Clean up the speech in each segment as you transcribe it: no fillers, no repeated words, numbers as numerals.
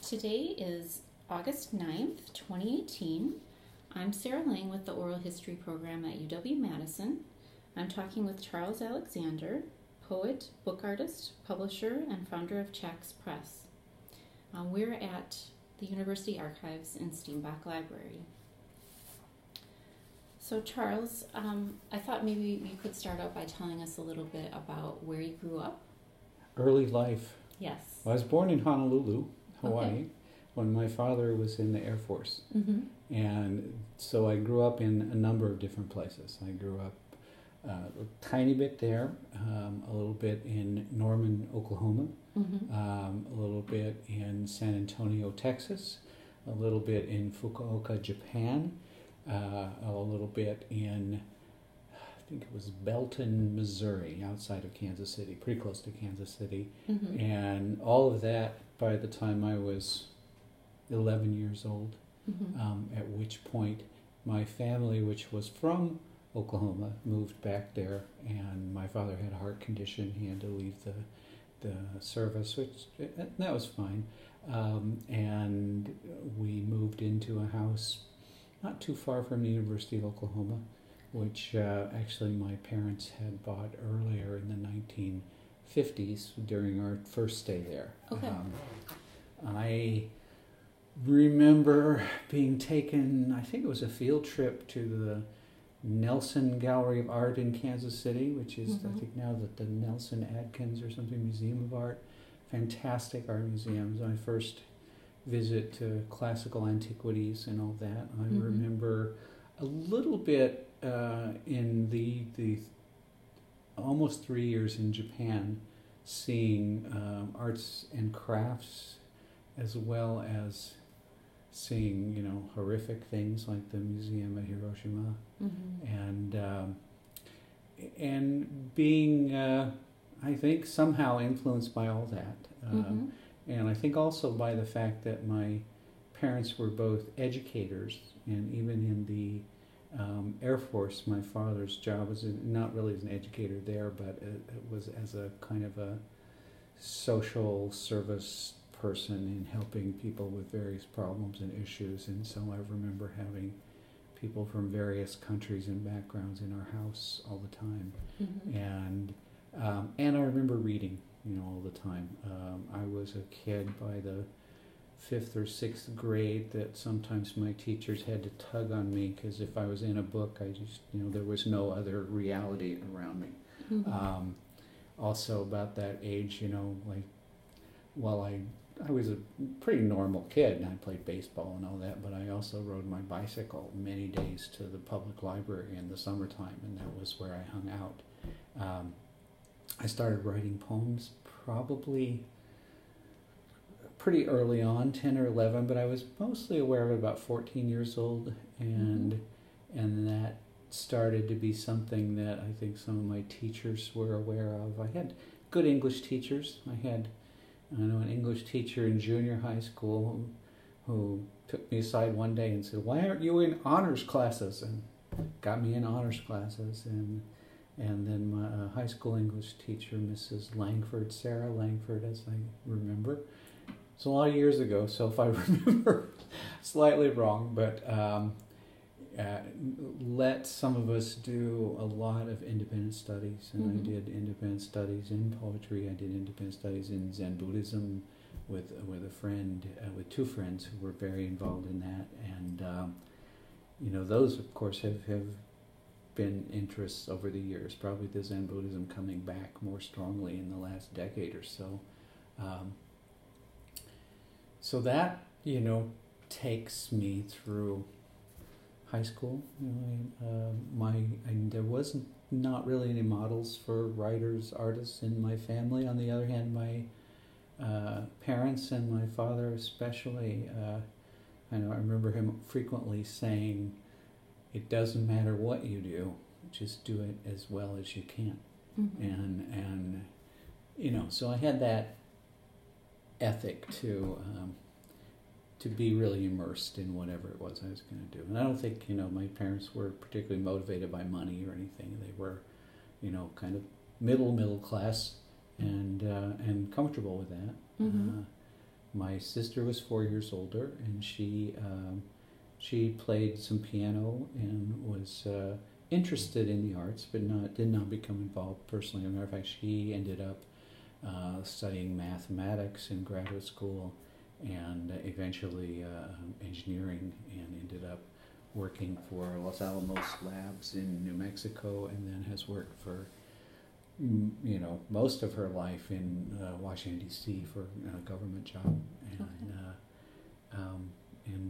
Today is August 9th, 2018. I'm Sarah Lang with the Oral History Program at UW-Madison. I'm talking with Charles Alexander, poet, book artist, publisher, and founder of Chax Press. We're at the University Archives in Steenbach Library. So Charles, I thought maybe you could start out by telling us a little bit about where you grew up. Early life. Yes. I was born in Honolulu, Hawaii, Okay. when my father was in the Air Force. Mm-hmm. And so I grew up in a number of different places. I grew up a tiny bit there, a little bit in Norman, Oklahoma, Mm-hmm. a little bit in San Antonio, Texas, a little bit in Fukuoka, Japan, a little bit in, I think it was Belton, Missouri, outside of Kansas City, pretty close to Kansas City. Mm-hmm. And all of that by the time I was 11 years old, Mm-hmm. at which point my family, which was from Oklahoma, moved back there, and my father had a heart condition. He had to leave the service, which that was fine. And we moved into a house not too far from the University of Oklahoma, which actually my parents had bought earlier in the 1950s during our first stay there. Okay. I remember being taken, I think it was a field trip to the Nelson Gallery of Art in Kansas City, which is, Mm-hmm. I think now the Nelson Adkins or something Museum of Art. Fantastic art museums. My first visit to classical antiquities and all that. I Mm-hmm. remember a little bit in the almost 3 years in Japan, seeing arts and crafts, as well as seeing, horrific things like the museum at Hiroshima, Mm-hmm. and being, I think, somehow influenced by all that. Mm-hmm. And I think also by the fact that my parents were both educators, and even in the Air Force, my father's job was not really as an educator there, but it was as a kind of a social service person in helping people with various problems and issues. And so I remember having people from various countries and backgrounds in our house all the time. Mm-hmm. And I remember reading, all the time. I was a kid by the 5th or 6th grade that sometimes my teachers had to tug on me, because if I was in a book, I just, there was no other reality around me. Mm-hmm. Also about that age, while I was a pretty normal kid, and I played baseball and all that, but I also rode my bicycle many days to the public library in the summertime, and that was where I hung out. I started writing poems probably pretty early on, 10 or 11, but I was mostly aware of it about 14 years old, and that started to be something that I think some of my teachers were aware of. I had good English teachers. I know an English teacher in junior high school who took me aside one day and said, "Why aren't you in honors classes?" and got me in honors classes. And then my high school English teacher, Mrs. Langford, Sarah Langford, as I remember. It's a lot of years ago, so if I remember slightly wrong, but let some of us do a lot of independent studies, and I did independent studies in poetry. I did independent studies in Zen Buddhism with a friend, with two friends who were very involved in that, and those of course have been interests over the years. Probably the Zen Buddhism coming back more strongly in the last decade or so. So that takes me through high school. There wasn't not really any models for writers, artists in my family. On the other hand, my parents and my father especially, I remember him frequently saying, "It doesn't matter what you do, just do it as well as you can." Mm-hmm. And so I had that ethic to be really immersed in whatever it was I was going to do. And I don't think, my parents were particularly motivated by money or anything. They were, kind of middle class and comfortable with that. Mm-hmm. My sister was 4 years older, and she played some piano and was interested in the arts, but did not become involved personally. As a matter of fact, she ended up studying mathematics in graduate school and eventually engineering, and ended up working for Los Alamos Labs in New Mexico, and then has worked for most of her life in Washington D.C. for a government job, and Okay. And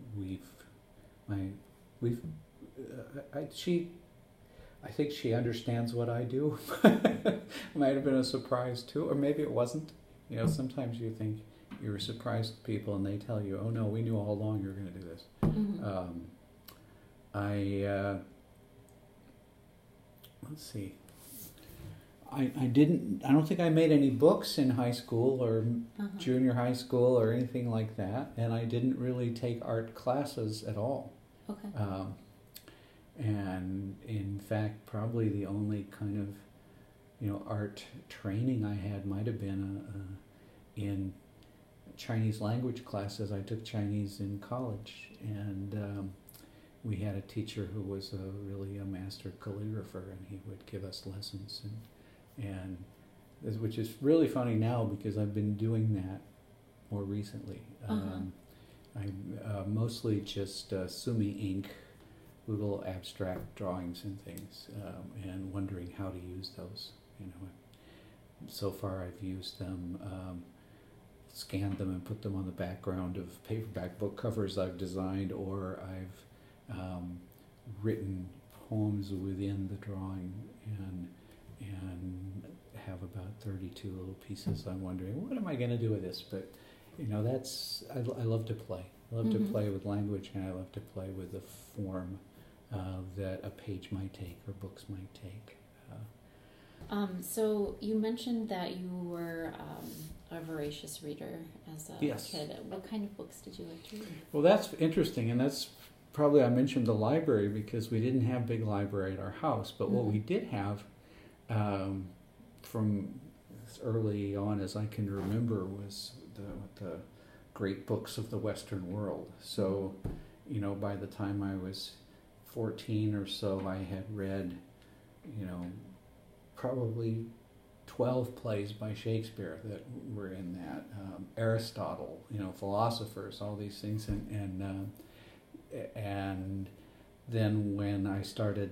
I think she understands what I do. Might have been a surprise too, or maybe it wasn't. Sometimes you think you're surprised people, and they tell you, "Oh no, we knew all along you were going to do this." Mm-hmm. Let's see. I don't think I made any books in high school or junior high school or anything like that, and I didn't really take art classes at all. Okay. And in fact, probably the only kind of, art training I had might have been in Chinese language classes. I took Chinese in college, and we had a teacher who was really a master calligrapher, and he would give us lessons, and which is really funny now because I've been doing that more recently. I mostly just sumi ink, little abstract drawings and things, and wondering how to use those. So far I've used them, scanned them and put them on the background of paperback book covers I've designed, or I've written poems within the drawing, and have about 32 little pieces. I'm wondering, what am I going to do with this? But I love to play. I love to play with language, and I love to play with the form that a page might take or books might take. So you mentioned that you were a voracious reader as a kid. What kind of books did you like to read? Well, that's interesting, and that's probably, I mentioned the library because we didn't have a big library at our house, but what we did have from as early on as I can remember was the great books of the Western world. So, by the time I was 14 or so, I had read, probably 12 plays by Shakespeare that were in that. Aristotle, philosophers, all these things, and then when I started,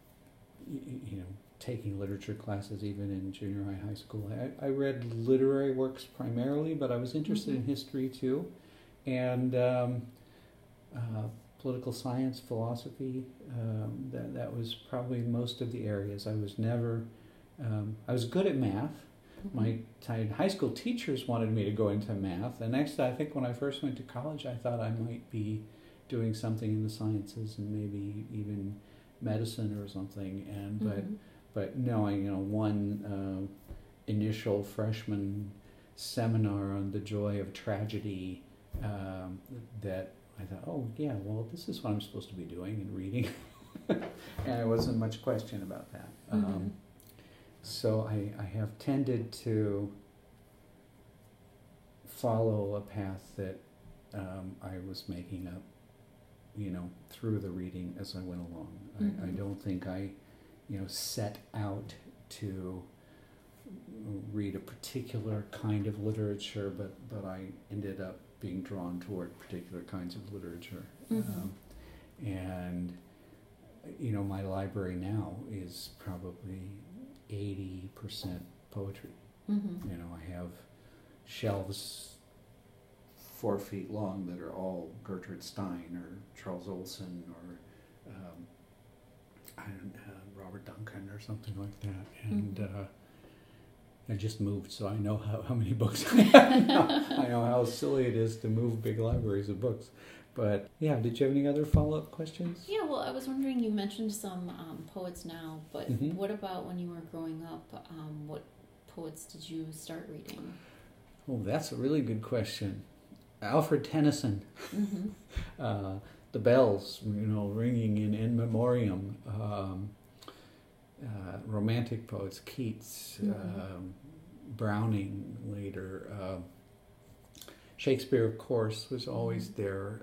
taking literature classes, even in junior high school, I read literary works primarily, but I was interested in history too, and political science, philosophy. That was probably most of the areas. I was never. I was good at math. My high school teachers wanted me to go into math, and actually, I think when I first went to college, I thought I might be doing something in the sciences and maybe even medicine or something. And but no, one initial freshman seminar on the joy of tragedy, that I thought, oh yeah, well, this is what I'm supposed to be doing and reading, and there wasn't much question about that. So I have tended to follow a path that I was making up, through the reading as I went along. I don't think I, set out to read a particular kind of literature, but I ended up being drawn toward particular kinds of literature. And, my library now is probably 80% poetry. I have shelves 4 feet long that are all Gertrude Stein or Charles Olson or Robert Duncan or something like that. And I just moved, so I know how many books I have now. I know how silly it is to move big libraries of books. But yeah, did you have any other follow-up questions? Yeah, well, I was wondering, you mentioned some poets now, but what about when you were growing up? What poets did you start reading? Oh, that's a really good question. Alfred Tennyson. The bells, ringing in memoriam. Romantic poets, Keats, Browning later, Shakespeare, of course, was always there,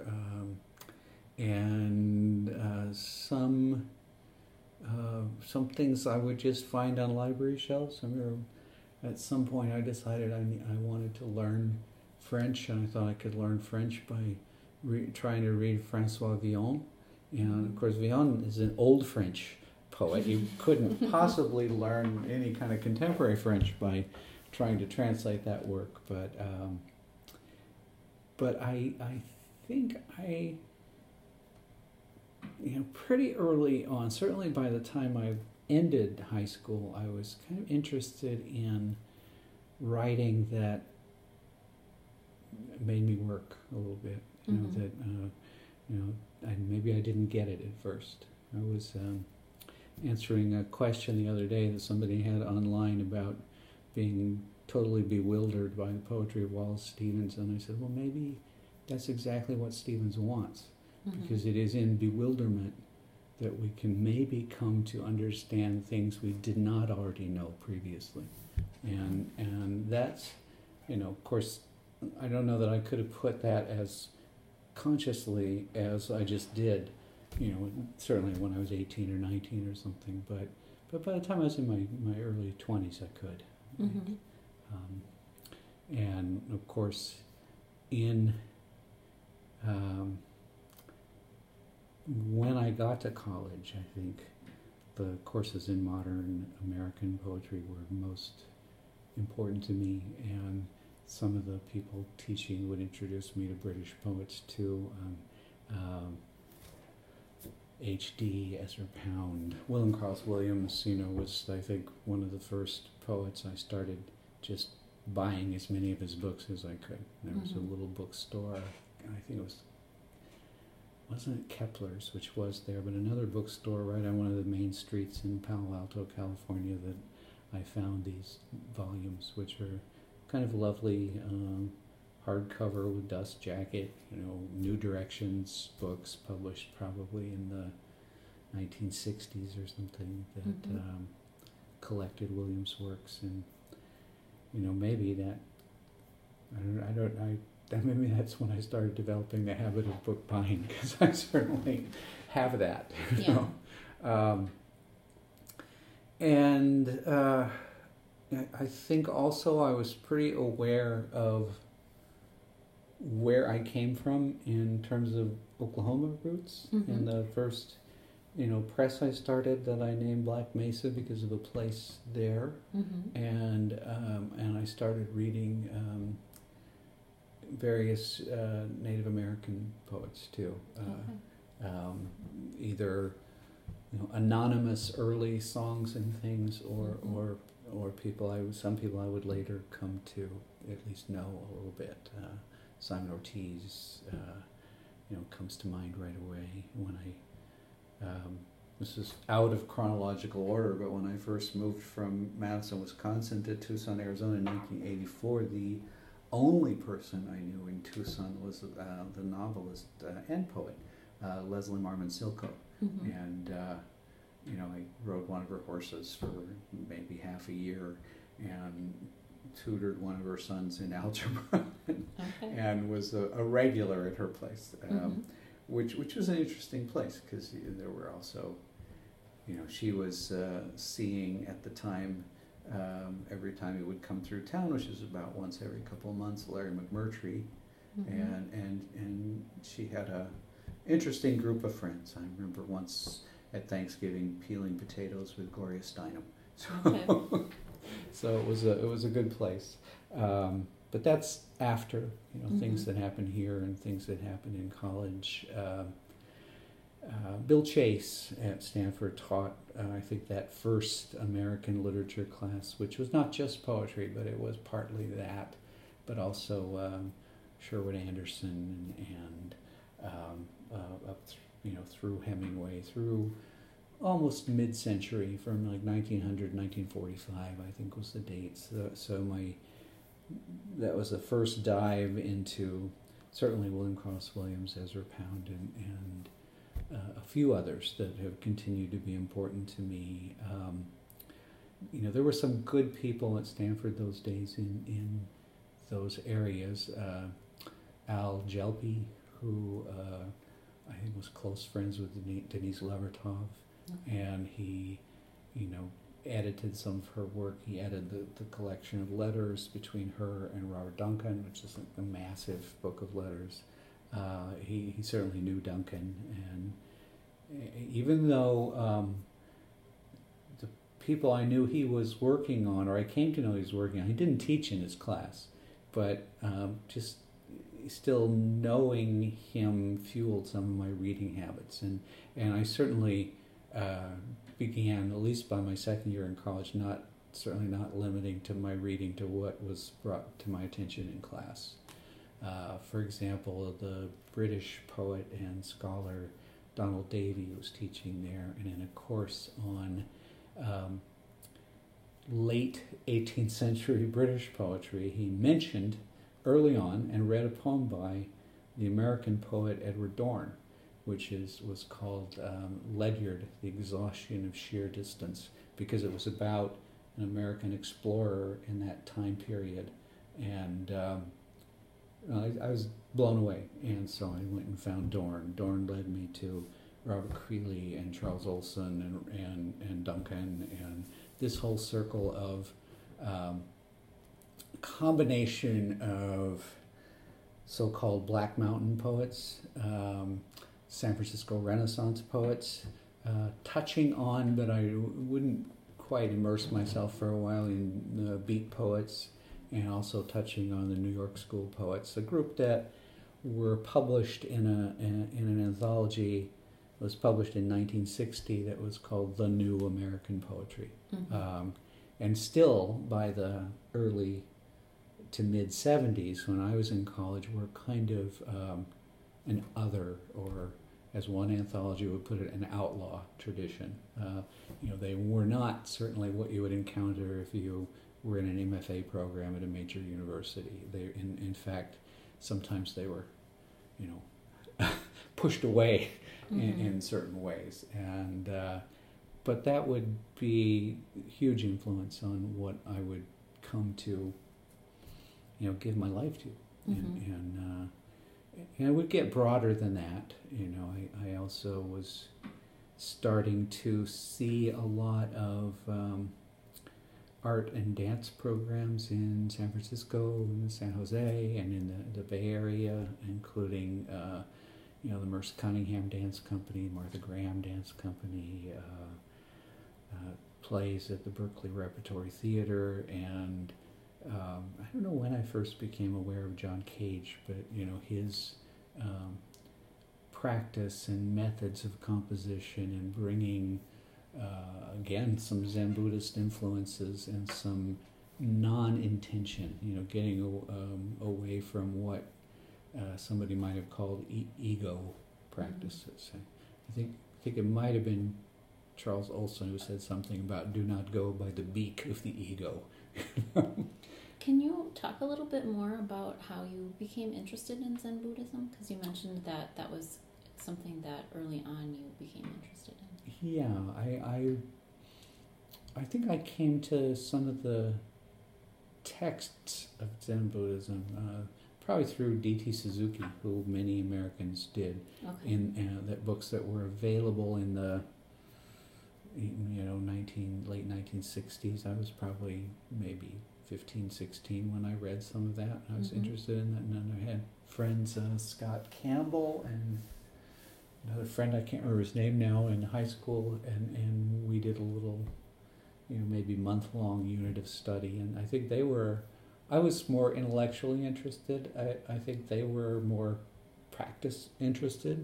and some things I would just find on library shelves. I remember at some point I decided I wanted to learn French, and I thought I could learn French by trying to read Francois Villon. And of course, Villon is an old French poet. You couldn't possibly learn any kind of contemporary French by trying to translate that work. But I think pretty early on, certainly by the time I ended high school, I was kind of interested in writing that made me work a little bit. Maybe I didn't get it at first. I was answering a question the other day that somebody had online about being totally bewildered by the poetry of Wallace Stevens, and I said, well, maybe that's exactly what Stevens wants, because it is in bewilderment that we can maybe come to understand things we did not already know previously. And that's, of course, I don't know that I could have put that as consciously as I just did, certainly when I was 18 or 19 or something, but by the time I was in my early 20s, I could. And of course, when I got to college, I think the courses in modern American poetry were most important to me, and some of the people teaching would introduce me to British poets too. H.D., Ezra Pound, William Carlos Williams, was, I think, one of the first poets I started just buying as many of his books as I could. There was a little bookstore, I think wasn't Kepler's, which was there, but another bookstore right on one of the main streets in Palo Alto, California, that I found these volumes, which are kind of lovely, hardcover with dust jacket, New Directions books published probably in the 1960s or something that collected Williams' works, and maybe that maybe that's when I started developing the habit of book buying, because I certainly have that. And I think also I was pretty aware of where I came from in terms of Oklahoma roots. In the first, press I started, that I named Black Mesa because of a place there, and I started reading various Native American poets too, either anonymous early songs and things, or some people I would later come to at least know a little bit. Simon Ortiz, comes to mind right away when this is out of chronological order, but when I first moved from Madison, Wisconsin to Tucson, Arizona in 1984, the only person I knew in Tucson was the novelist and poet Leslie Marmon Silko, and I rode one of her horses for maybe half a year, and tutored one of her sons in algebra, and was a regular at her place, which was an interesting place, because there were also, she was seeing at the time, every time he would come through town, which is about once every couple of months, Larry McMurtry, and she had a interesting group of friends. I remember once at Thanksgiving peeling potatoes with Gloria Steinem. So it was a good place. But that's after things that happened here and things that happened in college. Bill Chase at Stanford taught, I think, that first American literature class, which was not just poetry, but it was partly that, but also Sherwood Anderson and up through Hemingway, through almost mid-century, from like 1900, 1945, I think was the dates. So that was the first dive into certainly William Carlos Williams, Ezra Pound, and a few others that have continued to be important to me. There were some good people at Stanford those days in those areas. Al Jelpi, who I think was close friends with Denise Levertov, and he, edited some of her work. He edited the collection of letters between her and Robert Duncan, which is a massive book of letters. He certainly knew Duncan, and even though the people I knew he was working on, or I came to know he was working on, he didn't teach in his class, but just still knowing him fueled some of my reading habits, and I certainly began, at least by my second year in college, certainly not limiting to my reading to what was brought to my attention in class. For example, the British poet and scholar Donald Davy was teaching there, and in a course on late 18th century British poetry, he mentioned early on and read a poem by the American poet Edward Dorn, which was called Ledyard, The Exhaustion of Sheer Distance, because it was about an American explorer in that time period. And I was blown away, and so I went and found Dorn. Dorn led me to Robert Creeley and Charles Olson and Duncan, and this whole circle of combination of so-called Black Mountain poets, San Francisco Renaissance poets, touching on, but I wouldn't quite immerse myself for a while in the beat poets, and also touching on the New York School poets, a group that were published in an anthology. It was published in 1960 that was called The New American Poetry. Mm-hmm. And still, by the early to mid-'70s, when I was in college, were kind of an other, or as one anthology would put it, an outlaw tradition. They were not certainly what you would encounter if you were in an MFA program at a major university. They, in fact, sometimes they were, pushed away in certain ways, and but that would be a huge influence on what I would come to, give my life to, and it would get broader than that. I also was starting to see a lot of art and dance programs in San Francisco, and San Jose, and in the Bay Area, including the Merce Cunningham Dance Company, Martha Graham Dance Company, plays at the Berkeley Repertory Theater, and I don't know when I first became aware of John Cage, but his practice and methods of composition and bringing again some Zen Buddhist influences and some non-intention, getting away from what somebody might have called ego practices. I think it might have been Charles Olson who said something about "do not go by the beak of the ego." Can you talk a little bit more about how you became interested in Zen Buddhism? Because you mentioned that was something that early on you became interested in. Yeah, I think I came to some of the texts of Zen Buddhism probably through D.T. Suzuki, who many Americans did, in that books that were available in the late 1960s. I was probably maybe 15, 16 when I read some of that. I was interested in that, and then I had friends, Scott Campbell and another friend, I can't remember his name now, in high school, and we did a little, maybe month-long unit of study, and I think I was more intellectually interested. I think they were more practice interested.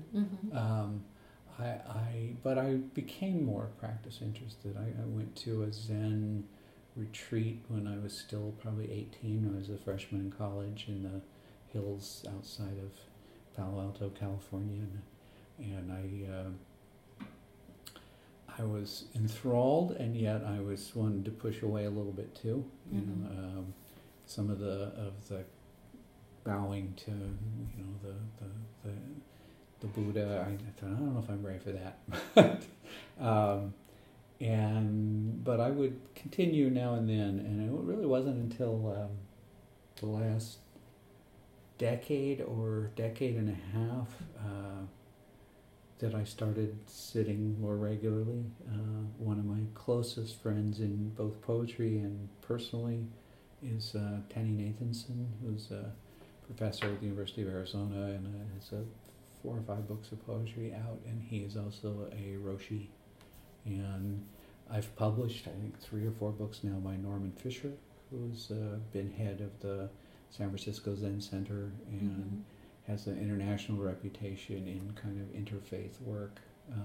But I became more practice interested. I went to a Zen retreat when I was still probably 18. I was a freshman in college in the hills outside of Palo Alto, California, and I was enthralled, and yet I was wanted to push away a little bit too. Some of the bowing to the Buddha. I thought, I don't know if I'm ready for that. But I would continue now and then, and it really wasn't until the last decade or decade and a half that I started sitting more regularly. One of my closest friends in both poetry and personally is Tanny Nathanson, who's a professor at the University of Arizona and has 4 or 5 books of poetry out, and he is also a Roshi. And I've published, I think, 3 or 4 books now by Norman Fisher, who's been head of the San Francisco Zen Center and has an international reputation in kind of interfaith work.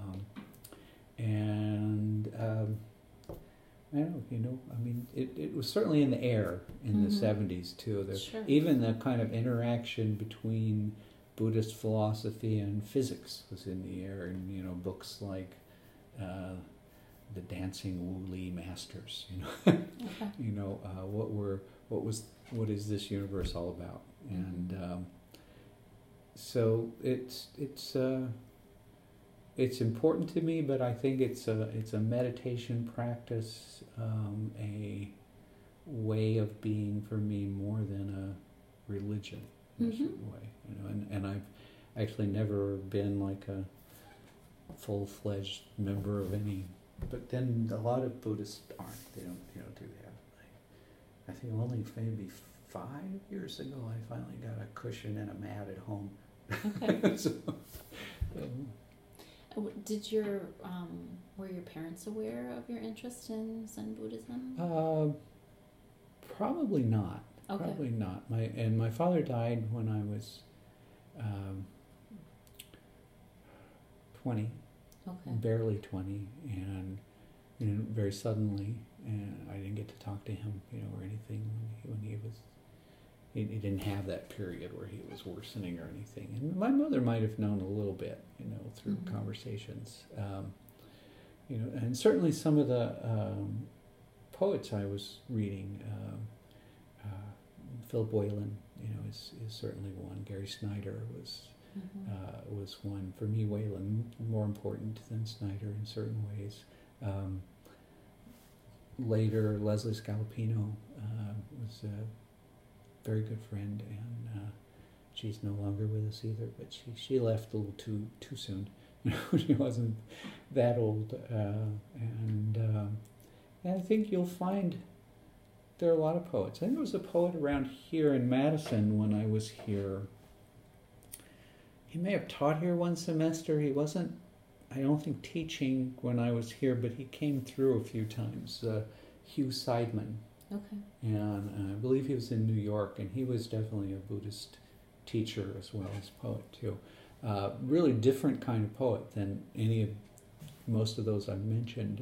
I don't know, I mean, it was certainly in the air in the 70s too. Sure. Even the kind of interaction between Buddhist philosophy and physics was in the air, and you know, books like the Dancing Wu Li Masters. You know, you know, what is this universe all about? And so it's important to me, but I think it's a meditation practice, a way of being for me more than a religion in a certain way. You know, and I've actually never been like a full-fledged member of any. But then a lot of Buddhists aren't. They don't do that. I think only maybe 5 years ago I finally got a cushion and a mat at home. Okay. So, were your parents aware of your interest in Zen Buddhism? Probably not. Okay. Probably not. My father died when I was 20, barely 20, and you know, very suddenly, and I didn't get to talk to him, you know, or anything when he was. He didn't have that period where he was worsening or anything. And my mother might have known a little bit, you know, through conversations. You know, and certainly some of the poets I was reading, Phil Boylan, you know, is certainly one. Gary Snyder was one. For me, Wayland more important than Snyder in certain ways. Later, Leslie Scalapino was a very good friend, and she's no longer with us either. But she left a little too soon. She wasn't that old, and I think you'll find there are a lot of poets. I think there was a poet around here in Madison when I was here. He may have taught here one semester. He wasn't, I don't think, teaching when I was here, but he came through a few times. Hugh Seidman. Okay. And I believe he was in New York, and he was definitely a Buddhist teacher as well as poet too. Really different kind of poet than most of those I've mentioned,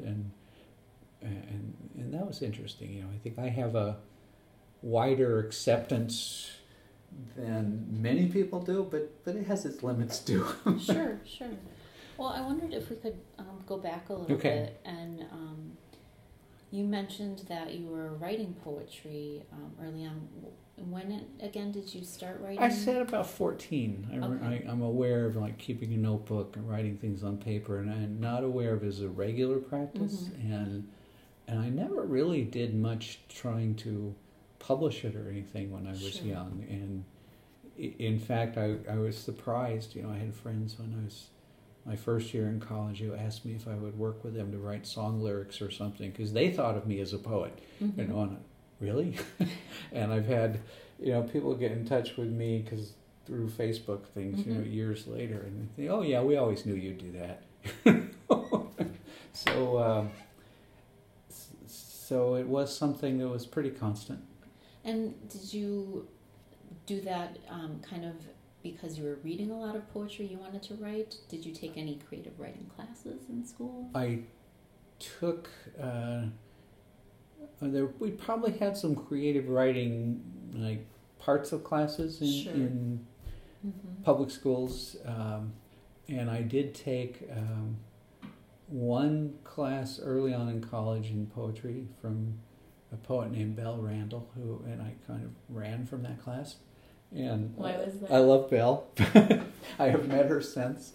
and that was interesting. You know, I think I have a wider acceptance than many people do, but it has its limits too. Sure. Well, I wondered if we could go back a little bit, and you mentioned that you were writing poetry early on. When again did you start writing? I said about 14. Okay. I'm aware of like keeping a notebook and writing things on paper, and I'm not aware of it as a regular practice. And I never really did much trying to publish it or anything when I was young. And in fact, I was surprised. You know, I had friends when I was my first year in college who asked me if I would work with them to write song lyrics or something, because they thought of me as a poet. You know, and really? And I've had, you know, people get in touch with me through Facebook things, you know, years later, and they think, oh yeah, we always knew you'd do that. So it was something that was pretty constant. And did you do that kind of because you were reading a lot of poetry you wanted to write? Did you take any creative writing classes in school? I took, we probably had some creative writing, like parts of classes in public schools, and I did take one class early on in college in poetry from a poet named Belle Randall, and I kind of ran from that class. And why was that? I love Belle. I have met her since.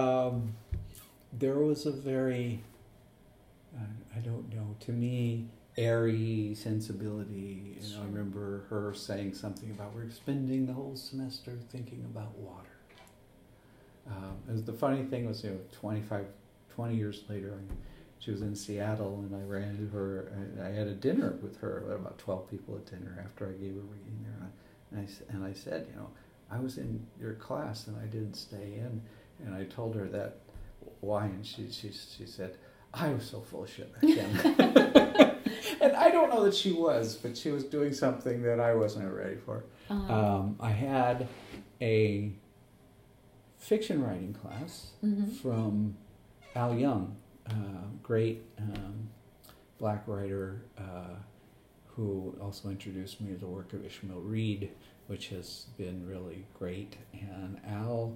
There was a very, I don't know, to me, airy sensibility. You know, Sure. I remember her saying something about we're spending the whole semester thinking about water. The funny thing was, 20 years later, she was in Seattle, and I ran into her. I had a dinner with her, about 12 people at dinner after I gave a reading there. And I said, I was in your class and I didn't stay in. And I told her that, why? And she said, I was so full of shit back then. And I don't know that she was, but she was doing something that I wasn't ready for. I had a fiction writing class from Al Young, great black writer who also introduced me to the work of Ishmael Reed, which has been really great. And Al,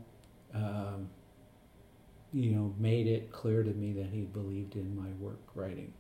made it clear to me that he believed in my work writing.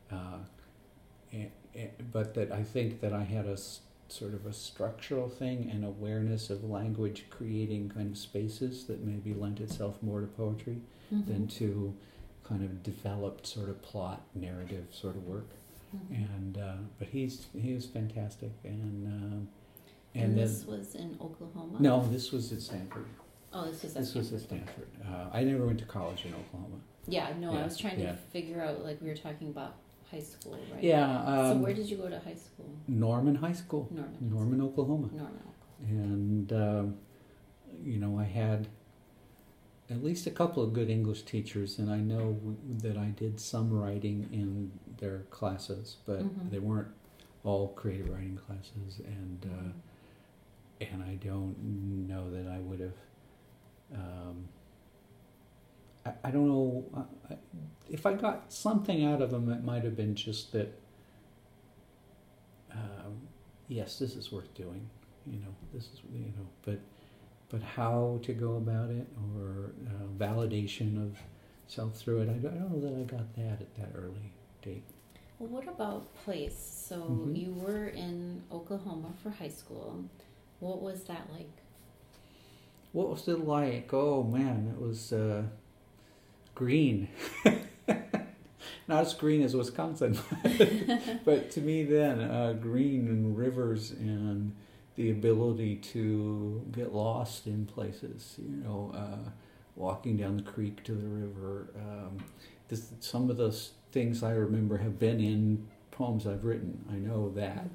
But that I think that I had a sort of a structural thing and awareness of language creating kind of spaces that maybe lent itself more to poetry than to kind of developed sort of plot narrative sort of work. And but he was fantastic. And this was in Oklahoma? No, this was at Stanford. Oh, this was at Stanford. I never went to college in Oklahoma. Yeah, no, I was trying to figure out, like, we were talking about high school, right? Yeah. So where did you go to high school? Norman High School. Norman, Oklahoma. And, I had at least a couple of good English teachers, and I know that I did some writing in their classes, but they weren't all creative writing classes, and I don't know that I would have. I don't know if I got something out of them. It might have been just that. Yes, this is worth doing. This is but how to go about it, or validation of self through it. I don't know that I got that at that early date. Well, what about place? So you were in Oklahoma for high school. What was that like? What was it like? Oh man, it was green. Not as green as Wisconsin, but to me then, green and rivers and the ability to get lost in places, walking down the creek to the river. Some of those things I remember have been in poems I've written. I know that.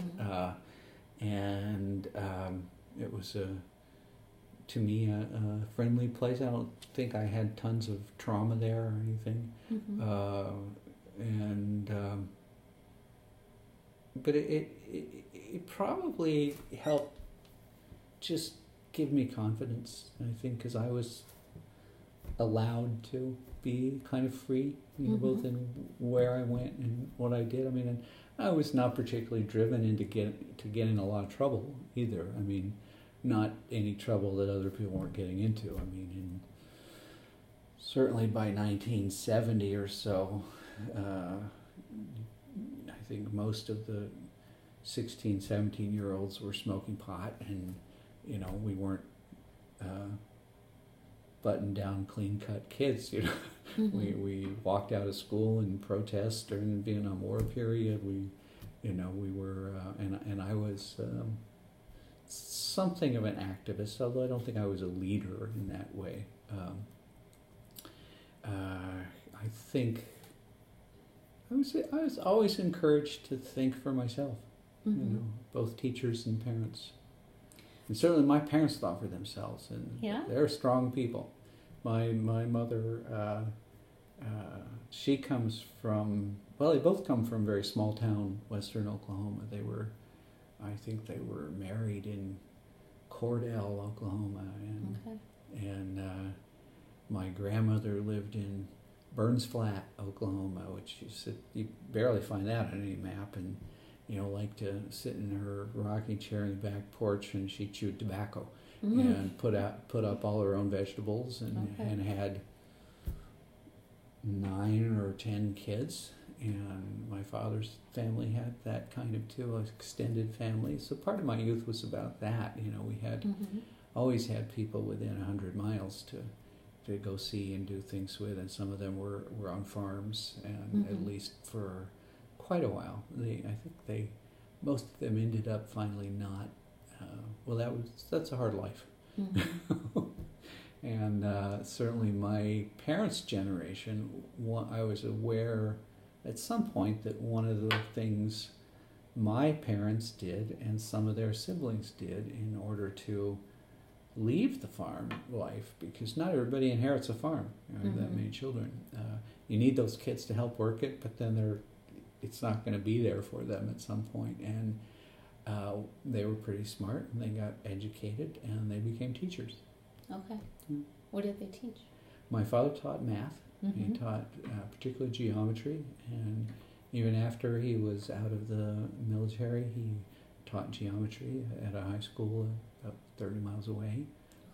And it was, to me, a friendly place. I don't think I had tons of trauma there or anything. But it probably helped just give me confidence, I think, because I was allowed to be kind of free, both in where I went and what I did. I mean, and I was not particularly driven into get in a lot of trouble either. I mean, not any trouble that other people weren't getting into. I mean, certainly by 1970 or so, I think most of the 16, 17-year-olds were smoking pot, and, we weren't buttoned-down, clean-cut kids, We walked out of school in protest during the Vietnam War period. We were, and I was something of an activist, although I don't think I was a leader in that way. I think I was always encouraged to think for myself, both teachers and parents. And certainly my parents thought for themselves, and they're strong people. My mother, she comes from, they both come from very small town, western Oklahoma. I think they were married in Cordell, Oklahoma, and my grandmother lived in Burns Flat, Oklahoma, which you barely find that on any map, and liked to sit in her rocking chair in the back porch, and she chewed tobacco and put up all her own vegetables, and had 9 or 10 kids. And my father's family had that kind of too, an extended family. So part of my youth was about that. We had always had people within 100 miles to go see and do things with, and some of them were on farms, and at least for quite a while. I think most of them ended up finally not. Well, that's a hard life. Mm-hmm. And certainly my parents' generation, I was aware at some point that one of the things my parents did and some of their siblings did in order to leave the farm life, because not everybody inherits a farm, that many children. You need those kids to help work it, but then it's not going to be there for them at some point. And they were pretty smart, and they got educated, and they became teachers. Okay. What did they teach? My father taught math. Mm-hmm. He taught particularly geometry, and even after he was out of the military, he taught geometry at a high school about 30 miles away.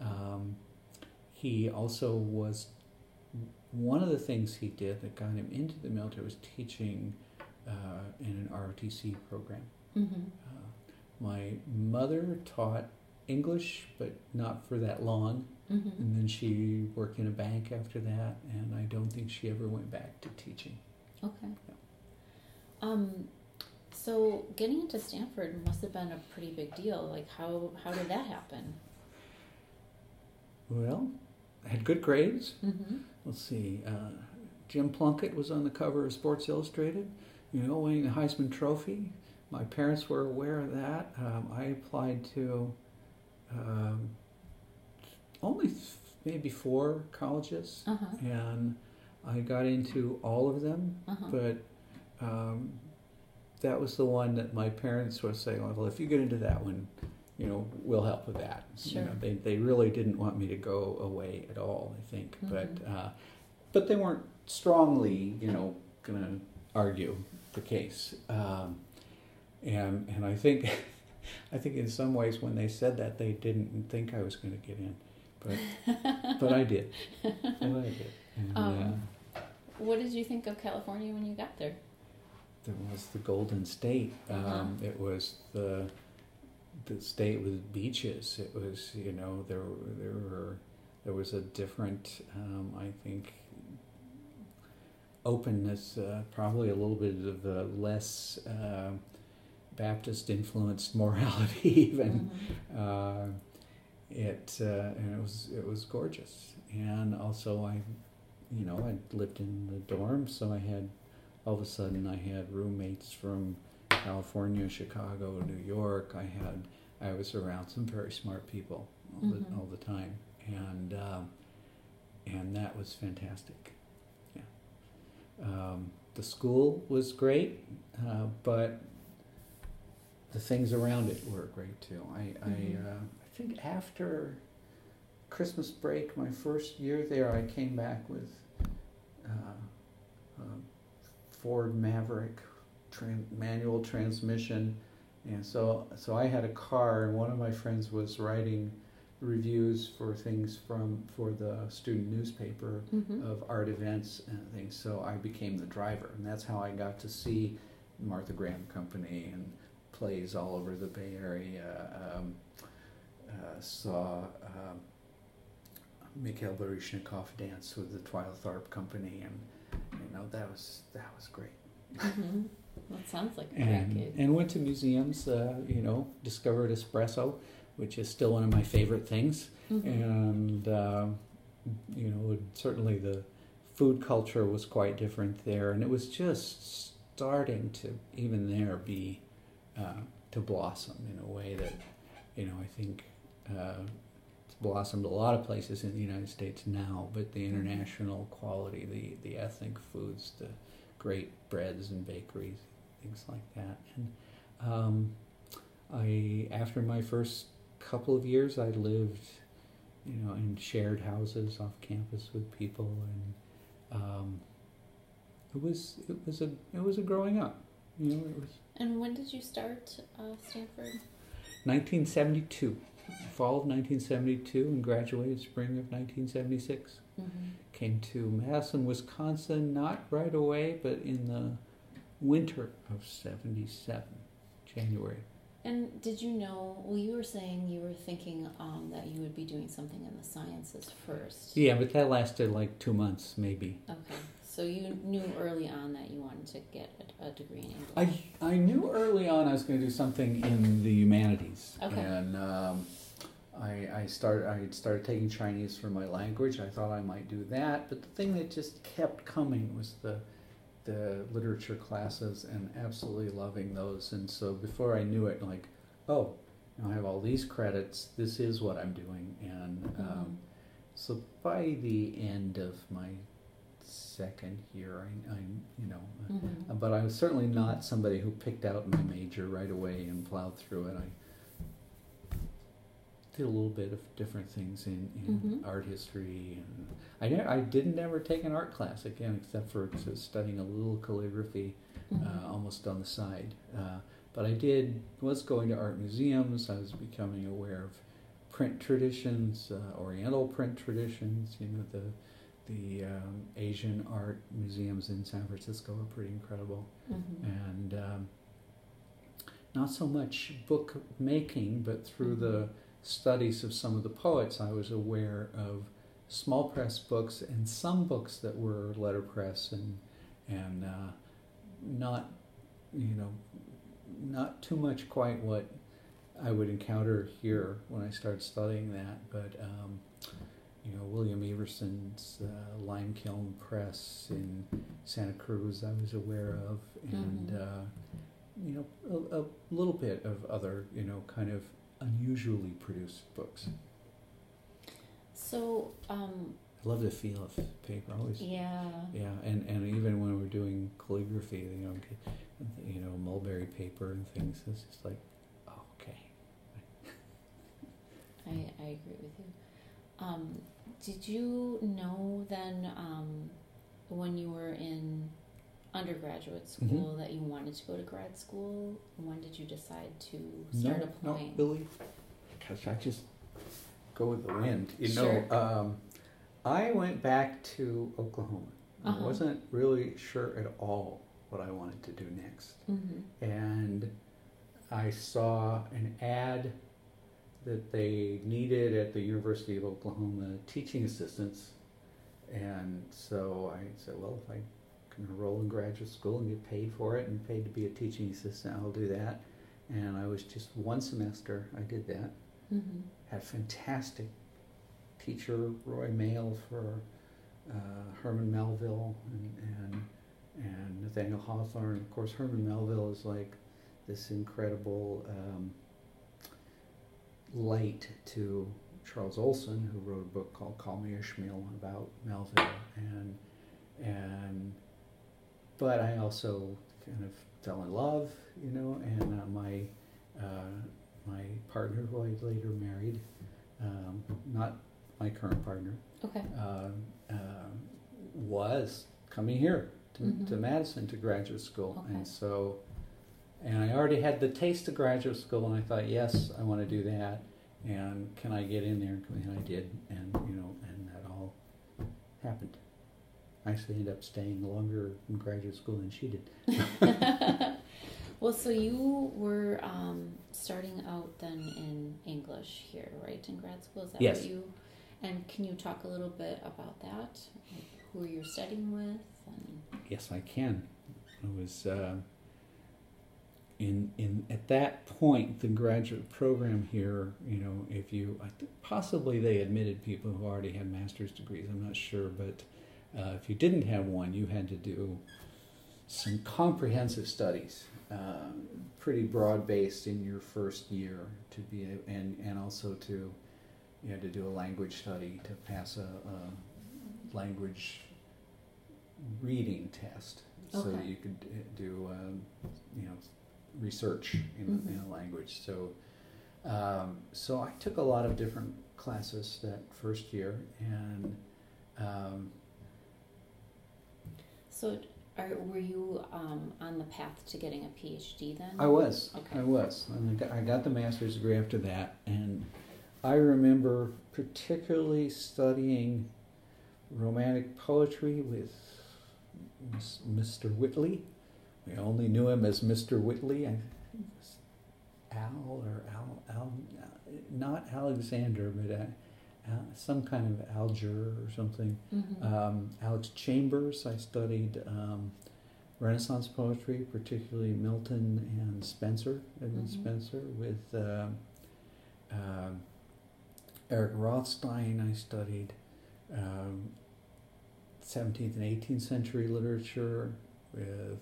He also was, one of the things he did that got him into the military was teaching in an ROTC program. Mm-hmm. My mother taught English, but not for that long. Mm-hmm. And then she worked in a bank after that, and I don't think she ever went back to teaching. Okay. Yeah. So getting into Stanford must have been a pretty big deal. Like, how did that happen? Well, I had good grades. Mm-hmm. Let's see. Jim Plunkett was on the cover of Sports Illustrated, winning the Heisman Trophy. My parents were aware of that. I applied to only maybe 4 colleges, and I got into all of them, but that was the one that my parents were saying, well, if you get into that one, we'll help with that. Sure. They really didn't want me to go away at all, I think, but they weren't strongly, going to argue the case. And I think in some ways when they said that, they didn't think I was going to get in, but I did. And, what did you think of California when you got there? There was the Golden State. It was the state with beaches. It was, there was a different, I think, openness, probably a little bit of less Baptist influenced morality even. And it was gorgeous. And also I lived in the dorms, so all of a sudden I had roommates from California, Chicago, New York. I was around some very smart people all the time, and that was fantastic. Yeah. The school was great, but the things around it were great too. I think after Christmas break, my first year there, I came back with Ford Maverick manual transmission, and so I had a car, and one of my friends was writing reviews for things for the student newspaper of art events and things. So I became the driver, and that's how I got to see Martha Graham Company and plays all over the Bay Area. Saw Mikhail Baryshnikov dance with the Twyla Tharp Company, and that was great. Mm-hmm. That sounds like a decade. And went to museums. Discovered espresso, which is still one of my favorite things. And certainly the food culture was quite different there, and it was just starting to even there be to blossom in a way that I think it's blossomed a lot of places in the United States now, but the international quality, the ethnic foods, the great breads and bakeries, things like that. And after my first couple of years, I lived in shared houses off campus with people, and it was a growing up. And when did you start Stanford? 1972, fall of 1972, and graduated spring of 1976. Came to Madison, Wisconsin, not right away, but in the winter of 77, January. And did you know, well, you were saying you were thinking that you would be doing something in the sciences first. Yeah, but that lasted like 2 months, maybe. Okay. So you knew early on that you wanted to get a degree in English. I knew early on I was going to do something in the humanities. Okay. And I started taking Chinese for my language. I thought I might do that, but the thing that just kept coming was the literature classes, and absolutely loving those. And so before I knew it, like, oh, I have all these credits. This is what I'm doing. And so by the end of my second year, but I was certainly not somebody who picked out my major right away and plowed through it. I did a little bit of different things in art history, and I didn't ever take an art class again, except for studying a little calligraphy almost on the side. But I was going to art museums. I was becoming aware of print traditions, Oriental print traditions. The Asian art museums in San Francisco are pretty incredible, and not so much book making, but through the studies of some of the poets, I was aware of small press books and some books that were letterpress and not not too much quite what I would encounter here when I started studying that, but William Everson's Limekiln Press in Santa Cruz I was aware of, and a little bit of other kind of unusually produced books. So I love the feel of paper always. Yeah, and even when we're doing calligraphy, mulberry paper and things, it's just like, oh, okay. I agree with you. Did you know then, when you were in undergraduate school, that you wanted to go to grad school? When did you decide to start applying? No, Billy. Gosh, I just go with the wind. Sure. I went back to Oklahoma. I wasn't really sure at all what I wanted to do next. And I saw an ad that they needed at the University of Oklahoma teaching assistants. And so I said, well, if I can enroll in graduate school and get paid for it and paid to be a teaching assistant, I'll do that. And I was just one semester, I did that. Had a fantastic teacher, Roy Mail, for Herman Melville and Nathaniel Hawthorne. Of course, Herman Melville is like this incredible light to Charles Olson, who wrote a book called Call Me Ishmael about Melville, but I also kind of fell in love, and my partner, who I later married, not my current partner, was coming here to Madison to graduate school, and I already had the taste of graduate school, and I thought, yes, I want to do that, and can I get in there? And I did, and that all happened. I actually ended up staying longer in graduate school than she did. Well, so you were starting out then in English here, right, in grad school? Is that yes. what you? And can you talk a little bit about that? Like who you're studying with? Yes, I can. I was at that point, the graduate program here. If you possibly they admitted people who already had master's degrees. I'm not sure, but if you didn't have one, you had to do some comprehensive studies, pretty broad-based in your first year to be, and also you had to do a language study to pass a language reading test, so that you could do research in a language. So so I took a lot of different classes that first year, and so were you on the path to getting a PhD then? I was. Okay. I was. And I got the master's degree after that, and I remember particularly studying Romantic poetry with Mr. Whitley. We only knew him as Mr. Whitley. He was not Alexander, but some kind of Alger or something. Alex Chambers. I studied Renaissance poetry, particularly Milton and Spencer, Edmund Spencer, with Eric Rothstein. I studied 17th and 18th century literature with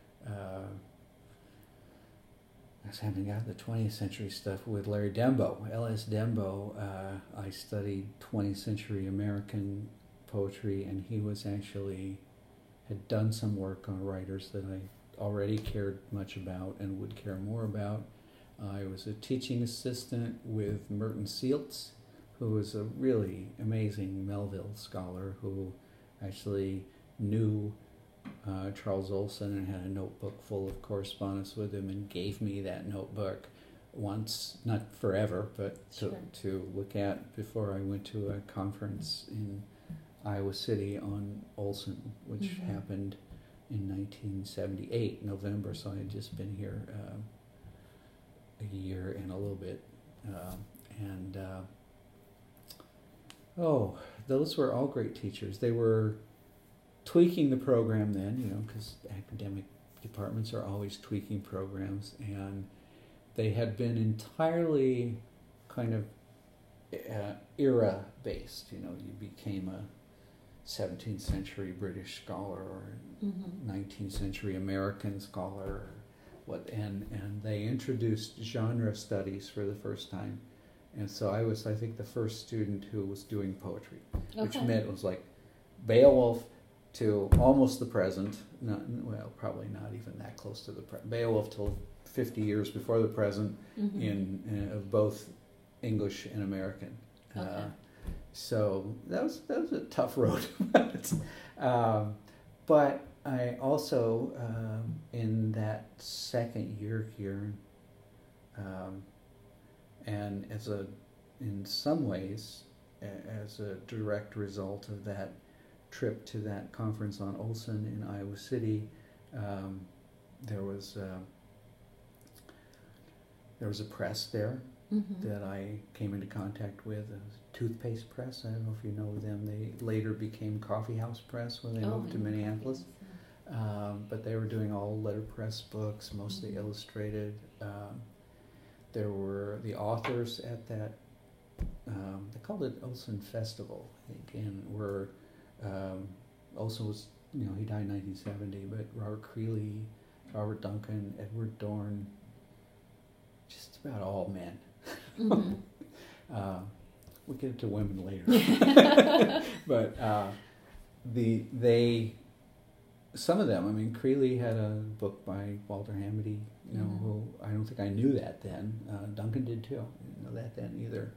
I haven't got the 20th century stuff with Larry Dembo, L.S. Dembo. I studied 20th century American poetry, and he was actually had done some work on writers that I already cared much about and would care more about. I was a teaching assistant with Merton Seeltz, who was a really amazing Melville scholar who actually knew Charles Olson and had a notebook full of correspondence with him and gave me that notebook once, not forever, but to look at before I went to a conference in Iowa City on Olson, which happened in 1978, November, so I had just been here a year and a little bit. Those were all great teachers. They were tweaking the program then, because academic departments are always tweaking programs, and they had been entirely kind of era-based. You became a 17th century British scholar or 19th century American scholar, and they introduced genre studies for the first time. And so I was, I think, the first student who was doing poetry, which meant it was like Beowulf to almost the present, probably not even that close to the present. Beowulf till 50 years before the present in both English and American. So that was a tough road. But I also, in that second year here, and in some ways, as a direct result of that trip to that conference on Olson in Iowa City, there was a press there that I came into contact with, a toothpaste press. I don't know if you know them. They later became Coffee House Press when they moved to Minneapolis. But they were doing all letterpress books, mostly illustrated. There were the authors at that, they called it Olson Festival, I think, and were, Olson was, he died in 1970, but Robert Creeley, Robert Duncan, Edward Dorn, just about all men. We'll get to women later. But some of them, Creeley had a book by Walter Hamady, who I don't think I knew that then. Duncan did too. I didn't know that then either.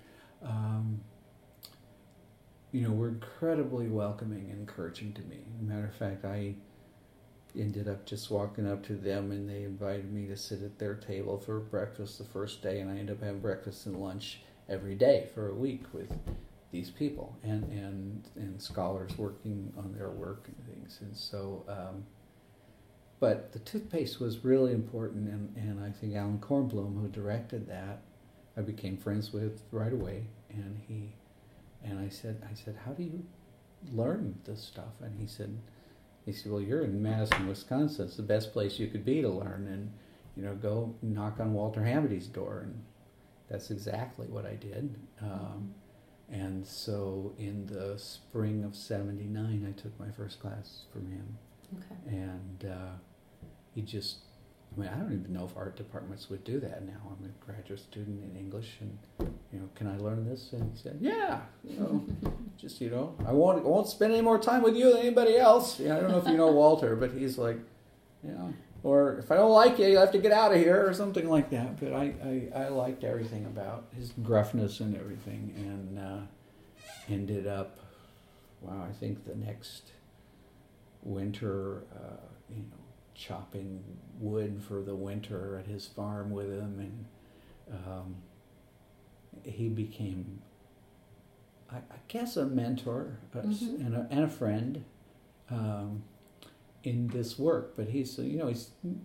Were incredibly welcoming and encouraging to me. As a matter of fact, I ended up just walking up to them, and they invited me to sit at their table for breakfast the first day, and I ended up having breakfast and lunch every day for a week with these people and scholars working on their work and things. And so, but the toothpaste was really important, and I think Alan Kornblum, who directed that, I became friends with right away, and I said, how do you learn this stuff? And he said, well, you're in Madison, Wisconsin. It's the best place you could be to learn, and go knock on Walter Hamady's door. And that's exactly what I did. And so in the spring of '79, I took my first class from him. And he just, I don't even know if art departments would do that now. I'm a graduate student in English, and can I learn this? And he said, yeah, just I won't spend any more time with you than anybody else. I don't know if you know Walter, but he's like, or if I don't like you, have to get out of here or something like that. But I liked everything about his gruffness and everything, and ended up, I think the next winter, chopping wood for the winter at his farm with him, and he became, I guess, a mentor and a friend in this work. But he's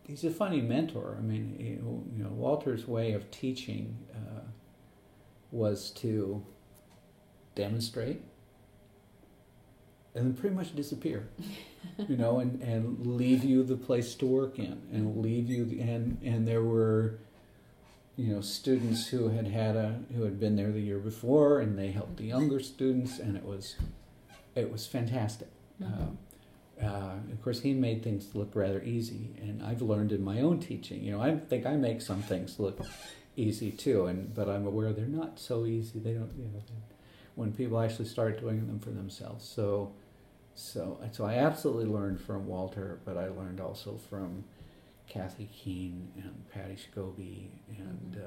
he's a funny mentor. I mean, you know, Walter's way of teaching was to demonstrate and then pretty much disappear, you know, and leave you the place to work in, and leave you, and there were, you know, students who had been there the year before, and they helped the younger students, and it was fantastic. Of course, he made things look rather easy, and I've learned in my own teaching. You know, I think I make some things look easy too, but I'm aware they're not so easy. They don't, you know, when people actually start doing them for themselves. So I absolutely learned from Walter, but I learned also from Kathy Keene and Patty Scobie and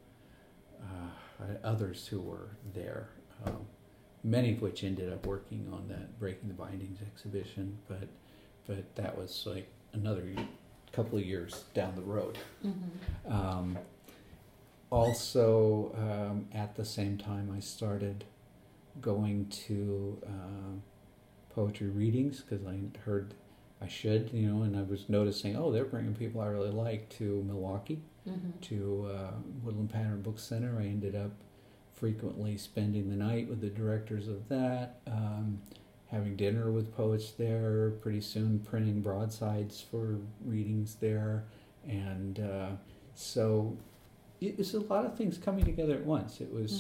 others who were there. Many of which ended up working on that Breaking the Bindings exhibition, but that was like another couple of years down the road. Also, at the same time, I started going to poetry readings because I heard I should, you know, and I was noticing, oh, they're bringing people I really like to Milwaukee, to Woodland Pattern Book Center. I ended up frequently spending the night with the directors of that, having dinner with poets there, pretty soon printing broadsides for readings there, and so it was a lot of things coming together at once. It was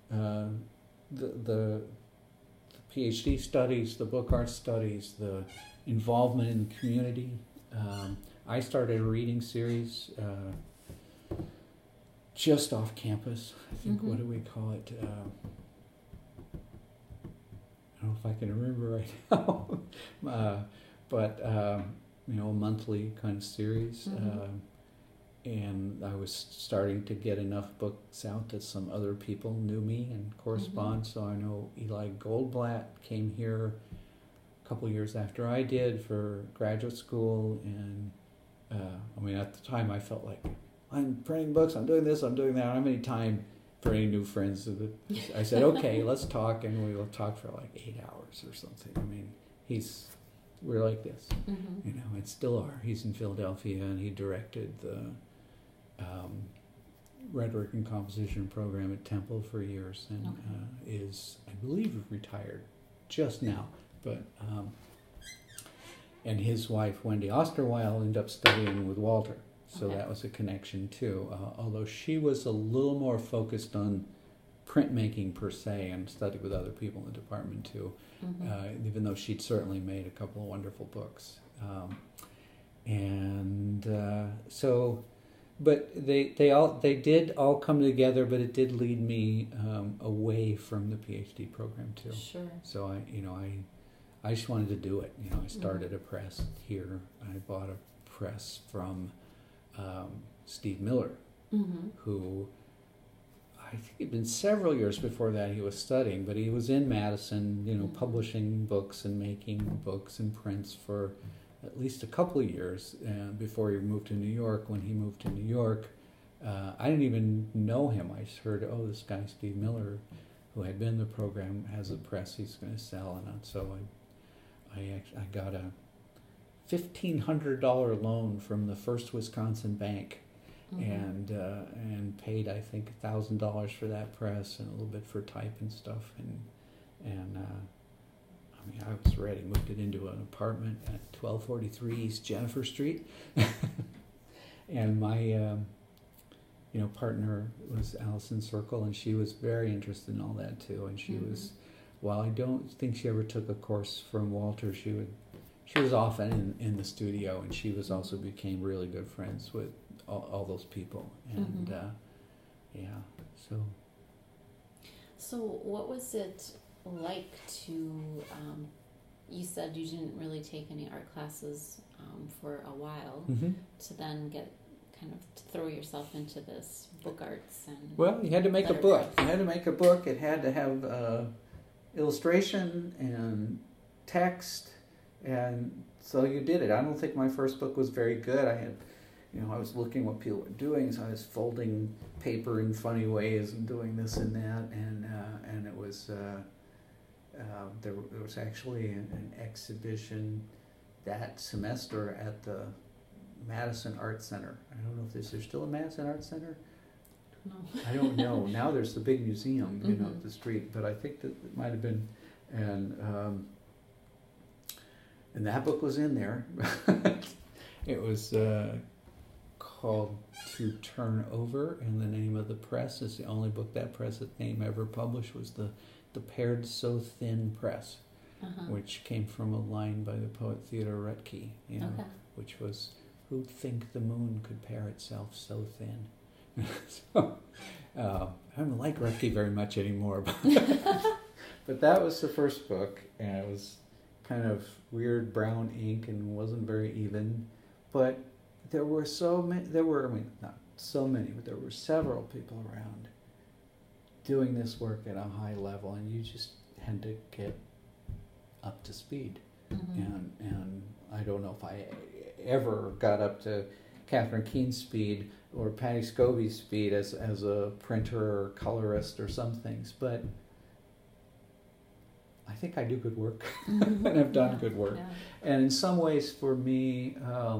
the PhD studies, the book art studies, the involvement in the community. I started a reading series just off campus. I think, what do we call it? I don't know if I can remember right now. But you know, a monthly kind of series. And I was starting to get enough books out that some other people knew me and correspond. So I know Eli Goldblatt came here a couple of years after I did for graduate school. And I mean, at the time I felt like, I'm printing books, I'm doing this, I'm doing that. I don't have any time for any new friends. I said, okay, let's talk, and we will talk for like 8 hours or something. I mean, we're like this, you know, and still are. He's in Philadelphia, and he directed the rhetoric and composition program at Temple for years, and is, I believe, retired just now. But and his wife, Wendy Osterweil, ended up studying with Walter. So that was a connection too, although she was a little more focused on printmaking per se and studied with other people in the department too, even though she'd certainly made a couple of wonderful books. So, but they did all come together, but it did lead me away from the PhD program too. Sure. So I just wanted to do it. You know, I started a press here. I bought a press from Steve Miller, who I think it'd been several years before that he was studying, but he was in Madison, you know, publishing books and making books and prints for at least a couple of years before he moved to New York. When he moved to New York, I didn't even know him. I just heard, oh, this guy Steve Miller, who had been in the program, has a press he's going to sell, and so I got a $1,500 loan from the First Wisconsin Bank, and paid, I think, $1,000 for that press and a little bit for type and stuff, and I mean, I was ready. Moved it into an apartment at 1243 East Jennifer Street, and my partner was Allison Circle, and she was very interested in all that too, and she was, while I don't think she ever took a course from Walter, she was often in the studio, and she was also became really good friends with all those people, and So what was it like to? You said you didn't really take any art classes for a while, to then get kind of to throw yourself into this book arts and. Well, you had to make a book. You had to make a book. It had to have illustration and text. And so you did it. I don't think my first book was very good. I was looking what people were doing, so I was folding paper in funny ways and doing this and that, and it was there was actually an exhibition that semester at the Madison Art Center. I don't know if there's still a Madison Art Center. No. I don't know. Now there's the big museum, Mm-hmm. up the street, but I think that it might have been, and that book was in there. It was called To Turn Over, and the name of the press is the only book that press name ever published was the Paired So Thin Press, which came from a line by the poet Theodore Roethke, which was, "Who'd think the moon could pair itself so thin?" So, I don't like Roethke very much anymore, but that was the first book, and it was kind of weird brown ink and wasn't very even, but there were not so many, but there were several people around doing this work at a high level, and you just had to get up to speed. And I don't know if I ever got up to Catherine Keene's speed or Patty Scobie's speed as a printer or colorist or some things, but I think I do good work and I've done good work. Yeah. And in some ways for me,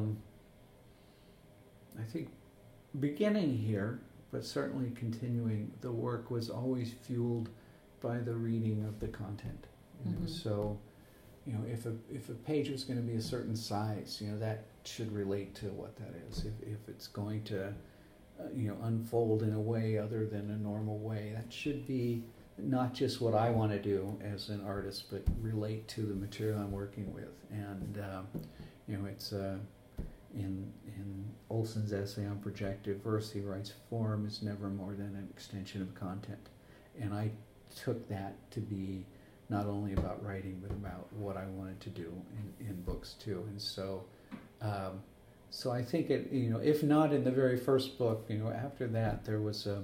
I think beginning here, but certainly continuing, the work was always fueled by the reading of the content. So, if a page was going to be a certain size, that should relate to what that is. If it's going to, unfold in a way other than a normal way, that should be not just what I want to do as an artist, but relate to the material I'm working with. And it's in Olson's essay on projective verse, he writes, "Form is never more than an extension of content," and I took that to be not only about writing, but about what I wanted to do in books too. And so, so I think it, if not in the very first book, after that there was a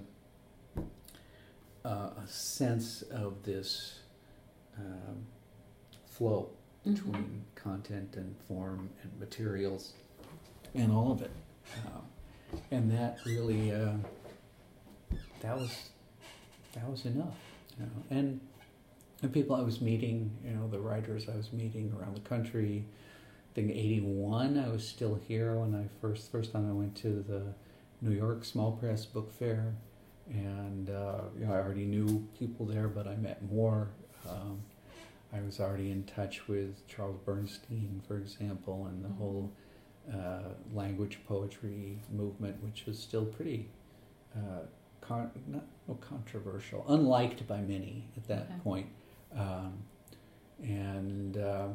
sense of this flow between content and form and materials and all of it, and that really that was enough, and the people I was meeting, the writers I was meeting around the country. I think 1981, I was still here when I first time I went to the New York Small Press Book Fair, and I already knew people there, but I met more. I was already in touch with Charles Bernstein, for example, and the whole language poetry movement, which was still pretty controversial, unliked by many at that point. And that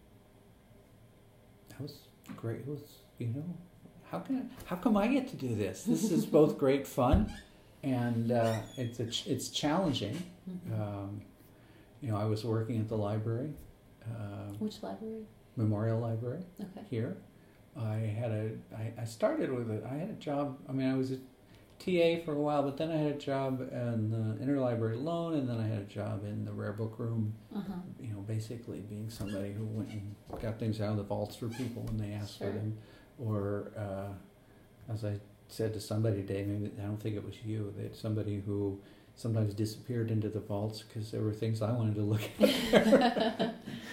was great. It was, how come I get to do this? This is both great fun, and it's challenging. I was working at the library. Which library? Memorial Library. Okay. Here. I started with it. I had a job. I was a TA for a while, but then I had a job in the interlibrary loan, and then I had a job in the rare book room. Basically being somebody who went and got things out of the vaults for people when they asked for them, or as I said to somebody today, maybe I don't think it was you, that somebody who sometimes disappeared into the vaults because there were things I wanted to look at.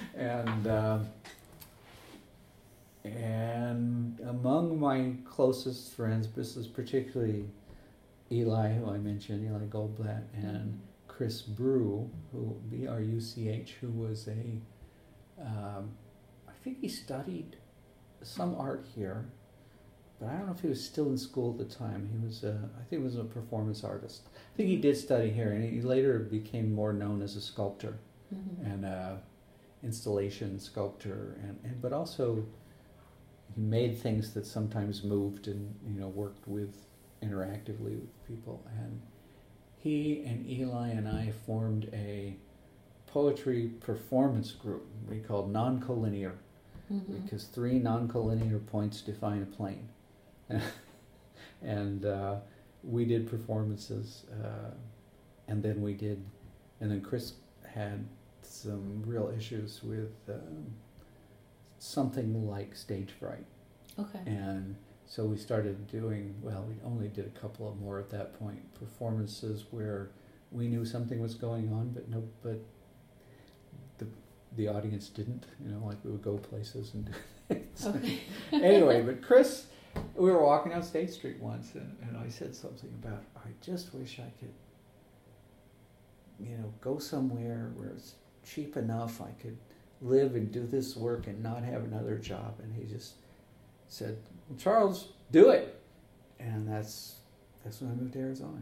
And among my closest friends, this is particularly Eli, who I mentioned, Eli Goldblatt, and Chris Brew, B-R-U-C-H, who was I think he studied some art here, but I don't know if he was still in school at the time. He was, I think he was a performance artist. I think he did study here, and he later became more known as a sculptor and installation sculptor, but also he made things that sometimes moved and worked with interactively with people. And he and Eli and I formed a poetry performance group we called Non-Collinear, because 3 non-collinear points define a plane. And we did performances, and then Chris had some real issues with something like stage fright. Okay. And so we started doing, we only did a couple of more at that point, performances where we knew something was going on, but the audience didn't, like we would go places and do things. Okay. Anyway, but Chris We were walking down State Street once, and I said something about, I just wish I could, go somewhere where it's cheap enough I could live and do this work and not have another job. And he just said, well, Charles, do it. And that's when I moved to Arizona.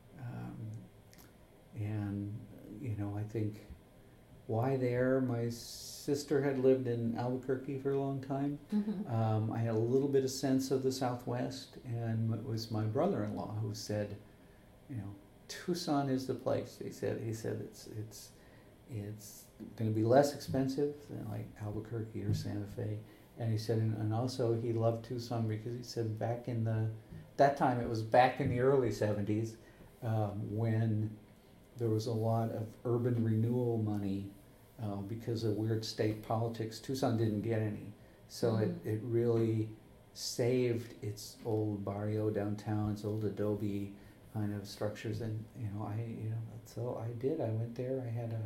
I think why there, my sister had lived in Albuquerque for a long time. Mm-hmm. I had a little bit of sense of the Southwest, and it was my brother-in-law who said, Tucson is the place. He said it's going to be less expensive than like Albuquerque or Santa Fe. And he said, and also he loved Tucson because he said that time it was back in the early 70s when there was a lot of urban renewal money because of weird state politics. Tucson didn't get any. So it really saved its old barrio downtown, its old adobe kind of structures. And, so I did. I went there. I had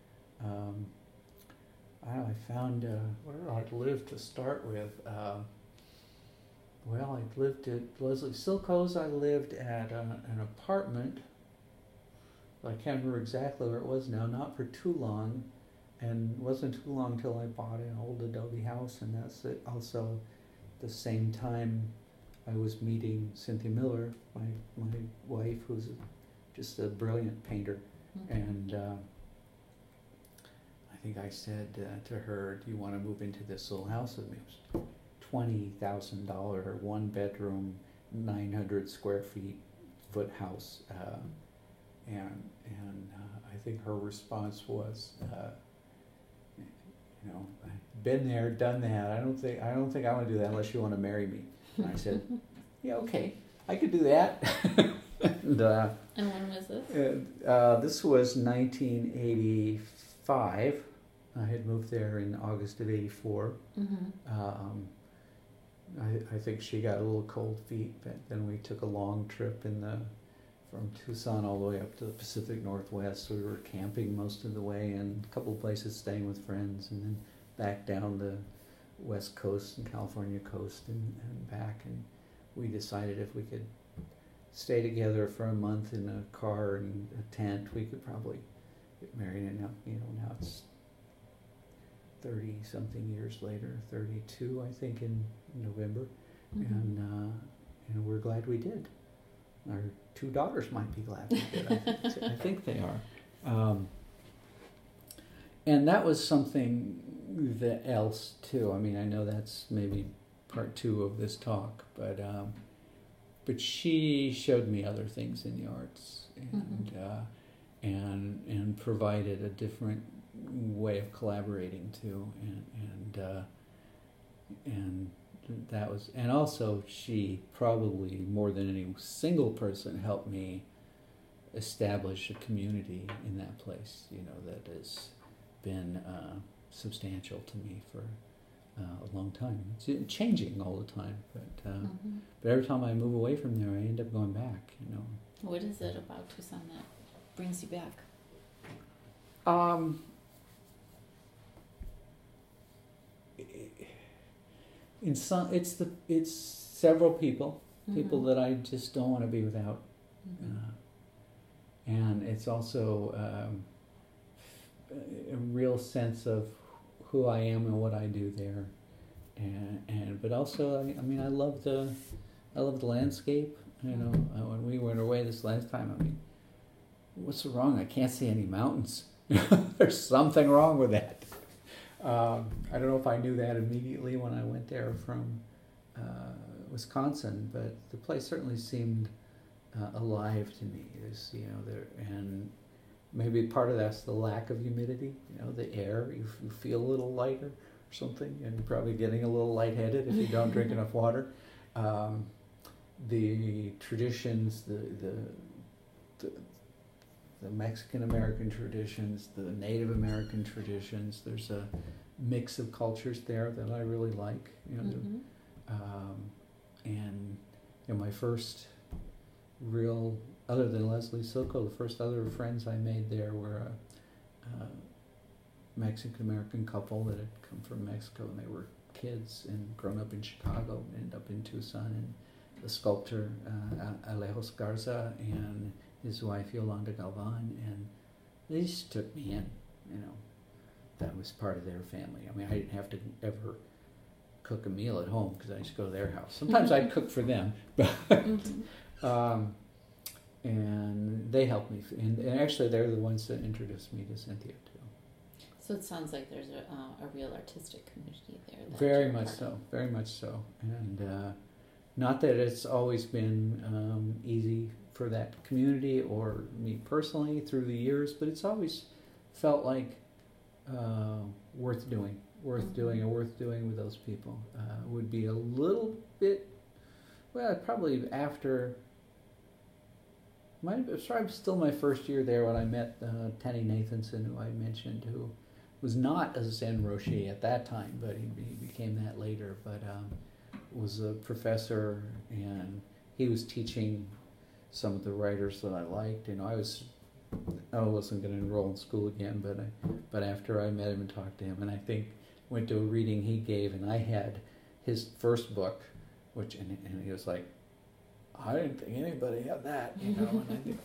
I found where I'd lived to start with. Well, I lived at Leslie Silco's. I lived at an apartment. I can't remember exactly where it was now, not for too long, and it wasn't too long till I bought an old adobe house, and that's it. Also, the same time I was meeting Cynthia Miller, my wife, who's just a brilliant painter, and I think I said to her, do you want to move into this little house with me? It was $20,000, one bedroom, 900 square foot house. And I think her response was, I've been there, done that. I don't think I want to do that unless you want to marry me. And I said, yeah, okay, I could do that. And when was this? This was 1985. I had moved there in August of '84. Mm-hmm. I think she got a little cold feet, but then we took a long trip from Tucson all the way up to the Pacific Northwest. We were camping most of the way, and a couple of places staying with friends, and then back down the West Coast and California coast and back. And we decided if we could stay together for a month in a car and a tent, we could probably get married. And now it's 30-something years later, 32, I think, in November. Mm-hmm. And we're glad we did. Our two daughters might be glad we did. I think they are. And that was something else, too. I mean, I know that's maybe part 2 of this talk, but she showed me other things in the arts and provided a different way of collaborating too, and that was, and also she probably more than any single person helped me establish a community in that place, that has been substantial to me for a long time. It's changing all the time, but every time I move away from there, I end up going back. What is it about Tucson that brings you back? It's several people that I just don't want to be without, and it's also a real sense of who I am and what I do there, but also I love the landscape. When we went away this last time, what's wrong? I can't see any mountains. There's something wrong with that. I don't know if I knew that immediately when I went there from Wisconsin, but the place certainly seemed alive to me. And maybe part of that's the lack of humidity. The air, you feel a little lighter or something, and you're probably getting a little lightheaded if you don't drink enough water. The traditions, the Mexican American traditions, the Native American traditions. There's a mix of cultures there that I really like. My first real, other than Leslie Silco, the first other friends I made there were a Mexican American couple that had come from Mexico, and they were kids and grown up in Chicago, ended up in Tucson, and the sculptor Alejos Garza and his wife Yolanda Galvan, and they just took me in, you know. That was part of their family. I mean, I didn't have to ever cook a meal at home because I used to go to their house. Sometimes I'd cook for them, but and they helped me. And actually, they're the ones that introduced me to Cynthia too. So it sounds like there's a real artistic community there. Very much so. Very much so. And not that it's always been easy for that community or me personally through the years, but it's always felt like worth doing with those people. Would be a little bit, well, probably after, it was probably still my first year there when I met Tenny Nathanson, who I mentioned, who was not a Zen Roshi at that time, but he became that later, but was a professor, and he was teaching some of the writers that I liked. You know, I wasn't going to enroll in school again, but after I met him and talked to him, and I think went to a reading he gave, and I had his first book, and he was like, I didn't think anybody had that, you know,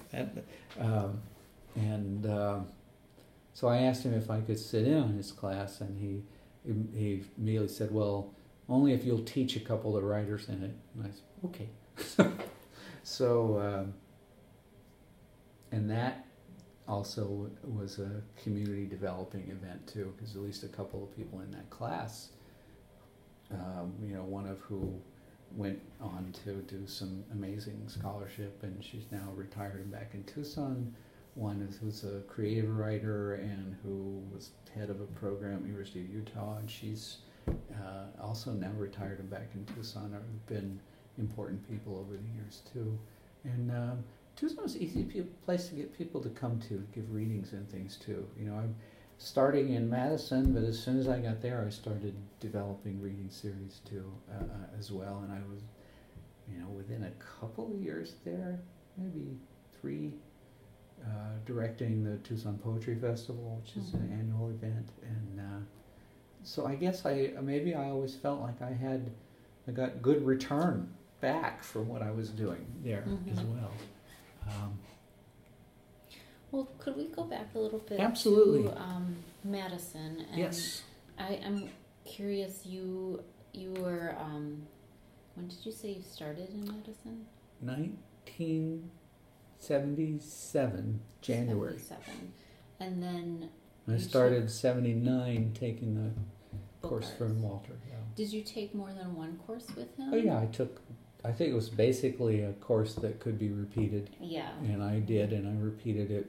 so I asked him if I could sit in on his class, and he immediately said, well, only if you'll teach a couple of the writers in it. And I said, okay. So, and that also was a community developing event too, because at least a couple of people in that class, you know, one of who went on to do some amazing scholarship, and she's now retired and back in Tucson. One who's a creative writer and who was head of a program at the University of Utah, and she's also now retired and back in Tucson. Have been important people over the years too. And Tucson's an easy place to get people to come to give readings and things too. You know, I'm starting in Madison, but as soon as I got there, I started developing reading series too as well. And I was, you know, within a couple of years there, maybe 3, directing the Tucson Poetry Festival, which is an annual event. And so I guess I always felt like I got good return back from what I was doing there as well. Well, could we go back a little bit Absolutely. to Madison? And yes. I'm curious, you were, when did you say you started in Madison? 1977, January. 77. And then I started 79 taking the course arts. from Walter. Yeah. Did you take more than one course with him? Oh yeah, I think it was basically a course that could be repeated. Yeah. And I did, and I repeated it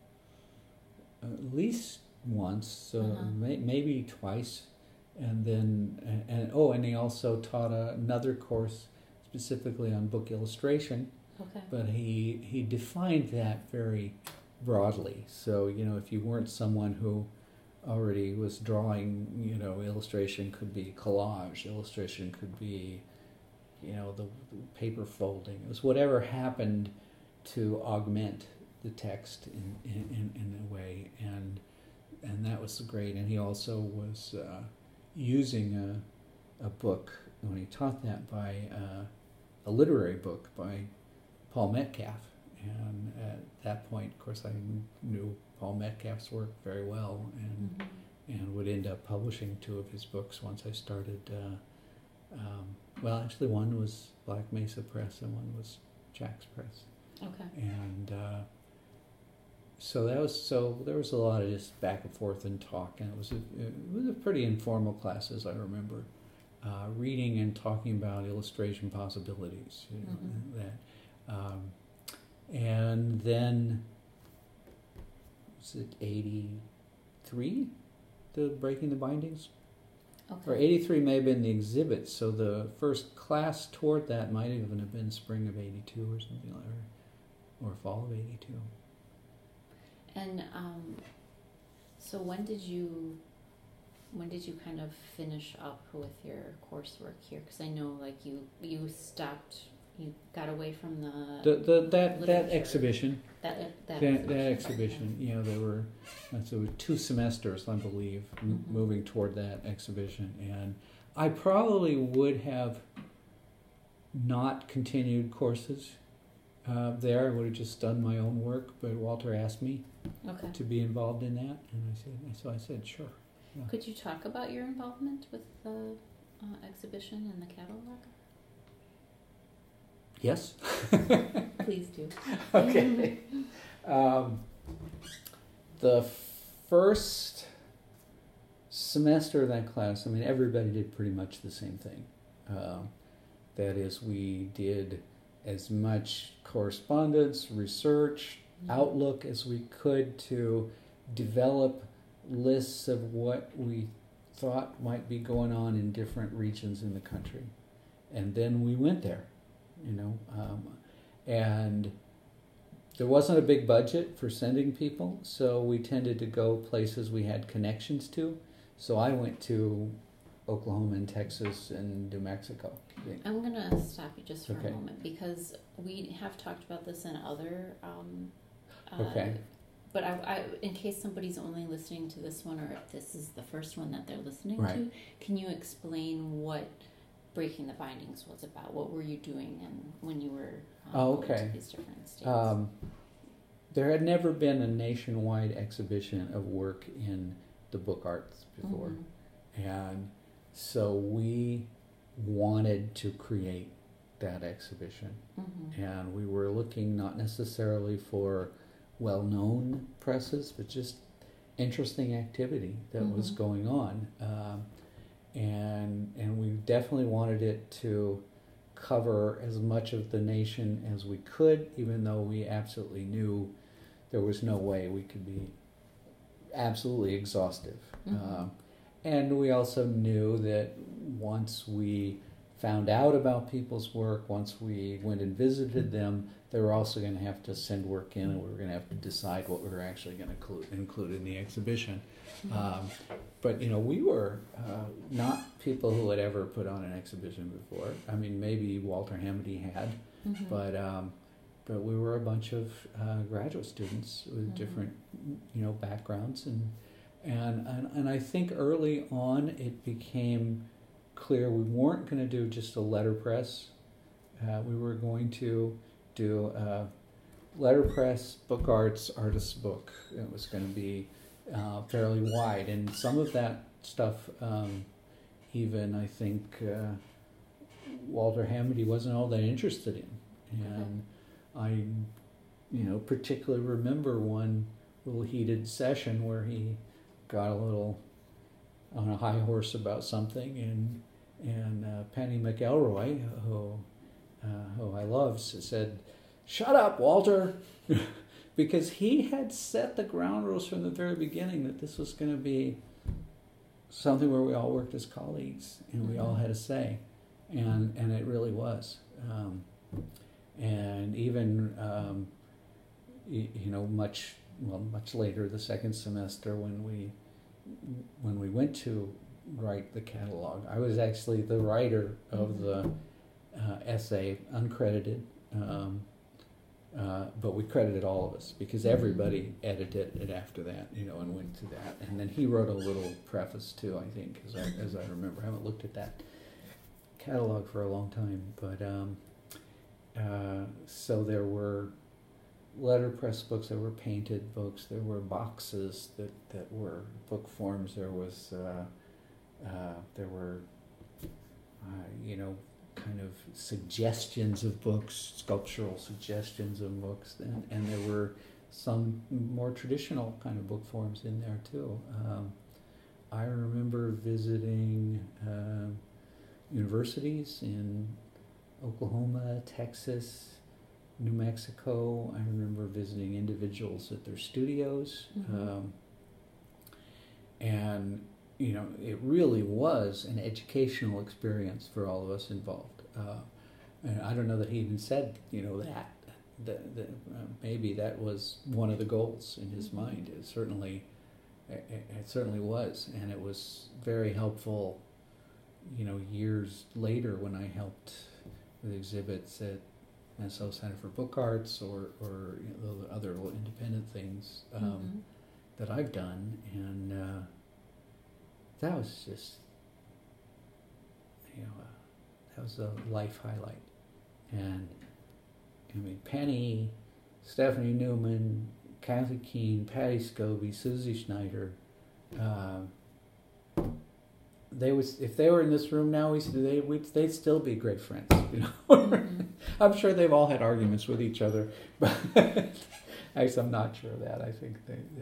at least once, so maybe twice. And then, and he also taught another course specifically on book illustration. Okay. But he defined that very broadly. So, you know, if you weren't someone who already was drawing, you know, illustration could be collage, illustration could be, you know, the paper folding. It was whatever happened to augment the text in a way, and that was great. And he also was using a book when he taught that by a literary book by Paul Metcalf. And at that point, of course, I knew Paul Metcalf's work very well, and would end up publishing 2 of his books once I started. Well, actually, one was Black Mesa Press, and one was Jack's Press. Okay. And so there was a lot of just back and forth and talk, and it was a pretty informal classes. I remember reading and talking about illustration possibilities. You know, that. And then, was it 83, the Breaking the Bindings? Okay. Or 83 may have been the exhibit, so the first class toward that might even have been spring of 82 or something like that, or fall of 82. And so when did you kind of finish up with your coursework here? Because I know, like, you stopped. You got away from that exhibition. That exhibition. You know, there were 2 semesters, I believe, moving toward that exhibition, and I probably would have not continued courses there. I would have just done my own work, but Walter asked me Okay. to be involved in that, and I said sure. Yeah. Could you talk about your involvement with the exhibition and the catalog? Yes. Please do. Okay. The first semester of that class, I mean, everybody did pretty much the same thing. That is, we did as much correspondence, research, outlook as we could to develop lists of what we thought might be going on in different regions in the country. And then we went there, and there wasn't a big budget for sending people, so we tended to go places we had connections to. So I went to Oklahoma and Texas and New Mexico. I'm going to stop you just for Okay. a moment, because we have talked about this in other Okay. but I, in case somebody's only listening to this one, or if this is the first one that they're listening Right. to, can you explain what Breaking the Bindings was about? What were you doing and when you were going to these different states? There had never been a nationwide exhibition of work in the book arts before. Mm-hmm. And so we wanted to create that exhibition. Mm-hmm. And we were looking not necessarily for well-known presses, but just interesting activity that was Mm-hmm. going on. And we definitely wanted it to cover as much of the nation as we could, even though we absolutely knew there was no way we could be absolutely exhaustive. Mm-hmm. And we also knew that once we found out about people's work, once we went and visited them, they were also going to have to send work in, and we were going to have to decide what we were actually going to include in the exhibition. Mm-hmm. But we were not people who had ever put on an exhibition before. I mean, maybe Walter Hamady had, Mm-hmm. but we were a bunch of graduate students with Mm-hmm. different backgrounds, and I think early on it became clear we weren't going to do just a letterpress. We were going to do a letterpress, book arts, artist's book. It was going to be fairly wide, and some of that stuff, even I think Walter Hamady wasn't all that interested in, and I, particularly remember one little heated session where he got a little on a high horse about something, and Penny McElroy, who I love, said, "Shut up, Walter," because he had set the ground rules from the very beginning that this was going to be something where we all worked as colleagues and we all had a say, and it really was. And even much later, the second semester, when we went to write the catalog, I was actually the writer of the essay, uncredited, but we credited all of us because everybody edited it after that, and went to that. And then he wrote a little preface too, I think, as I remember. I haven't looked at that catalog for a long time, but so there were letterpress books, there were painted books, there were boxes that were book forms, there was there were kind of suggestions of books, sculptural suggestions of books, and there were some more traditional kind of book forms in there too. I remember visiting universities in Oklahoma, Texas, New Mexico. I remember visiting individuals at their studios. And it really was an educational experience for all of us involved. And I don't know that he even said, that maybe that was one of the goals in his mind. It certainly was, and it was very helpful. Years later, when I helped with exhibits at Minnesota Center for Book Arts or other little independent things that I've done, and that was just that was a life highlight. And I mean, Penny, Stephanie Newman, Kathy Keene, Patty Scobie, Susie Schneider. If they were in this room now, they'd still be great friends. Mm-hmm. I'm sure they've all had arguments with each other, but actually, I'm not sure of that. I think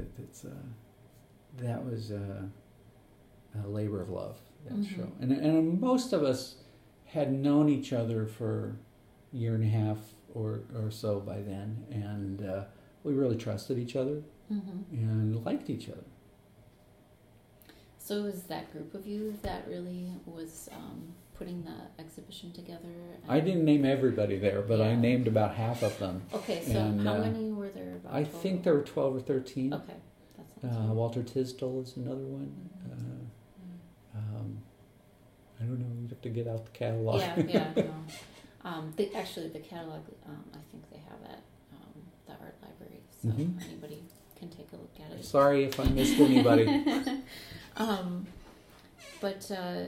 that was a labor of love, that Mm-hmm. show. And most of us had known each other for a year and a half or so by then, and we really trusted each other Mm-hmm. and liked each other. So it was that group of you that really was putting the exhibition together? I didn't name everybody there, but I Yeah. named about half of them. Okay, so And, how many were there about? I total? think there were 12 or 13. Okay, that sounds right. Walter Tisdale is another one. I don't know, you'd have to get out the catalog. Yeah, no. The catalog, I think they have at the art library, so Mhm. anybody can take a look at it. Sorry if I missed anybody. But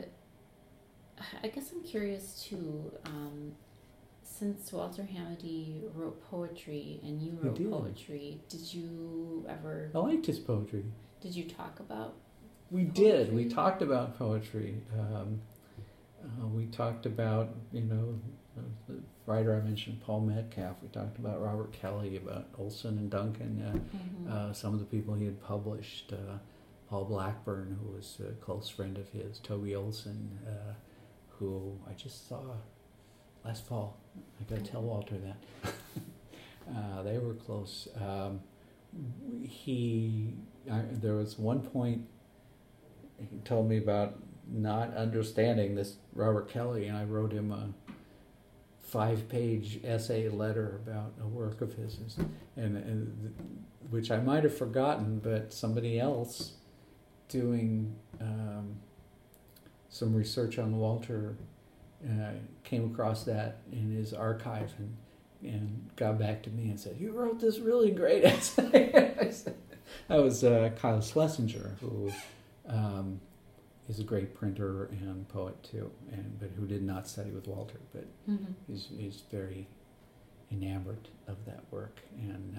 I guess I'm curious too. Since Walter Hamady wrote poetry and you He wrote did. poetry, did you ever? I liked his poetry. Did you talk about? We did. We talked about poetry. We talked about, the writer I mentioned, Paul Metcalf. We talked about Robert Kelly, about Olson and Duncan, Mhm. some of the people he had published. Paul Blackburn, who was a close friend of his, Toby Olson, who I just saw last fall. I got to tell Walter that. They were close. There was one point he told me about not understanding this Robert Kelly, and I wrote him a 5-page essay letter about a work of his, and which I might have forgotten, but somebody else doing some research on Walter came across that in his archive and got back to me and said, "You wrote this really great essay." That was Kyle Schlesinger, who is a great printer and poet too, but who did not study with Walter, but Mhm. he's very enamored of that work. And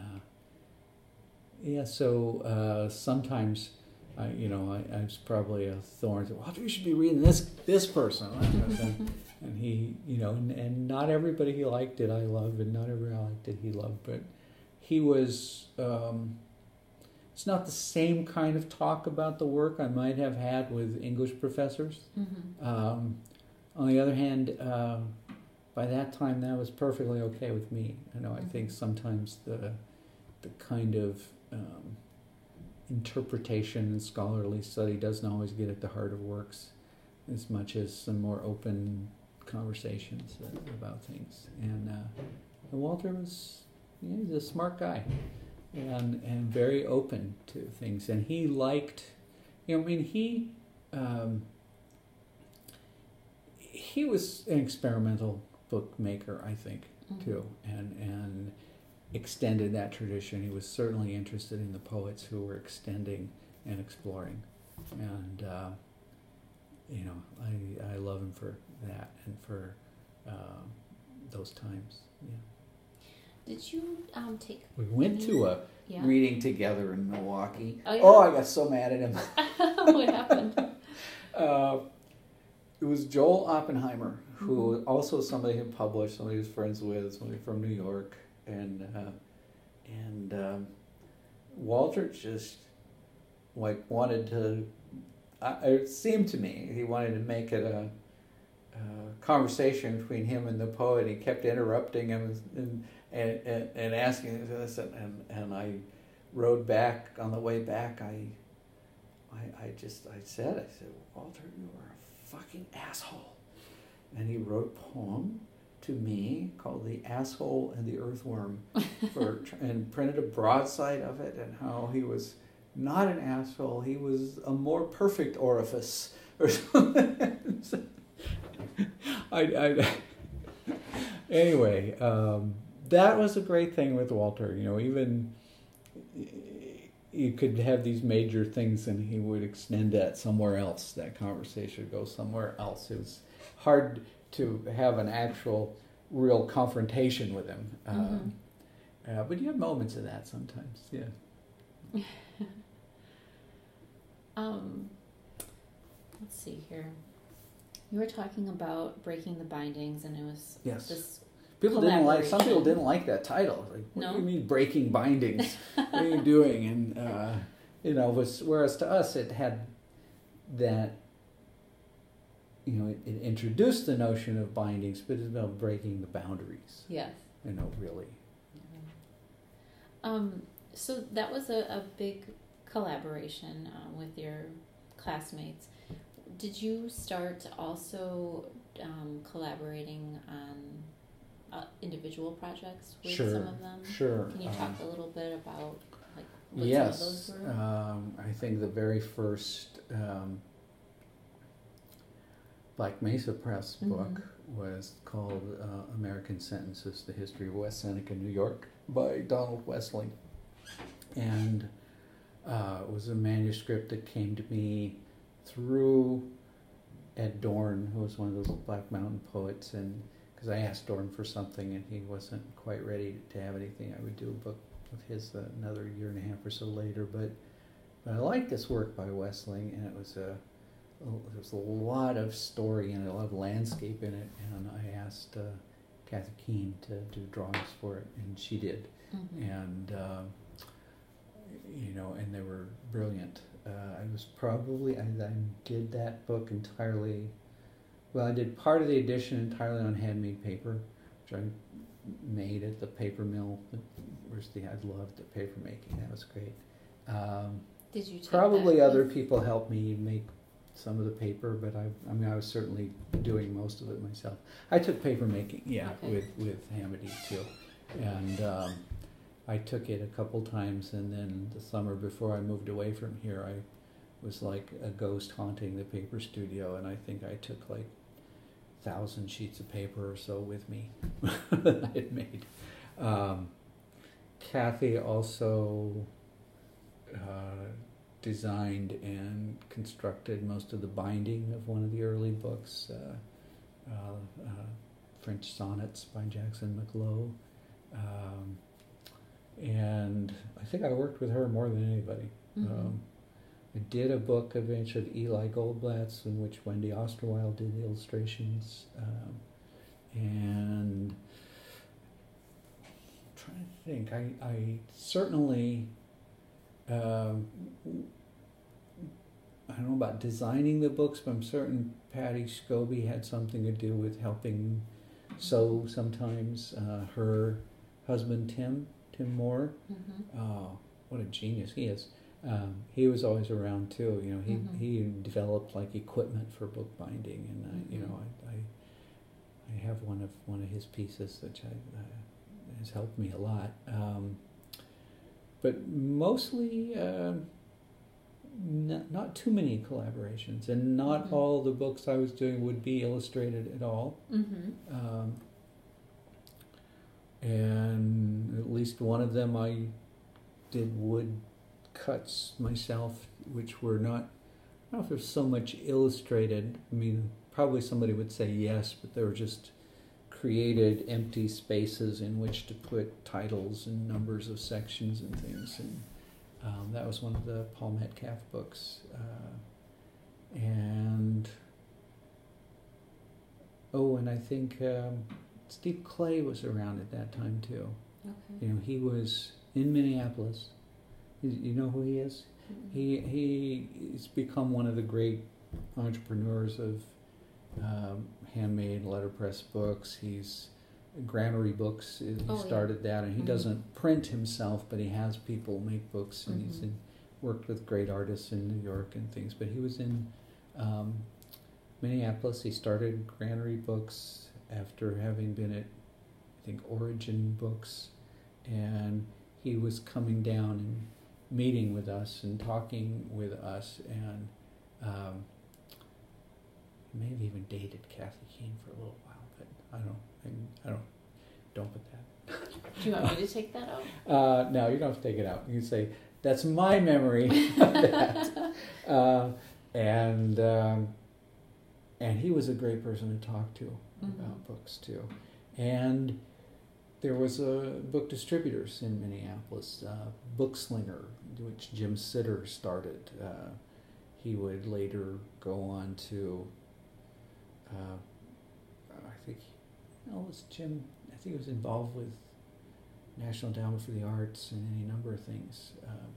so sometimes I was probably a thorn. Walter, you should be reading this person. And he, and not everybody he liked it I loved, and not everybody I liked it he loved, but he was. It's not the same kind of talk about the work I might have had with English professors. Mhm. On the other hand, by that time, that was perfectly okay with me. I think sometimes the kind of interpretation and scholarly study doesn't always get at the heart of works as much as some more open conversations about things. And Walter he's a smart guy. And very open to things, and he liked, he was an experimental bookmaker, I think, too, and extended that tradition. He was certainly interested in the poets who were extending and exploring, and I love him for that and for those times. Yeah. Did you take? We went to a Yeah. reading together in Milwaukee. Oh, yeah? I got so mad at him. What happened? It was Joel Oppenheimer, who also somebody who published, somebody he was friends with, somebody from New York, and Walter just wanted to. It seemed to me he wanted to make it a conversation between him and the poet. He kept interrupting him and asking this, and I rode back on the way back. I said, Walter, you are a fucking asshole. And he wrote a poem to me called "The Asshole and the Earthworm," and printed a broadside of it, and how he was not an asshole, he was a more perfect orifice or something. Anyway, that was a great thing with Walter. Even you could have these major things, and he would extend that somewhere else. That conversation would go somewhere else. It was hard to have an actual real confrontation with him. But you have moments of that sometimes, yeah. Let's see here. You were talking about breaking the bindings, and it was this some people didn't like that title. Like, what do you mean breaking bindings? What are you doing? And whereas to us it had that, it introduced the notion of bindings, but it's about breaking the boundaries. Yes. Really. So that was a big collaboration with your classmates. Did you start also collaborating on individual projects with some of them? Sure. Can you talk a little bit about what some of those were? I think the very first Black Mesa Press book was called American Sentences, The History of West Seneca, New York, by Donald Wessling. And it was a manuscript that came to me through Ed Dorn, who was one of those Black Mountain poets, and because I asked Dorn for something and he wasn't quite ready to have anything, I would do a book of his another year and a half or so later. But I liked this work by Wessling, and it was there was a lot of story and a lot of landscape in it, and I asked Kathy Keene to do drawings for it, and she did. And and they were brilliant. I did that book entirely. Well, I did part of the edition entirely on handmade paper, which I made at the paper mill. I loved the paper making. That was great. Did you take probably that other people helped me make some of the paper, but I was certainly doing most of it myself. I took paper making, with Hamady too, and I took it a couple times, and then the summer before I moved away from here, I was like a ghost haunting the paper studio, and I think I took like 1,000 sheets of paper or so with me that I had made. Kathy also designed and constructed most of the binding of one of the early books, French Sonnets by Jackson Maclow. And I think I worked with her more than anybody. I did a book eventually of Eli Goldblatt's, in which Wendy Osterwile did the illustrations. And I'm trying to think, I certainly, I don't know about designing the books, but I'm certain Patty Scobie had something to do with helping sew sometimes. Her husband, Tim Moore, what a genius he is. He was always around too. He developed like equipment for bookbinding, and I have one of his pieces which has helped me a lot. But mostly, not too many collaborations, and not all the books I was doing would be illustrated at all. And at least one of them I did wood cuts myself, which were not, I don't know if there's so much illustrated. I mean, probably somebody would say yes, but they were just created empty spaces in which to put titles and numbers of sections and things. And that was one of the Paul Metcalf books. And I think Steve Clay was around at that time too. Okay. He was in Minneapolis. You know who he is? He's become one of the great entrepreneurs of handmade letterpress books. He's Granary Books. He started that, and he doesn't print himself, but he has people make books, and he's worked with great artists in New York and things. But he was in Minneapolis. He started Granary Books after having been at, I think, Origin Books, and he was coming down and meeting with us and talking with us, and may have even dated Kathy Keene for a little while, but don't put that. Do you want me to take that out? No, you don't have to take it out. You can say, that's my memory of that. and he was a great person to talk to about books too. And there was a book distributors in Minneapolis, Bookslinger, which Jim Sitter started. He would later go on to, I think he was involved with National Endowment for the Arts and any number of things.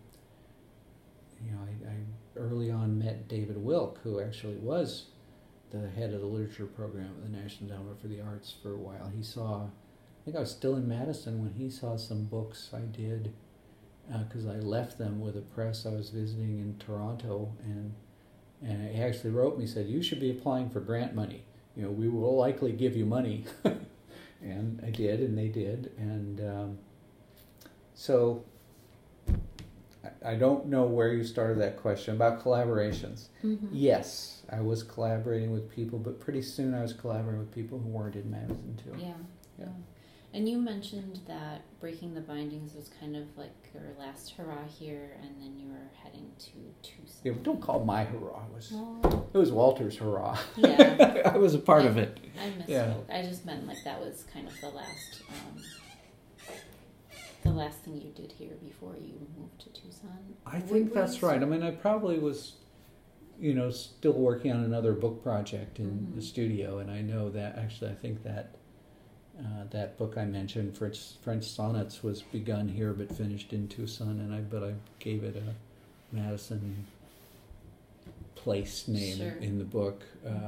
I early on met David Wilk, who actually was the head of the literature program at the National Endowment for the Arts for a while. He saw, I think I was still in Madison when he saw some books I did, because I left them with a press I was visiting in Toronto, and he actually wrote me, said, "You should be applying for grant money. We will likely give you money." And I did, and they did, and so I don't know where you started that question about collaborations. Yes, I was collaborating with people, but pretty soon I was collaborating with people who weren't in Madison too. Yeah. And you mentioned that Breaking the Bindings was kind of like your last hurrah here, and then you were heading to Tucson. Yeah, but don't call my hurrah. It was Walter's hurrah. Yeah. I was a part of it. I misspoke. I just meant like that was kind of the last thing you did here before you moved to Tucson. I think that's right. I mean, I probably was, still working on another book project in the studio, and I know that actually I think that that book I mentioned, French Sonnets, was begun here but finished in Tucson, and I gave it a Madison place name in the book,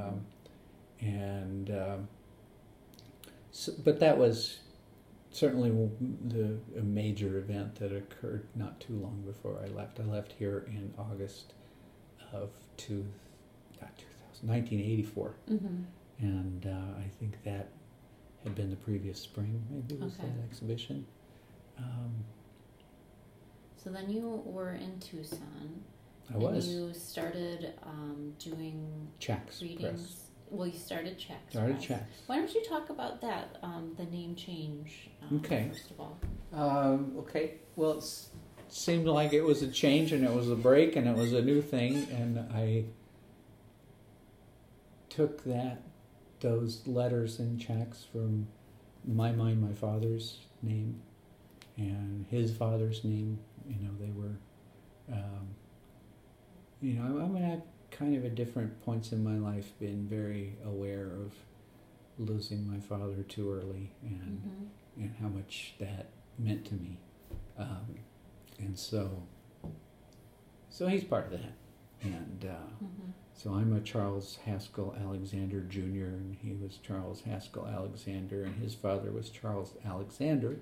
but that was certainly a major event that occurred not too long before I left. I left here in August of 1984, and I think that had been the previous spring, maybe, was that exhibition. So then you were in Tucson. I was. And you started doing Checks readings. Press. Well, you started Checks. Checks. Why don't you talk about that, the name change, first of all? Okay. Well, it seemed like it was a change, and it was a break, and it was a new thing, and I took those letters and checks from, in my mind, my father's name and his father's name. They were, I'm at kind of at different points in my life been very aware of losing my father too early, and how much that meant to me. And so he's part of that. And so I'm a Charles Haskell Alexander Jr., and he was Charles Haskell Alexander, and his father was Charles Alexander.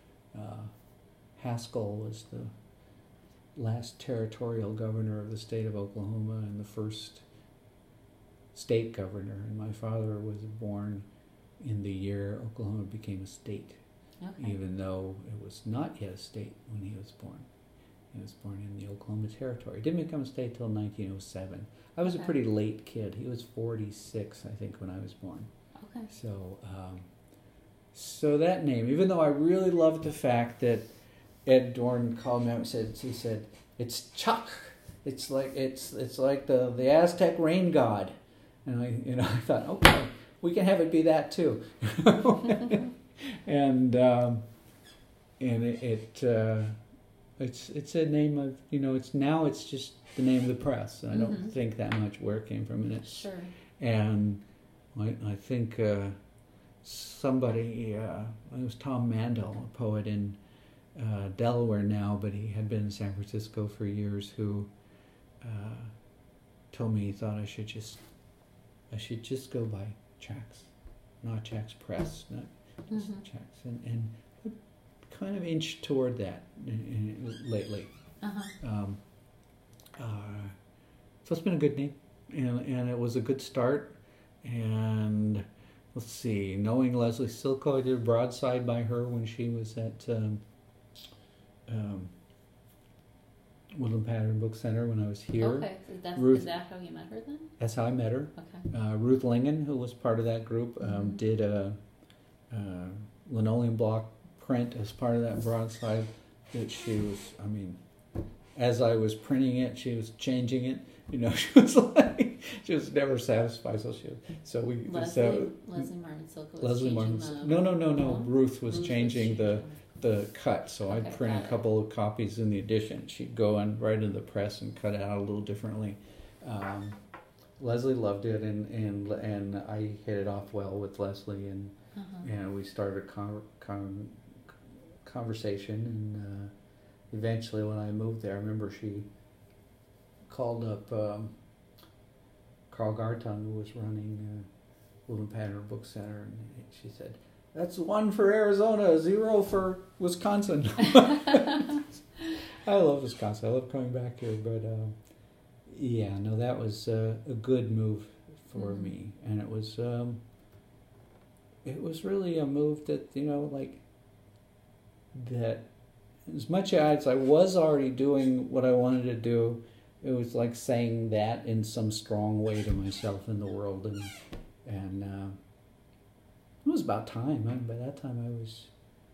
Haskell was the last territorial governor of the state of Oklahoma and the first state governor, and my father was born in the year Oklahoma became a state, even though it was not yet a state when he was born. He was born in the Oklahoma Territory. It didn't become a state till 1907. I was a pretty late kid. He was 46, I think, when I was born. Okay. So that name, even though I really loved the fact that Ed Dorn called me up and said, "It's Chuck. It's like the Aztec rain god." And I thought, okay, we can have it be that too. And it's a name of, it's just the name of the press, and I don't think that much where it came from. And Sure. And I think somebody, it was Tom Mandel, a poet in Delaware now, but he had been in San Francisco for years, who told me he thought I should just go by Checks, not Checks Press, not just Checks, and kind of inched toward that lately. So it's been a good name, and it was a good start. And let's see, knowing Leslie Silko, I did a broadside by her when she was at Woodland Pattern Book Center when I was here. Okay, is that how you met her then? That's how I met her. Okay. Ruth Lingen, who was part of that group, did a linoleum block print as part of that broadside that she was, as I was printing it, she was changing it, She was never satisfied. Leslie Martin Silka was Leslie Martin. No. Ruth was changing the cut, so Okay, I'd print got a it. couple of copies in the edition. She'd go on right into the press and cut it out a little differently. Leslie loved it, and I hit it off well with Leslie, and we started a conversation, and eventually when I moved there, I remember she called up Carl Gartung, who was running William Paterner Book Center, and she said, "That's 1 for Arizona, 0 for Wisconsin." I love Wisconsin. I love coming back here, but that was a good move for me, and it was really a move that that as much as I was already doing what I wanted to do, it was like saying that in some strong way to myself in the world, and it was about time. By that time I was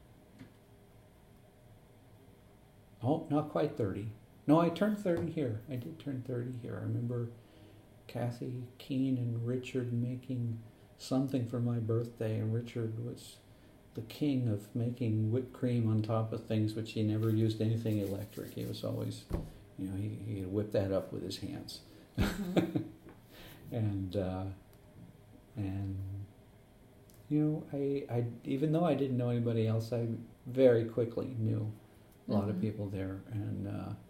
not quite 30. No, I turned 30 here. I did turn 30 here. I remember Kathy Keene and Richard making something for my birthday, and Richard was the king of making whipped cream on top of things, which he never used anything electric. He was always, he whipped that up with his hands. and I even though I didn't know anybody else, I very quickly knew a lot of people there, and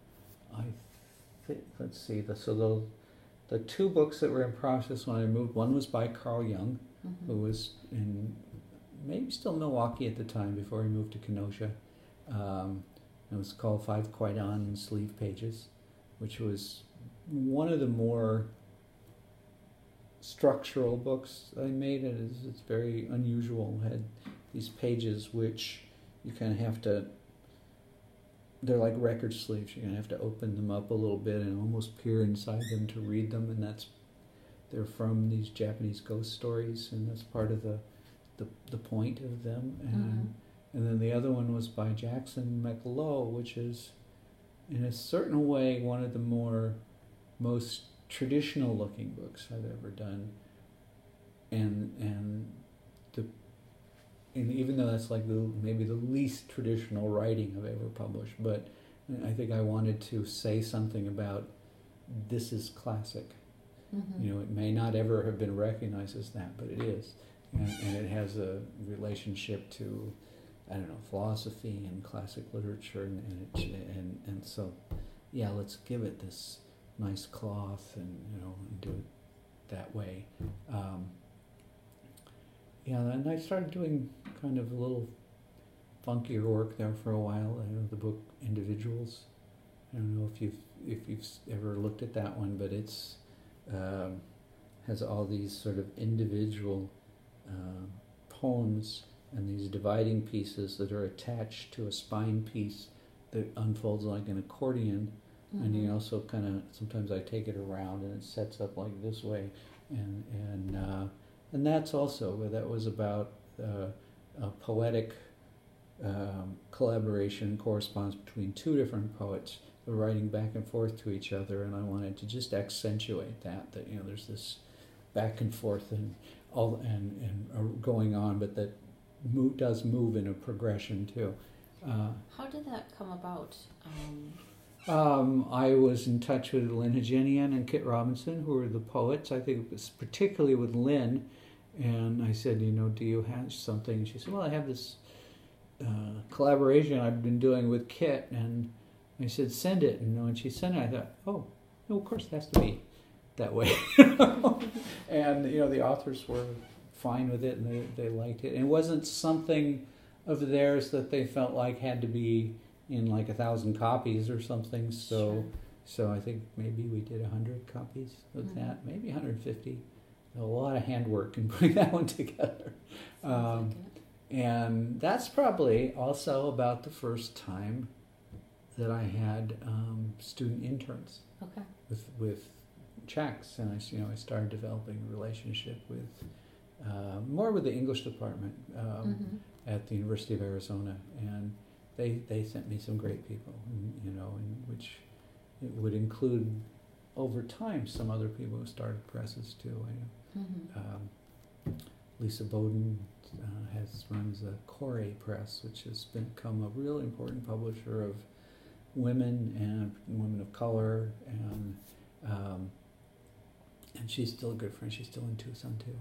let's see, the 2 books that were in process when I moved, one was by Carl Jung, who was in maybe still Milwaukee at the time before he moved to Kenosha. It was called 5 Kwaidan and Sleeve Pages, which was one of the more structural books I made. It's very unusual. It had these pages which you kind of have to, they're like record sleeves. You're going to have to open them up a little bit and almost peer inside them to read them, and they're from these Japanese ghost stories, and that's part of the point of them. And then the other one was by Jackson McLough, which is in a certain way one of the most traditional looking books I've ever done, and even though that's like maybe the least traditional writing I've ever published, but I think I wanted to say something about this is classic. It may not ever have been recognized as that, but it is, and it has a relationship to, I don't know, philosophy and classic literature, and so, yeah, let's give it this nice cloth and do it that way. And I started doing kind of a little funkier work there for a while. The book Individuals. I don't know if you've ever looked at that one, but it's has all these sort of individual poems and these dividing pieces that are attached to a spine piece that unfolds like an accordion. And you also kind of, sometimes I take it around and it sets up like this way, and that's also, that was about a poetic collaboration, correspondence between 2 different poets who are writing back and forth to each other, and I wanted to just accentuate that there's this back and forth and all and going on, but that does move in a progression too. How did that come about? I was in touch with Lynn Hagenian and Kit Robinson, who were the poets. I think it was particularly with Lynn, and I said, do you have something? And she said, well, I have this collaboration I've been doing with Kit, and I said, send it. And when she sent it, I thought, oh, no, of course it has to be that way. And the authors were fine with it, and they liked it. And it wasn't something of theirs that they felt like had to be in like 1,000 copies or something. So I think maybe we did 100 copies of that, maybe 150. A lot of handwork in putting that one together. And that's probably also about the first time that I had student interns. Okay. With Czechs, and I started developing a relationship with more with the English department at the University of Arizona, and they sent me some great people, and which it would include over time, some other people who started presses too. Lisa Bowden runs the Corey Press, which has become a real important publisher of women and women of color, and she's still a good friend. She's still in Tucson too.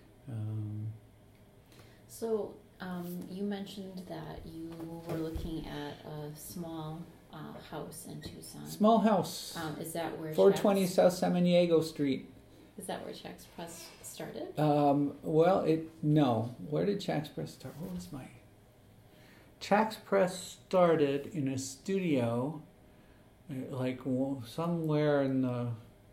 So you mentioned that you were looking at a small house in Tucson. Small house. Is that where 420 South Samaniego Street. Is that where Chac's Press started? No. Where did Chac's Press start? What was my... Chac's Press started in a studio, somewhere in the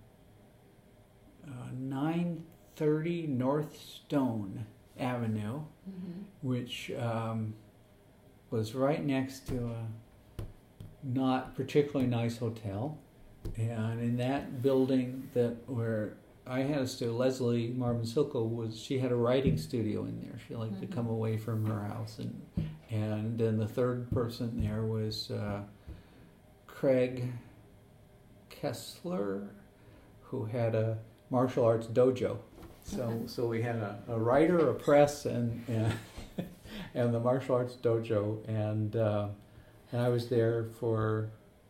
930 North Stone Avenue, which was right next to a not particularly nice hotel. And in that building where I had a studio, Leslie Marvin Silko she had a writing studio in there. She liked to come away from her house, and then the third person there was Craig Kessler, who had a martial arts dojo. So we had a writer, a press, and the martial arts dojo, and I was there for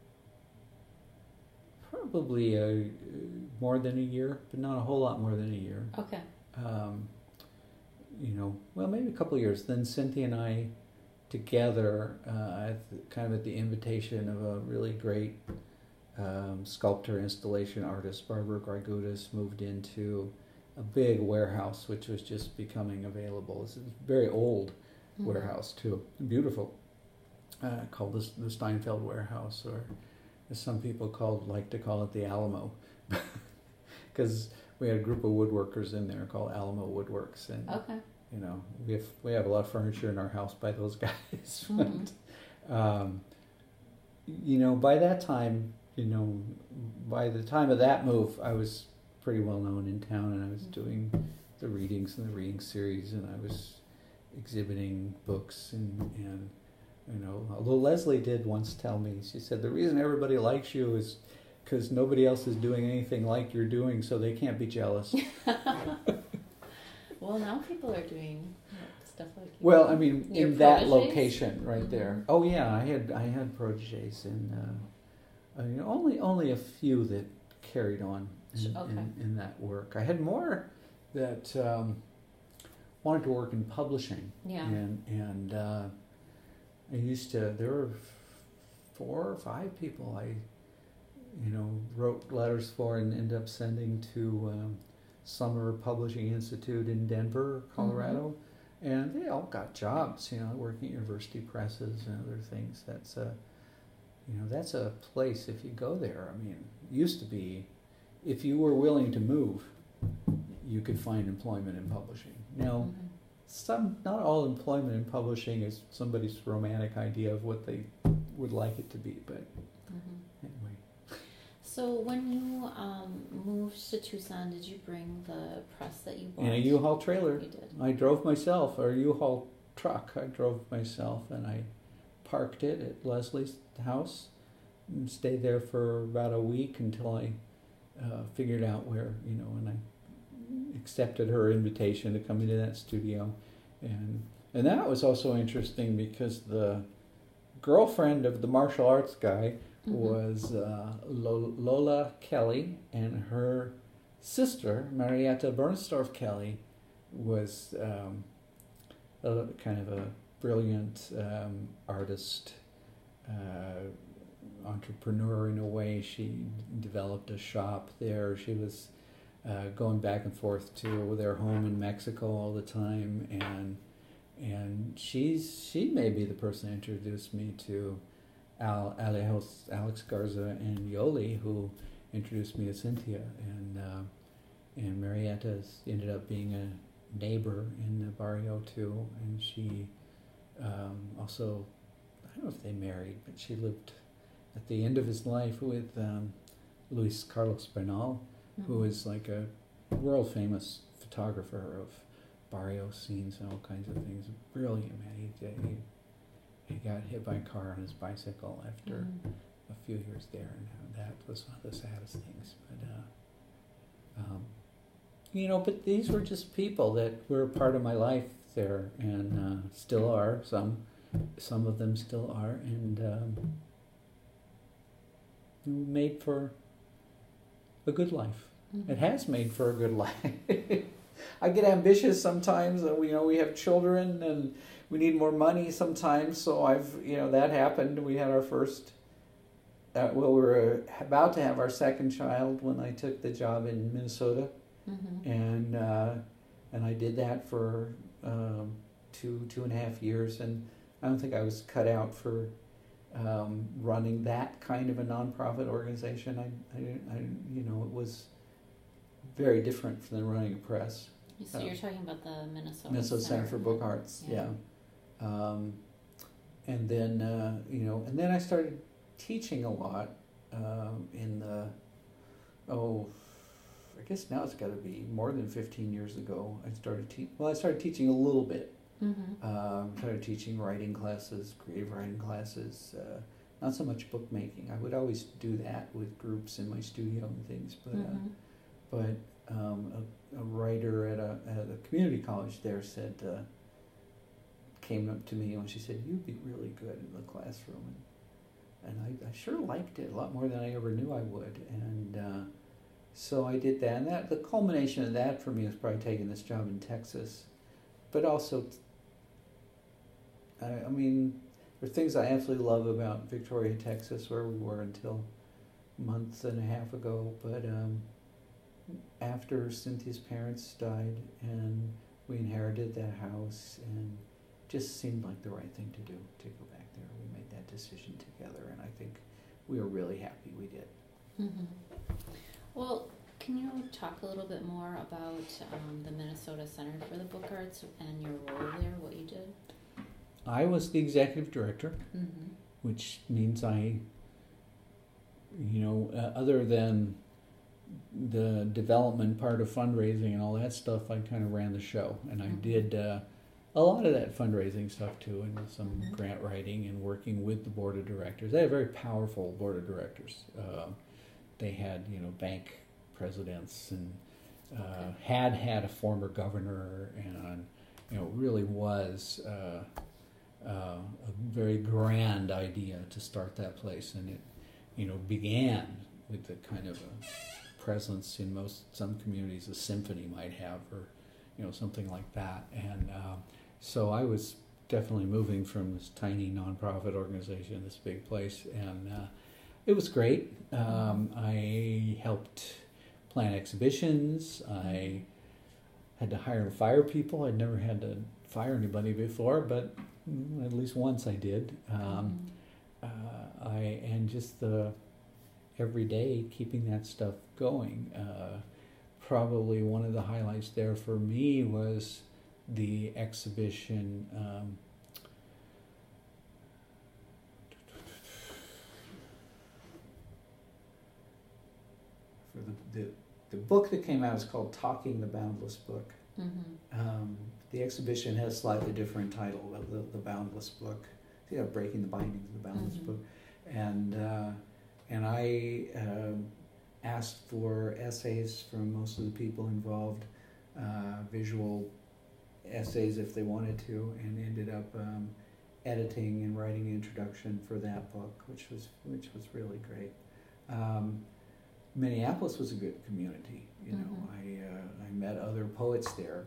probably more than a year, but not a whole lot more than a year. Okay. Maybe a couple of years. Then Cynthia and I, together, at the invitation of a really great sculptor, installation artist, Barbara Grigudis, moved into a big warehouse, which was just becoming available. It's a very old warehouse, too. Beautiful. Called the Steinfeld Warehouse, or as some people like to call it, the Alamo. Because we had a group of woodworkers in there called Alamo Woodworks, and we have a lot of furniture in our house by those guys. But, by that time, by the time of that move, I was pretty well known in town, and I was doing the readings and the reading series, and I was exhibiting books, and although Leslie did once tell me, she said, the reason everybody likes you is because nobody else is doing anything like you're doing, so they can't be jealous. Well, now people are doing stuff like you. Well, I mean, your in that protégés? location right there. Oh yeah, I had protégés, and only a few that carried on in that work. I had more that wanted to work in publishing. Yeah. And I used to. There were 4 or 5 people I wrote letters for and ended up sending to Summer Publishing Institute in Denver, Colorado, and they all got jobs, working at university presses and other things. That's a place, if you go there. I mean, it used to be, if you were willing to move, you could find employment in publishing. Now, not all employment in publishing is somebody's romantic idea of what they would like it to be, but anyway. So when you moved to Tucson, did you bring the press that you bought? In a U-Haul trailer. You did. I drove myself, or a U-Haul truck. I drove myself, and I parked it at Leslie's house and stayed there for about a week until I figured out where, and I accepted her invitation to come into that studio. And that was also interesting because the girlfriend of the martial arts guy was Lola Kelly, and her sister, Marietta Bernstorff Kelly, was kind of a brilliant artist, entrepreneur in a way. She developed a shop there. She was going back and forth to their home in Mexico all the time, and she may be the person who introduced me to Alex Garza and Yoli, who introduced me to Cynthia, and Marietta ended up being a neighbor in the barrio too, and she also, I don't know if they married, but she lived at the end of his life with Luis Carlos Bernal, who is like a world famous photographer of barrio scenes and all kinds of things. Brilliant man. He got hit by a car on his bicycle after a few years there, and that was one of the saddest things. But but these were just people that were a part of my life there, and still are. Some of them still are, and made for a good life. Mm-hmm. It has made for a good life. I get ambitious sometimes. We have children, and we need more money sometimes. So that happened. We had our first. We were about to have our second child when I took the job in Minnesota, Mm-hmm. and I did that for 2.5 years, and I don't think I was cut out for running that kind of a nonprofit organization. It was very different than running a press. So you're talking about the Minnesota Center for Book Arts, yeah. And then and then I started teaching a lot I guess now it's got to be more than 15 years ago. I started teaching a little bit. Mm-hmm. Started teaching writing classes, creative writing classes. Not so much bookmaking. I would always do that with groups in my studio and things, but a writer at a community college there came up to me and she said, "You'd be really good in the classroom," and I sure liked it a lot more than I ever knew I would, and so I did that. And the culmination of that for me was probably taking this job in Texas, but also, there are things I absolutely love about Victoria, Texas, where we were until a month and a half ago. But after Cynthia's parents died and we inherited that house, and just seemed like the right thing to do to go back there. We made that decision together, and I think we were really happy we did. Mm-hmm. Well, can you talk a little bit more about the Minnesota Center for the Book Arts and your role there, what you did? I was the executive director, Mm-hmm. which means I, other than the development part of fundraising and all that stuff, I kind of ran the show. And I did a lot of that fundraising stuff too, and some grant writing and working with the board of directors. They had a very powerful board of directors. They had, bank presidents and had a former governor, and really was a very grand idea to start that place, and it began with the kind of a presence in some communities a symphony might have, or something like that, and so I was definitely moving from this tiny nonprofit organization to this big place, and it was great. I helped plan exhibitions. I had to hire and fire people. I'd never had to fire anybody before, but at least once I did. And just the every day keeping that stuff going. Probably one of the highlights there for me was the exhibition. For the book that came out is called Talking the Boundless Book. Mm-hmm. The exhibition has a slightly different title, the Boundless Book. Breaking the Bindings of the Boundless Book, and I asked for essays from most of the people involved, visual essays if they wanted to, and ended up editing and writing the introduction for that book, which was really great. Minneapolis was a good community. I met other poets there.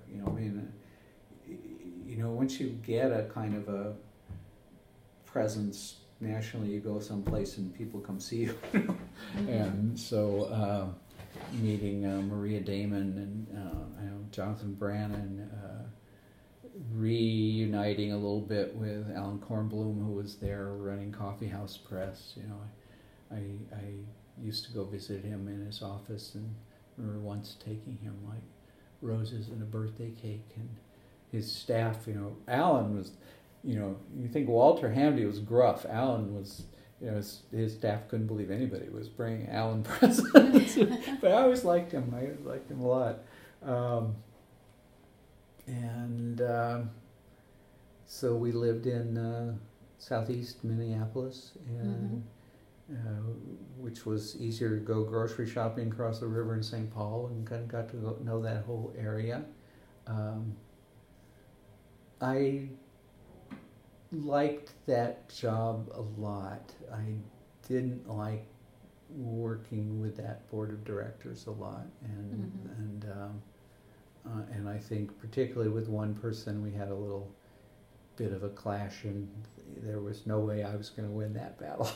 Once you get a kind of a presence nationally, you go someplace and people come see you. And so meeting Maria Damon and Jonathan Brannon, reuniting a little bit with Alan Kornblum, who was there running Coffee House Press. I used to go visit him in his office, and remember once taking him like roses and a birthday cake, and his staff. Alan was, you think Walter Hamdy was gruff. Alan was, his staff couldn't believe anybody was bringing Alan presents. But I always liked him. I liked him a lot. So we lived in southeast Minneapolis, and which was easier to go grocery shopping across the river in St. Paul, and kind of got to know that whole area. I liked that job a lot. I didn't like working with that board of directors a lot, and I think particularly with one person we had a little bit of a clash, and there was no way I was going to win that battle.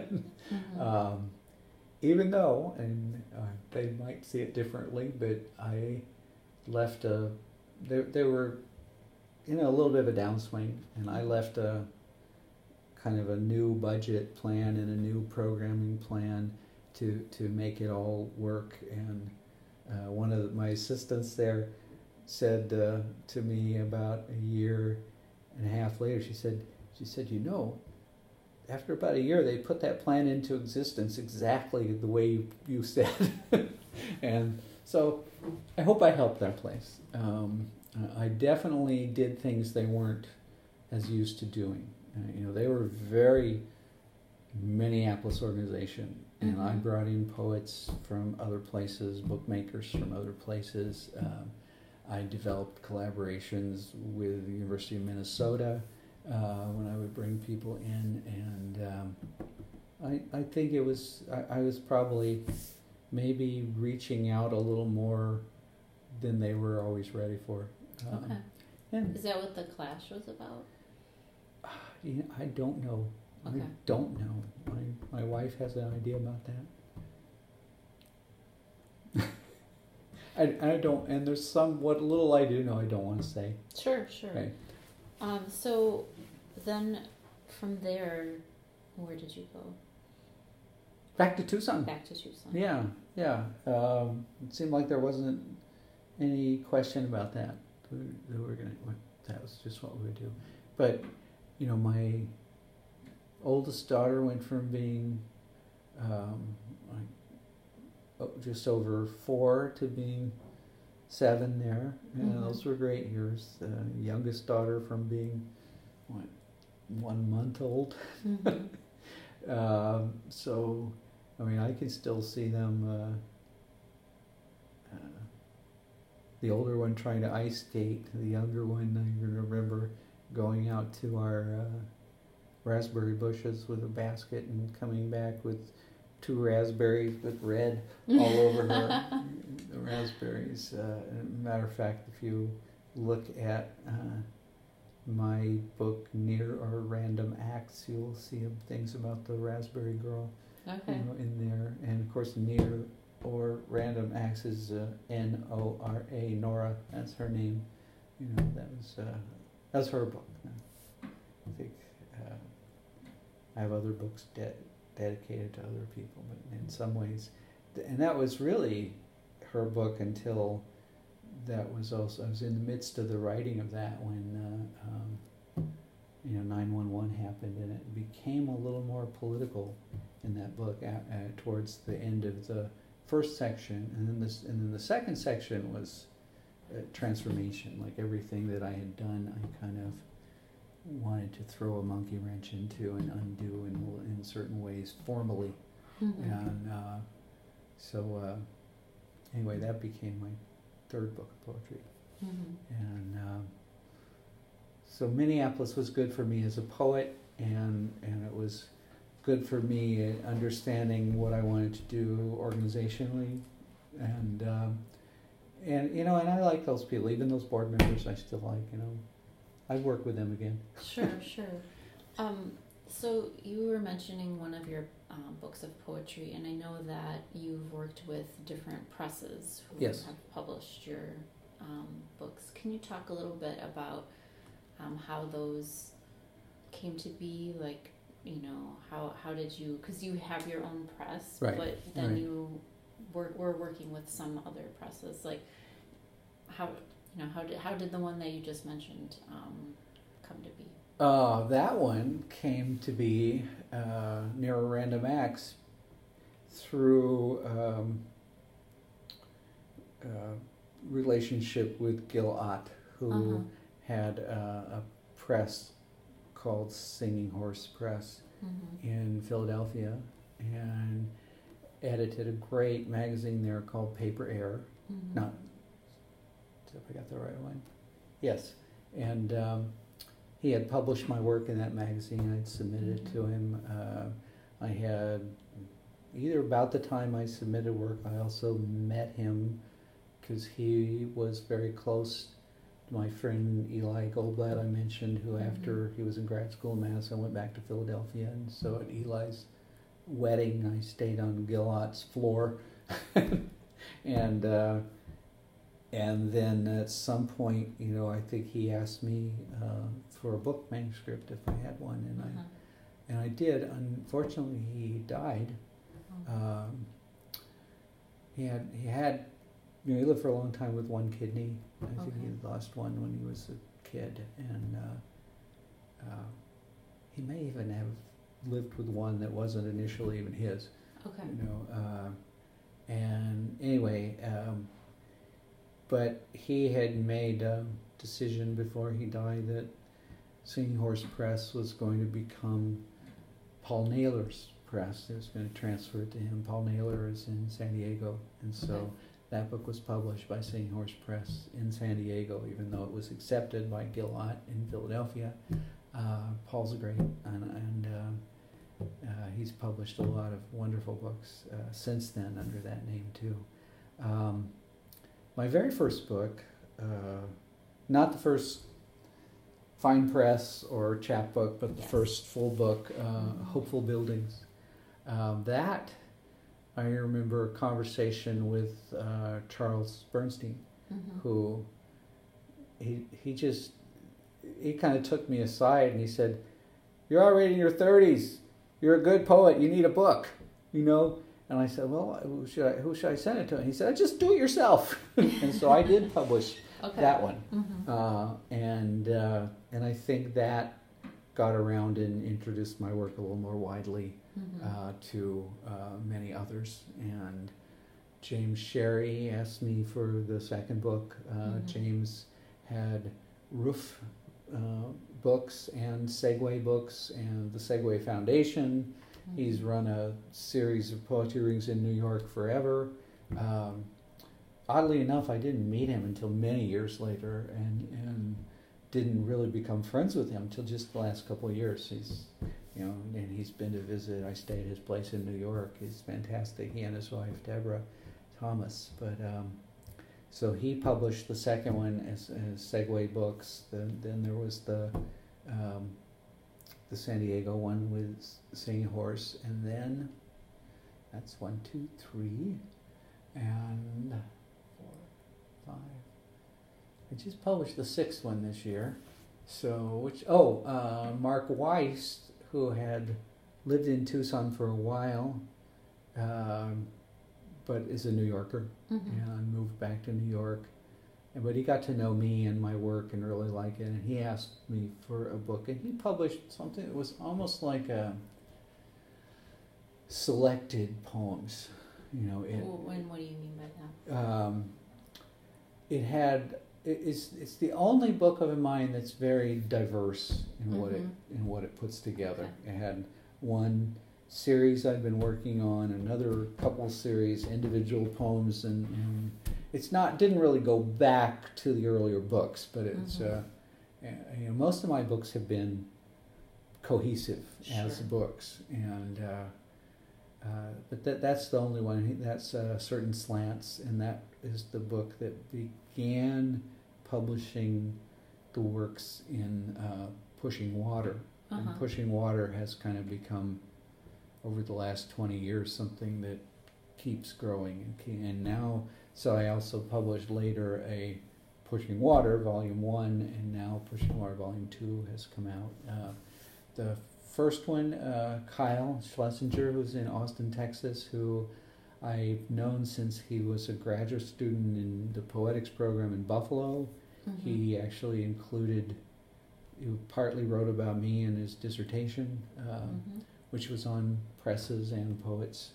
Even though, and they might see it differently, but I left they were in a little bit of a downswing, and I left a kind of a new budget plan and a new programming plan to make it all work. And one of my assistants there said to me about a year and a half later, she said, you know, after about a year, they put that plan into existence exactly the way you said. And so I hope I helped that place. I definitely did things they weren't as used to doing. They were very Minneapolis organization, and I brought in poets from other places, bookmakers from other places. I developed collaborations with the University of Minnesota when I would bring people in, and I think I was probably maybe reaching out a little more than they were always ready for. Okay. And is that what the clash was about? I don't know. Okay. I don't know. My wife has an idea about that. I don't, and there's what little I do know I don't want to say. Sure. Okay. So then from there, where did you go? Back to Tucson. Yeah. It seemed like there wasn't any question about that. That was just what we would do. But, my oldest daughter went from being just over 4 to being 7 there. And those were great years. The youngest daughter from being, 1 month old. So, I can still see them, the older one trying to ice skate, the younger one, I remember going out to our raspberry bushes with a basket and coming back with 2 raspberries with red all over her. The raspberries. Matter of fact, if you look at my book, Near or Random Acts, you'll see things about the Raspberry Girl in there. And of course, Near or Random Acts is N-O-R-A, Nora. That's her name. That was her book. I think I have other books dedicated to other people, but in some ways, and that was really her book until that was also, I was in the midst of the writing of that when 9/11 happened, and it became a little more political in that book towards the end of the first section, and then the second section was transformation. Like everything that I had done, I kind of wanted to throw a monkey wrench into and undo in certain ways formally. And so anyway, that became my 3rd book of poetry. And so Minneapolis was good for me as a poet, and it was good for me understanding what I wanted to do organizationally, and and I like those people, even those board members. I still like, I'd work with them again. Sure. So you were mentioning one of your books of poetry, and I know that you've worked with different presses who Yes. have published your books. Can you talk a little bit about how those came to be? Like, how did you? Because you have your own press, right. But then right. you were working with some other presses. Like, how did the one that you just mentioned come to be? That one came to be Near a Random Acts through relationship with Gil Ott, who had a press called Singing Horse Press in Philadelphia, and edited a great magazine there called Paper Air. Mm-hmm. Not, if I got the right one. Yes. And he had published my work in that magazine. I'd submitted it to him. I had, either about the time I submitted work, I also met him because he was very close to my friend Eli Goldblatt I mentioned, who after he was in grad school in Madison went back to Philadelphia. And so at Eli's wedding, I stayed on Gillott's floor. And then at some point, I think he asked me for a book manuscript if I had one, and I did. Unfortunately, he died. He lived for a long time with one kidney. I think he lost one when he was a kid, and he may even have lived with one that wasn't initially even his. Okay. And anyway. But he had made a decision before he died that Singing Horse Press was going to become Paul Naylor's press. It was going to transfer it to him. Paul Naylor is in San Diego, and so that book was published by Singing Horse Press in San Diego, even though it was accepted by Gillott in Philadelphia. Paul's a great, and he's published a lot of wonderful books since then under that name too. My very first book, not the first fine press or chapbook, but the first full book, Hopeful Buildings. That, I remember a conversation with Charles Bernstein, who he kind of took me aside and he said, "You're already in your 30s. You're a good poet. You need a book, And I said, well, who should I send it to? And he said, just do it yourself. And so I did publish that one. And I think that got around and introduced my work a little more widely to many others. And James Sherry asked me for the second book. James had Roof books and Segway books and the Segway Foundation. He's run a series of poetry rings in New York forever. Oddly enough, I didn't meet him until many years later, and didn't really become friends with him until just the last couple of years. He's, and he's been to visit. I stayed at his place in New York. He's fantastic. He and his wife Deborah Thomas. But so he published the second one as Segway Books. Then there was the San Diego one with Singing Horse, and then that's 1, 2, 3, and 4, 5. I just published the sixth one this year. So Mark Weiss, who had lived in Tucson for a while, but is a New Yorker, and moved back to New York. But he got to know me and my work and really liked it, and he asked me for a book, and he published something that was almost like a selected poems. And what do you mean by that? It's the only book of mine that's very diverse in what it puts together. Okay. It had one series I've been working on, another couple series, individual poems, and it's didn't really go back to the earlier books, but it's most of my books have been cohesive as books, and but that's the only one. That's Certain Slants, and that is the book that began publishing the works in Pushing Water. And Pushing Water has kind of become, over the last 20 years, something that keeps growing, and now. So I also published later a Pushing Water Volume 1, and now Pushing Water Volume 2 has come out. The first one, Kyle Schlesinger, who's in Austin, Texas, who I've known since he was a graduate student in the poetics program in Buffalo. He actually he partly wrote about me in his dissertation, which was on presses and poets.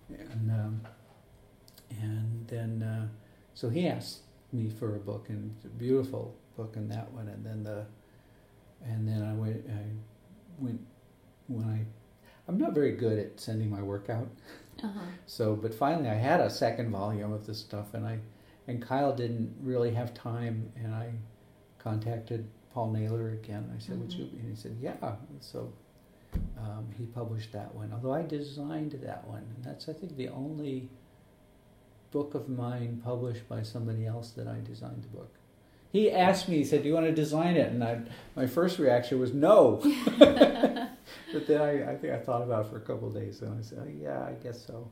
And then, so he asked me for a book, and it's a beautiful book in that one. And then I went when I'm not very good at sending my work out. So, but finally I had a second volume of this stuff, and Kyle didn't really have time, and I contacted Paul Naylor again. I said, would you? And he said, yeah. So he published that one, although I designed that one, and that's, I think, the only book of mine published by somebody else that I designed the book. He asked me, he said, do you want to design it? And my first reaction was no. But then I think I thought about it for a couple of days, and I said, oh, yeah, I guess so.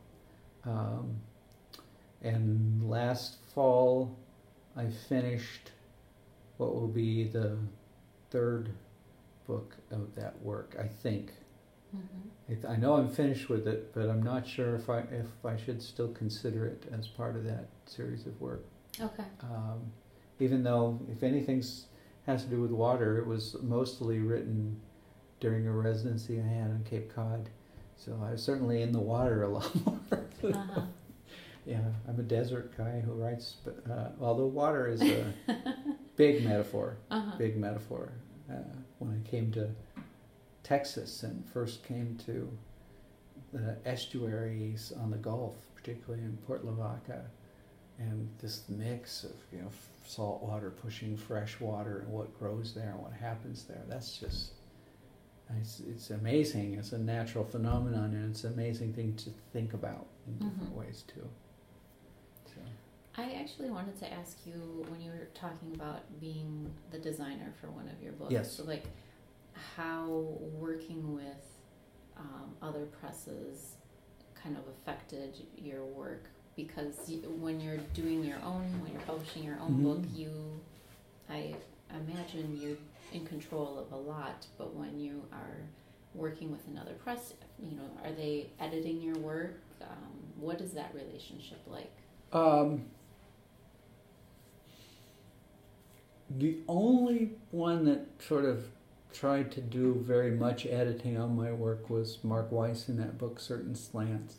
And last fall, I finished what will be the third book of that work, I think. I know I'm finished with it, but I'm not sure if I should still consider it as part of that series of work. Okay. Even though, if anything has to do with water, it was mostly written during a residency I had on Cape Cod. So I was certainly in the water a lot more. Yeah, I'm a desert guy who writes, but although water is a big metaphor, big metaphor. When I came to Texas and first came to the estuaries on the Gulf, particularly in Port Lavaca, and this mix of, you know, salt water pushing fresh water and what grows there and what happens there, that's just, it's amazing. It's a natural phenomenon, and it's an amazing thing to think about in different ways too. So. I actually wanted to ask you, when you were talking about being the designer for one of your books, yes. so like how working with other presses kind of affected your work, because when you're doing your own, when you're publishing your own book, I imagine you're in control of a lot, but when you are working with another press, you know, are they editing your work? What is that relationship like? The only one that sort of tried to do very much editing on my work was Mark Weiss in that book, Certain Slants,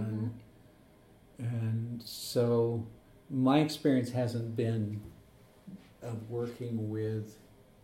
and so my experience hasn't been of working with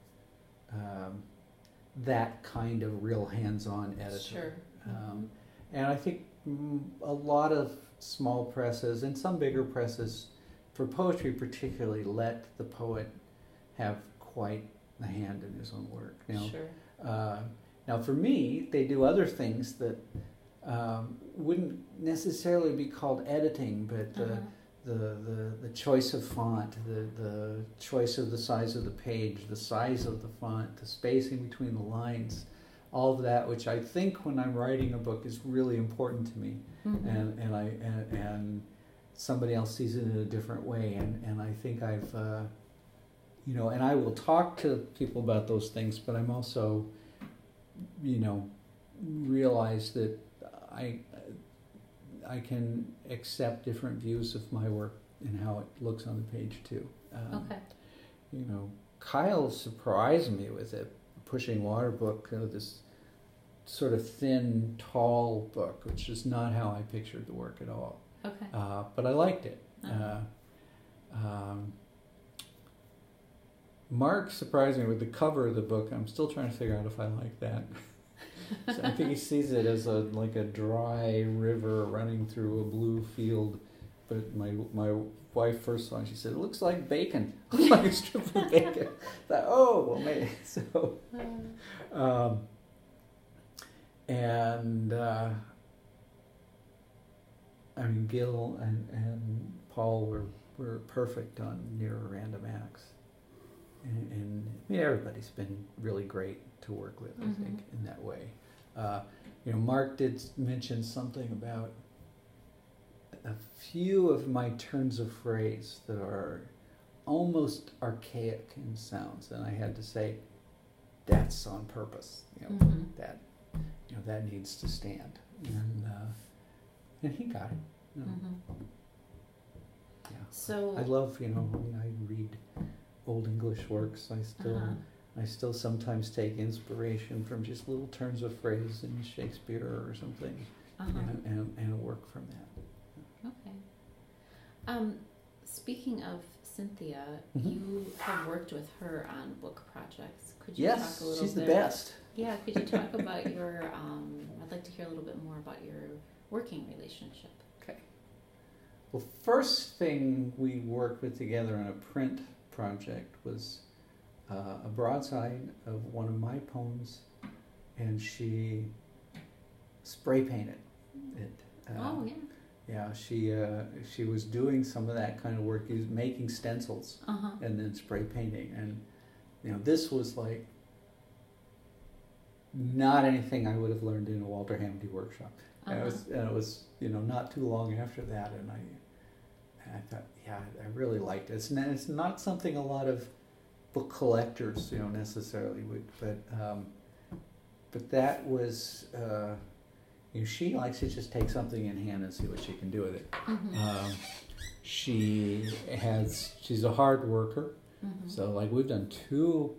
that kind of real hands-on editor. Sure. And I think a lot of small presses and some bigger presses, for poetry particularly, let the poet have quite the hand in his own work. Now, sure. Now for me, they do other things that wouldn't necessarily be called editing, but the choice of font, the choice of the size of the page, the size of the font, the spacing between the lines, all of that, which I think when I'm writing a book is really important to me, and somebody else sees it in a different way, and I think I've you know, and I will talk to people about those things, but I'm also, you know, realize that I can accept different views of my work and how it looks on the page too. Okay. You know, Kyle surprised me with a Pushing Water book, this sort of thin, tall book, which is not how I pictured the work at all. Okay. But I liked it. Mark surprised me with the cover of the book. I'm still trying to figure out if I like that. So I think he sees it as like a dry river running through a blue field. But my wife first saw it, she said, it looks like bacon. It looks like a strip of bacon. I thought, oh, well, maybe. So, I mean, Gil and Paul were perfect on Near Random Acts. And I mean, everybody's been really great to work with, I think, in that way. You know, Mark did mention something about a few of my turns of phrase that are almost archaic in sounds, and I had to say, that's on purpose. You know, that needs to stand, and he got it. You know. Yeah. So I love, you know, when I read Old English works, I still sometimes take inspiration from just little turns of phrase in Shakespeare or something, and work from that. Okay. Speaking of Cynthia, Mhm. you have worked with her on book projects. Could you Yes, talk a little she's bit? the best. Yeah, could you talk about your, I'd like to hear a little bit more about your working relationship. Okay. Well, first thing we worked with together on a print project was a broadside of one of my poems, and she spray painted it. Oh, yeah. Yeah, she was doing some of that kind of work, making stencils Uh-huh. and then spray painting, and this was like not anything I would have learned in a Walter Hamdy workshop. And it was not too long after that, and I thought, yeah, I really liked it. It's not something a lot of book collectors necessarily would, but that was. She likes to just take something in hand and see what she can do with it. Mm-hmm. She's a hard worker, Mm-hmm. so like we've done 2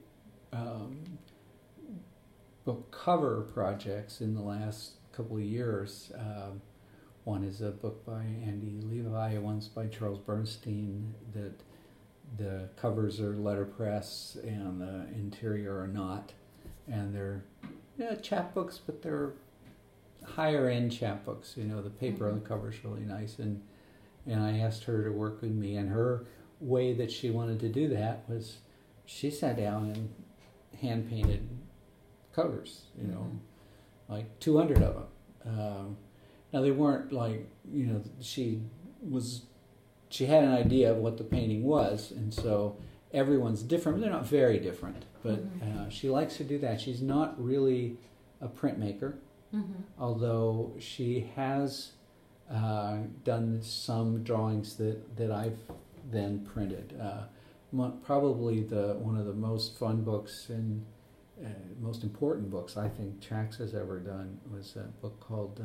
book cover projects in the last couple of years. One is a book by Andy Levi, one's by Charles Bernstein. That the covers are letterpress and the interior are not, and they're chapbooks, but they're higher end chapbooks. The paper on the cover is really nice, and I asked her to work with me, and her way that she wanted to do that was she sat down and hand painted covers, like 200 of them. Now they weren't like she had an idea of what the painting was, and so everyone's different. They're not very different, but she likes to do that. She's not really a printmaker. Mm-hmm. Although she has done some drawings that I've then printed. Probably one of the most fun books and most important books I think Trax has ever done was a book called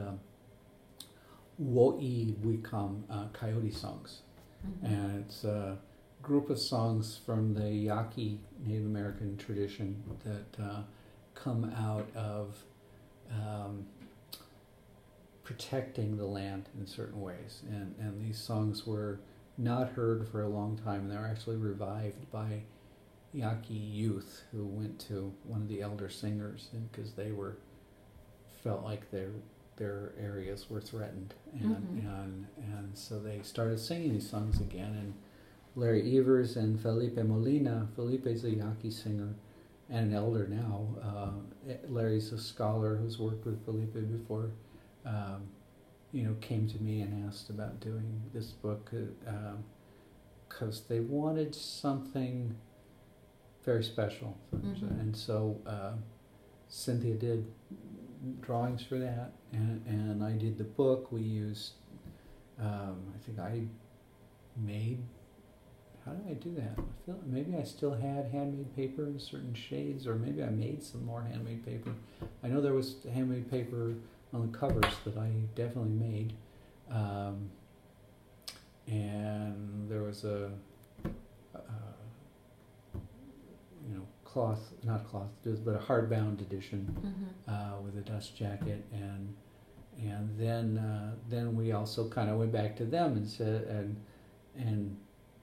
Wo'i Wikam, Coyote Songs. Mm-hmm. And it's a group of songs from the Yaqui Native American tradition that come out of protecting the land in certain ways, and these songs were not heard for a long time, and they were actually revived by Yaqui youth who went to one of the elder singers because they felt like their areas were threatened, and so they started singing these songs again. And Larry Evers and Felipe Molina. Felipe's a Yaqui singer and an elder now. Larry's a scholar who's worked with Felipe before. Came to me and asked about doing this book because they wanted something very special. And so Cynthia did drawings for that, and I did the book. We used, I think I made, how did I do that? I feel maybe I still had handmade paper in certain shades, or maybe I made some more handmade paper. I know there was handmade paper on the covers that I definitely made, and there was a cloth, not cloth, but a hardbound edition with a dust jacket, and then we also kind of went back to them and said, and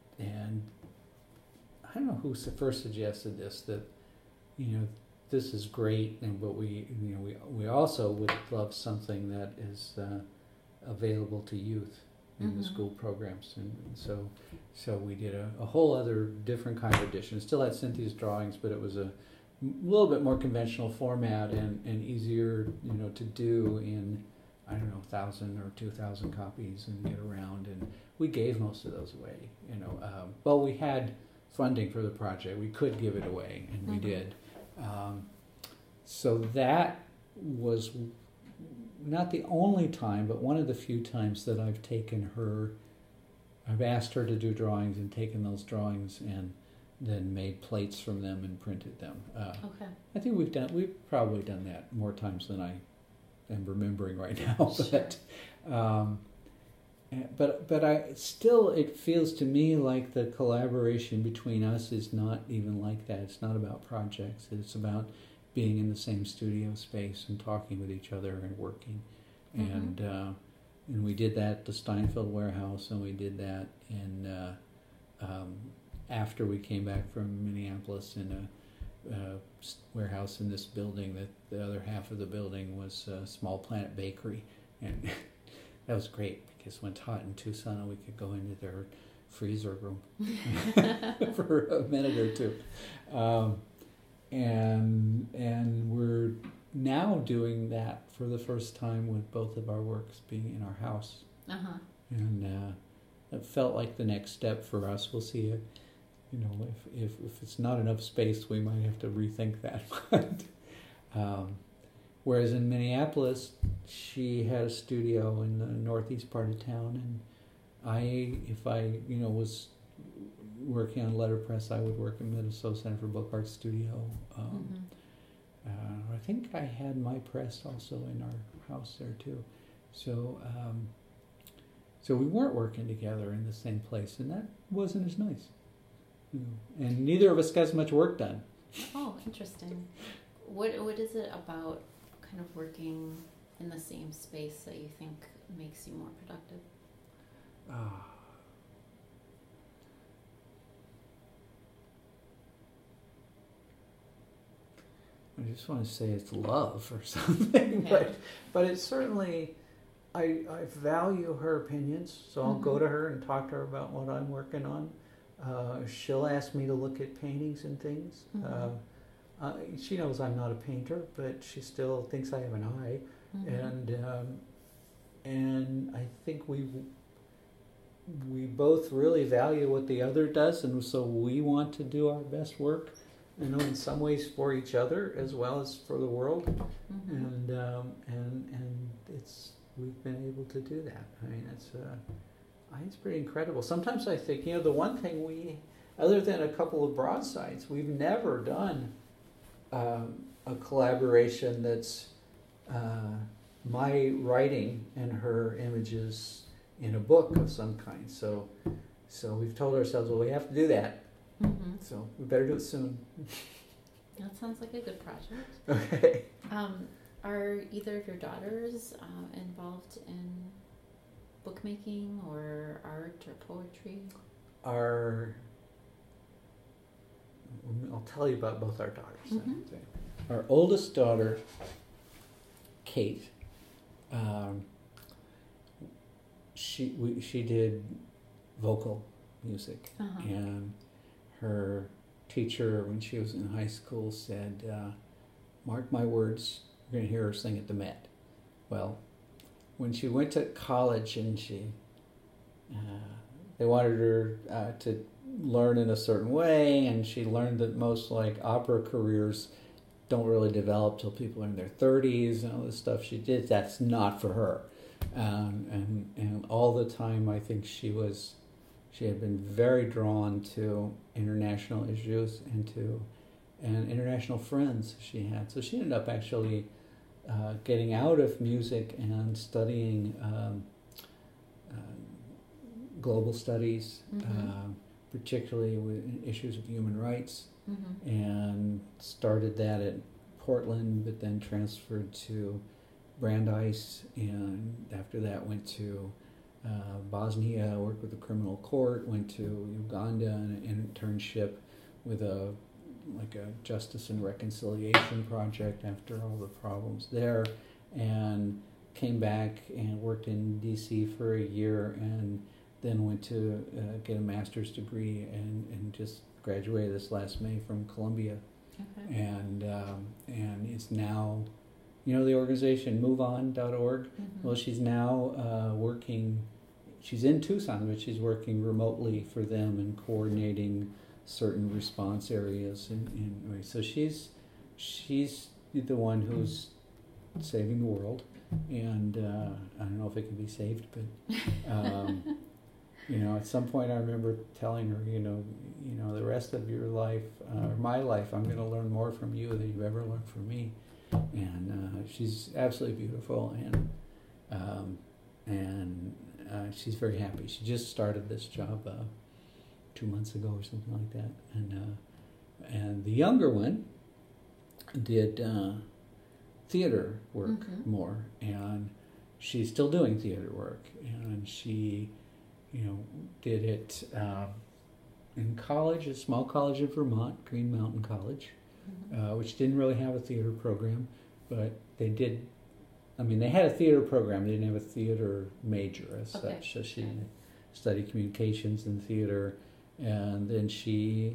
I don't know who first suggested this, that this is great, but we also would love something that is available to youth in the school programs, and so we did a whole other different kind of edition. It still had Cynthia's drawings, but it was a little bit more conventional format and easier to do in 1,000 or 2,000 copies and get around. And we gave most of those away. Well, we had funding for the project. We could give it away, and we did. So that was not the only time, but one of the few times that I've asked her to do drawings and taken those drawings and then made plates from them and printed them. Okay. I think we've probably done that more times than I am remembering right now. Sure. But it feels to me like the collaboration between us is not even like that. It's not about projects. It's about being in the same studio space and talking with each other and working. And we did that at the Steinfeld Warehouse, and we did that in after we came back from Minneapolis in a warehouse in this building, that the other half of the building was Small Planet Bakery, and that was great because when it's hot in Tucson, we could go into their freezer room for a minute or two, and we're now doing that for the first time with both of our works being in our house, and it felt like the next step for us. We'll see it. You know, if it's not enough space, we might have to rethink that. Whereas in Minneapolis, she had a studio in the northeast part of town, and if I was working on letterpress, I would work in Minnesota Center for Book Art Studio. I think I had my press also in our house there too. So we weren't working together in the same place, and that wasn't as nice. And neither of us got as much work done. Oh, interesting. What is it about kind of working in the same space that you think makes you more productive? I just want to say it's love or something, but it's certainly, I value her opinions, so I'll go to her and talk to her about what I'm working on. She'll ask me to look at paintings and things. She knows I'm not a painter, but she still thinks I have an eye, and I think we both really value what the other does, and so we want to do our best work. In some ways for each other as well as for the world, and we've been able to do that. I mean, I think it's pretty incredible. Sometimes I think, the one thing other than a couple of broadsides, we've never done a collaboration that's my writing and her images in a book of some kind. So we've told ourselves, well, we have to do that. So we better do it soon. That sounds like a good project. Okay. Are either of your daughters involved in bookmaking or art or poetry? I'll tell you about both our daughters. Our oldest daughter, Kate, she did vocal music, and her teacher, when she was in high school, said, mark my words, you're going to hear her sing at the Met. Well, when she went to college and they wanted her to learn in a certain way, and she learned that most opera careers don't really develop till people are in their 30s and all this stuff she did, that's not for her. And all the time I think she had been very drawn to international issues and international friends she had. So she ended up actually getting out of music and studying global studies, particularly with issues of human rights, and started that at Portland, but then transferred to Brandeis, and after that went to Bosnia, worked with the criminal court, went to Uganda on an internship with a justice and reconciliation project after all the problems there, and came back and worked in D.C. for a year, and then went to get a master's degree and just graduated this last May from Columbia. Okay. And is now, the organization MoveOn.org. Well, she's now working. She's in Tucson, but she's working remotely for them and coordinating certain response areas. So she's the one who's saving the world, and I don't know if it can be saved, but at some point I remember telling her, the rest of your life, or my life, I'm going to learn more from you than you've ever learned from me. And she's absolutely beautiful, and she's very happy. She just started this job 2 months ago or something like that, and the younger one did theater work more, and she's still doing theater work, and she did it college, a small college in Vermont, Green Mountain College, which didn't really have a theater program, but they did. I mean, they had a theater program. They didn't have a theater major as such. So she studied communications and theater, and then she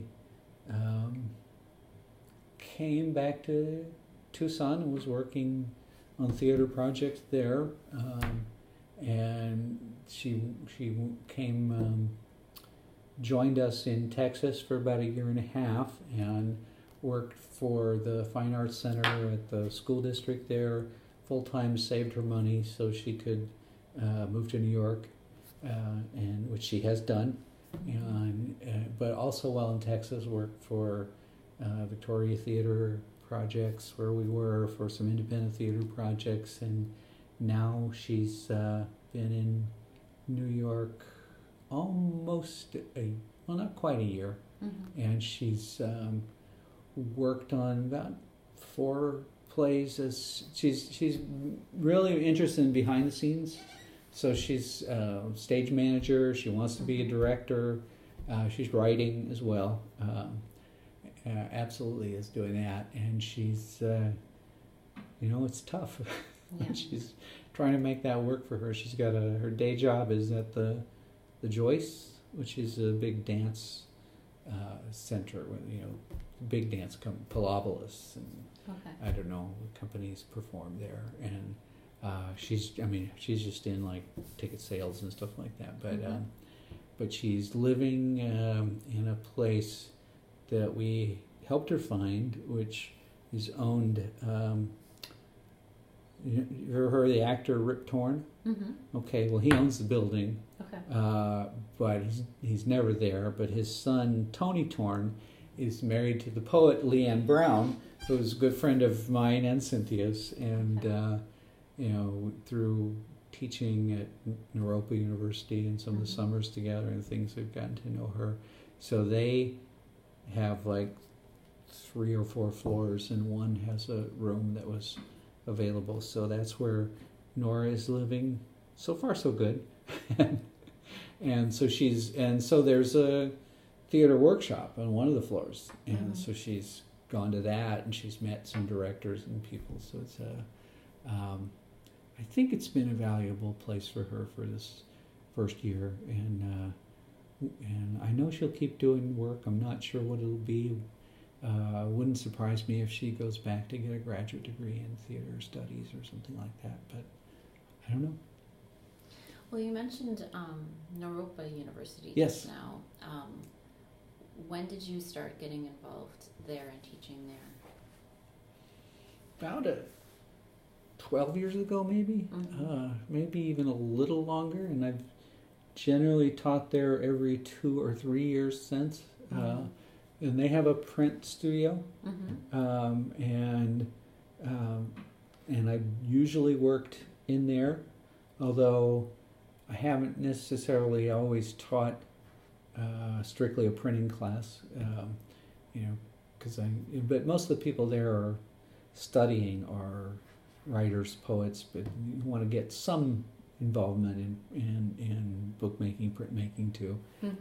came back to Tucson and was working on theater projects there. And she came, joined us in Texas for about a year and a half, and worked for the Fine Arts Center at the school district there. Full-time, saved her money so she could move to New York, and which she has done. And but also while in Texas, worked for Victoria Theater projects where we were, for some independent theater projects, and now she's been in New York almost not quite a year, and she's worked on about 4 plays. As she's really interested in behind the scenes, so she's stage manager. She wants to be a director. She's writing as well. Absolutely is doing that, and she's it's tough. Yeah. She's trying to make that work for her. She's got her day job is at the Joyce, which is a big dance center with big dance Pilobolus and I don't know what companies perform there, and she's just in like ticket sales and stuff like that, but she's living in a place that we helped her find, which is owned. You ever heard of the actor Rip Torn? Okay, well he owns the building. But he's never there. But his son Tony Torn is married to the poet Leanne Brown, who's a good friend of mine and Cynthia's, and through teaching at Naropa University and some of the summers together and things, we've gotten to know her. So they have like 3 or 4 floors, and one has a room that was available. So that's where Nora is living. So far, so good. and so there's a theater workshop on one of the floors, and so she's gone to that, and she's met some directors and people. So it's I think it's been a valuable place for her for this first year, and I know she'll keep doing work. I'm not sure what it'll be. Wouldn't surprise me if she goes back to get a graduate degree in theater studies or something like that, but I don't know. Well, you mentioned Naropa University Yes. just now. When did you start getting involved there and teaching there? About 12 years ago, maybe. Maybe even a little longer, and I've generally taught there every 2 or 3 years since. And they have a print studio, and I usually worked in there, although I haven't necessarily always taught strictly a printing class, but most of the people there are studying are writers, poets, but you want to get some involvement in bookmaking, printmaking too.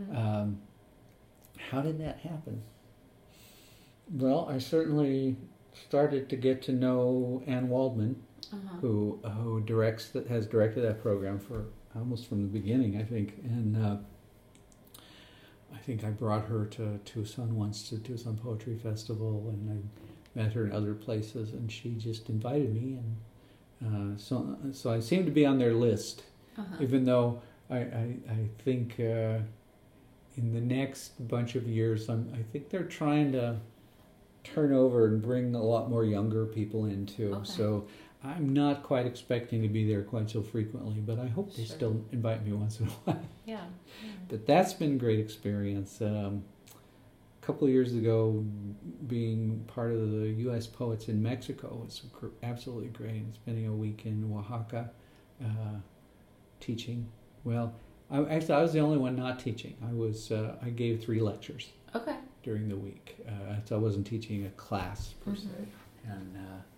How did that happen? Well, I certainly started to get to know Ann Waldman, who has directed that program for almost from the beginning, I think. And I think I brought her to Tucson once, to Tucson Poetry Festival, and I met her in other places, and she just invited me, and so I seem to be on their list, even though I think in the next bunch of years, I think they're trying to turn over and bring a lot more younger people in too. So I'm not quite expecting to be there quite so frequently, but I hope they still invite me once in a while. Yeah. But that's been a great experience. A couple of years ago, being part of the U.S. Poets in Mexico was absolutely great. Spending a week in Oaxaca teaching. Well, I was the only one not teaching. I gave 3 lectures during the week. So I wasn't teaching a class per se. And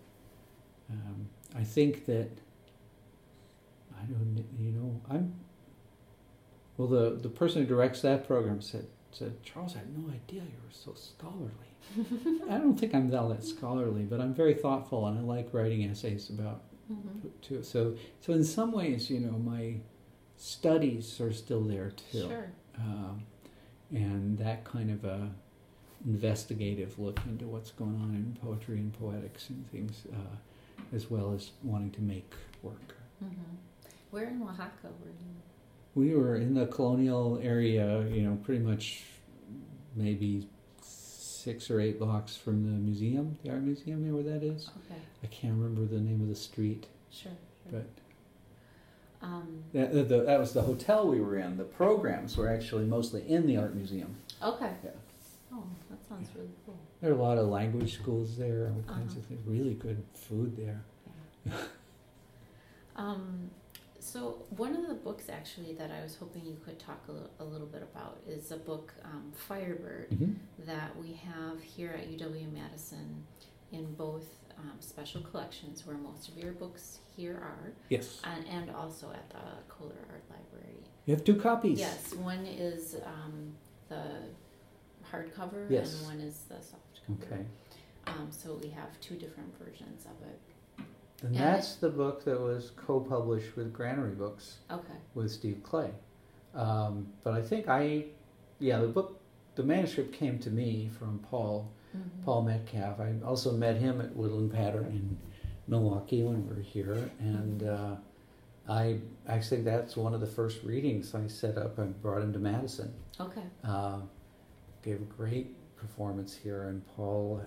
I think that the person who directs that program said, "Charles, I had no idea you were so scholarly." I don't think I'm all that scholarly, but I'm very thoughtful, and I like writing essays about too. So in some ways, my studies are still there too. Sure. And that kind of a investigative look into what's going on in poetry and poetics and things, as well as wanting to make work. Where in Oaxaca were you? We were in the colonial area, pretty much maybe 6 or 8 blocks from the museum, the art museum, you know where that is? Okay. I can't remember the name of the street. Sure. But that was the hotel we were in. The programs were actually mostly in the art museum. Okay. Yeah. Oh, that sounds really cool. There are a lot of language schools there, all kinds of things. Really good food there. Yeah. So one of the books actually that I was hoping you could talk a little bit about is a book, Firebird, that we have here at UW-Madison in both special collections where most of your books here are. Yes. And also at the Kohler Art Library. You have 2 copies. Yes, one is the hardcover Yes. and one is the softcover. Okay. So we have 2 different versions of it. And that's the book that was co-published with Granary Books Okay. with Steve Clay. But I think the manuscript came to me from Paul Metcalf. I also met him at Woodland Pattern in Milwaukee when we were here, and I actually that's one of the first readings I set up. I brought him to Madison. Okay. Gave a great performance here, and Paul,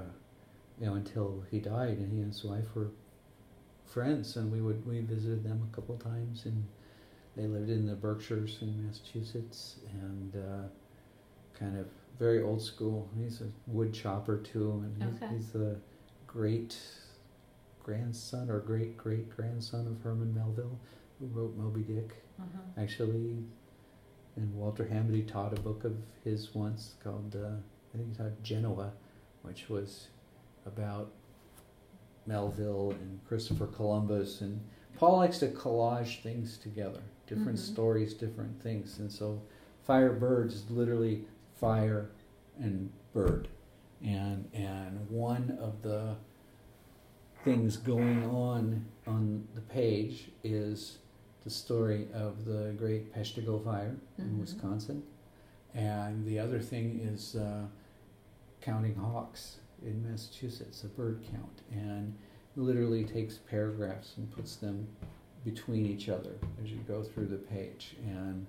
until he died, and he and his wife were friends, and we visited them a couple of times, and they lived in the Berkshires in Massachusetts, and kind of very old school. He's a wood chopper too, and he's the great grandson or great great grandson of Herman Melville, who wrote Moby Dick. Actually, and Walter Hamady taught a book of his once called I think he taught Genoa, which was about Melville and Christopher Columbus, and Paul likes to collage things together, different stories, different things, and so Firebird is literally fire and bird, and one of the things going on the page is the story of the Great Peshtigo Fire in Wisconsin, and the other thing is counting hawks in Massachusetts, a bird count, and literally takes paragraphs and puts them between each other as you go through the page. And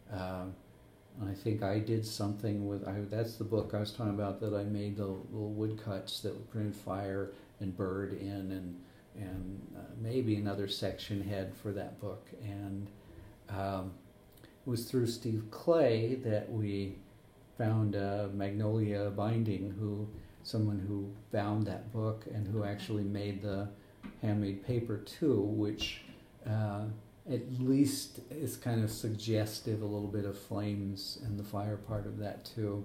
I think I did something with, that's the book I was talking about that I made the little woodcuts that printed fire and bird in, and maybe another section head for that book. And it was through Steve Clay that we found Magnolia Binding, someone who found that book and who actually made the handmade paper too, which at least is kind of suggestive, a little bit of flames and the fire part of that too.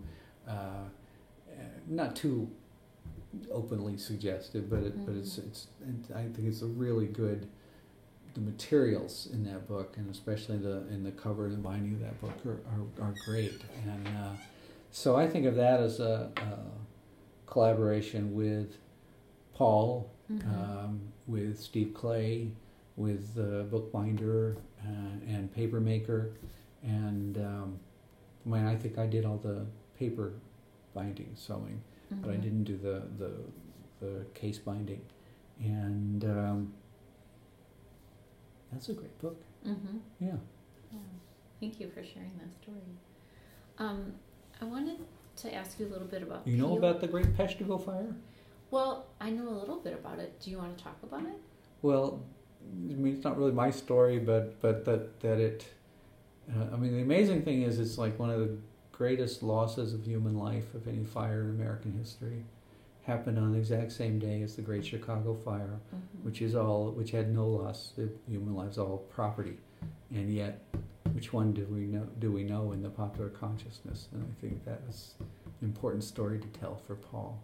Not too openly suggestive, but it's I think it's a really good. The materials in that book, and especially in the cover and the binding of that book, are great. And so I think of that as a collaboration with Paul, with Steve Clay, with the bookbinder and paper maker, and I think I did all the paper binding, sewing, but I didn't do the case binding, and that's a great book. Yeah. Thank you for sharing that story. I wanted to ask you a little bit about. You know about the Great Peshtigo Fire? Well, I know a little bit about it. Do you want to talk about it? Well, I mean, it's not really my story, but that it. I mean, the amazing thing is, it's like one of the greatest losses of human life of any fire in American history. Happened on the exact same day as the Great Chicago Fire, which had no loss of human lives, all property, and yet, which one do we know in the popular consciousness? And I think that is an important story to tell for Paul.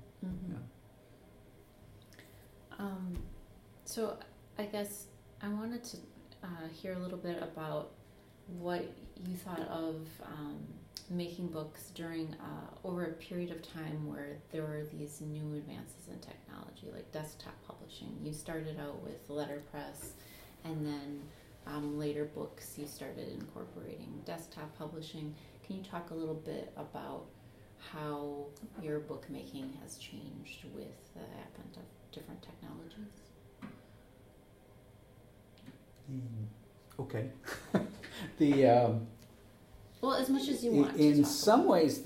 So I guess I wanted to hear a little bit about what you thought of making books during over a period of time where there were these new advances in technology, like desktop publishing. You started out with letterpress, and then later books you started incorporating desktop publishing. Can you talk a little bit about how your bookmaking has changed with the advent of different technologies? Okay. The well, as much as you want. In some ways,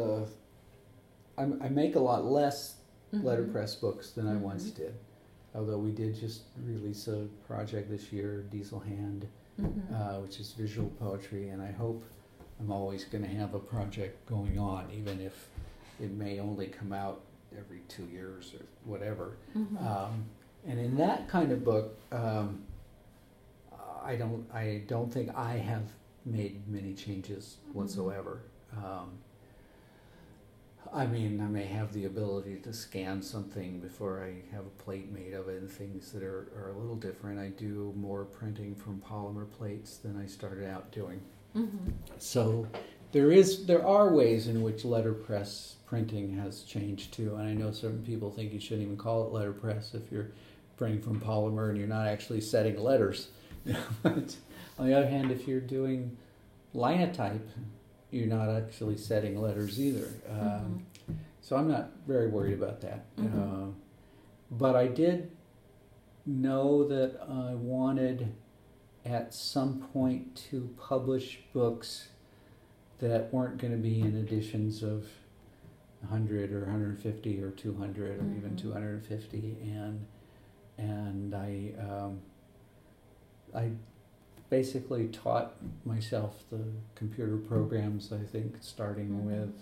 I make a lot less letterpress books than I once did. Although we did just release a project this year, Diesel Hand, which is visual poetry, and I hope I'm always going to have a project going on, even if it may only come out every 2 years or whatever. And in that kind of book, I don't think I have made many changes whatsoever. I mean, I may have the ability to scan something before I have a plate made of it, and things that are a little different. I do more printing from polymer plates than I started out doing. So there are ways in which letterpress printing has changed too, and I know certain people think you shouldn't even call it letterpress if you're printing from polymer and you're not actually setting letters. But on the other hand, if you're doing linotype, you're not actually setting letters either. So I'm not very worried about that. But I did know that I wanted at some point to publish books that weren't going to be in editions of 100 or 150 or 200 or even 250, and I basically taught myself the computer programs, I think, starting with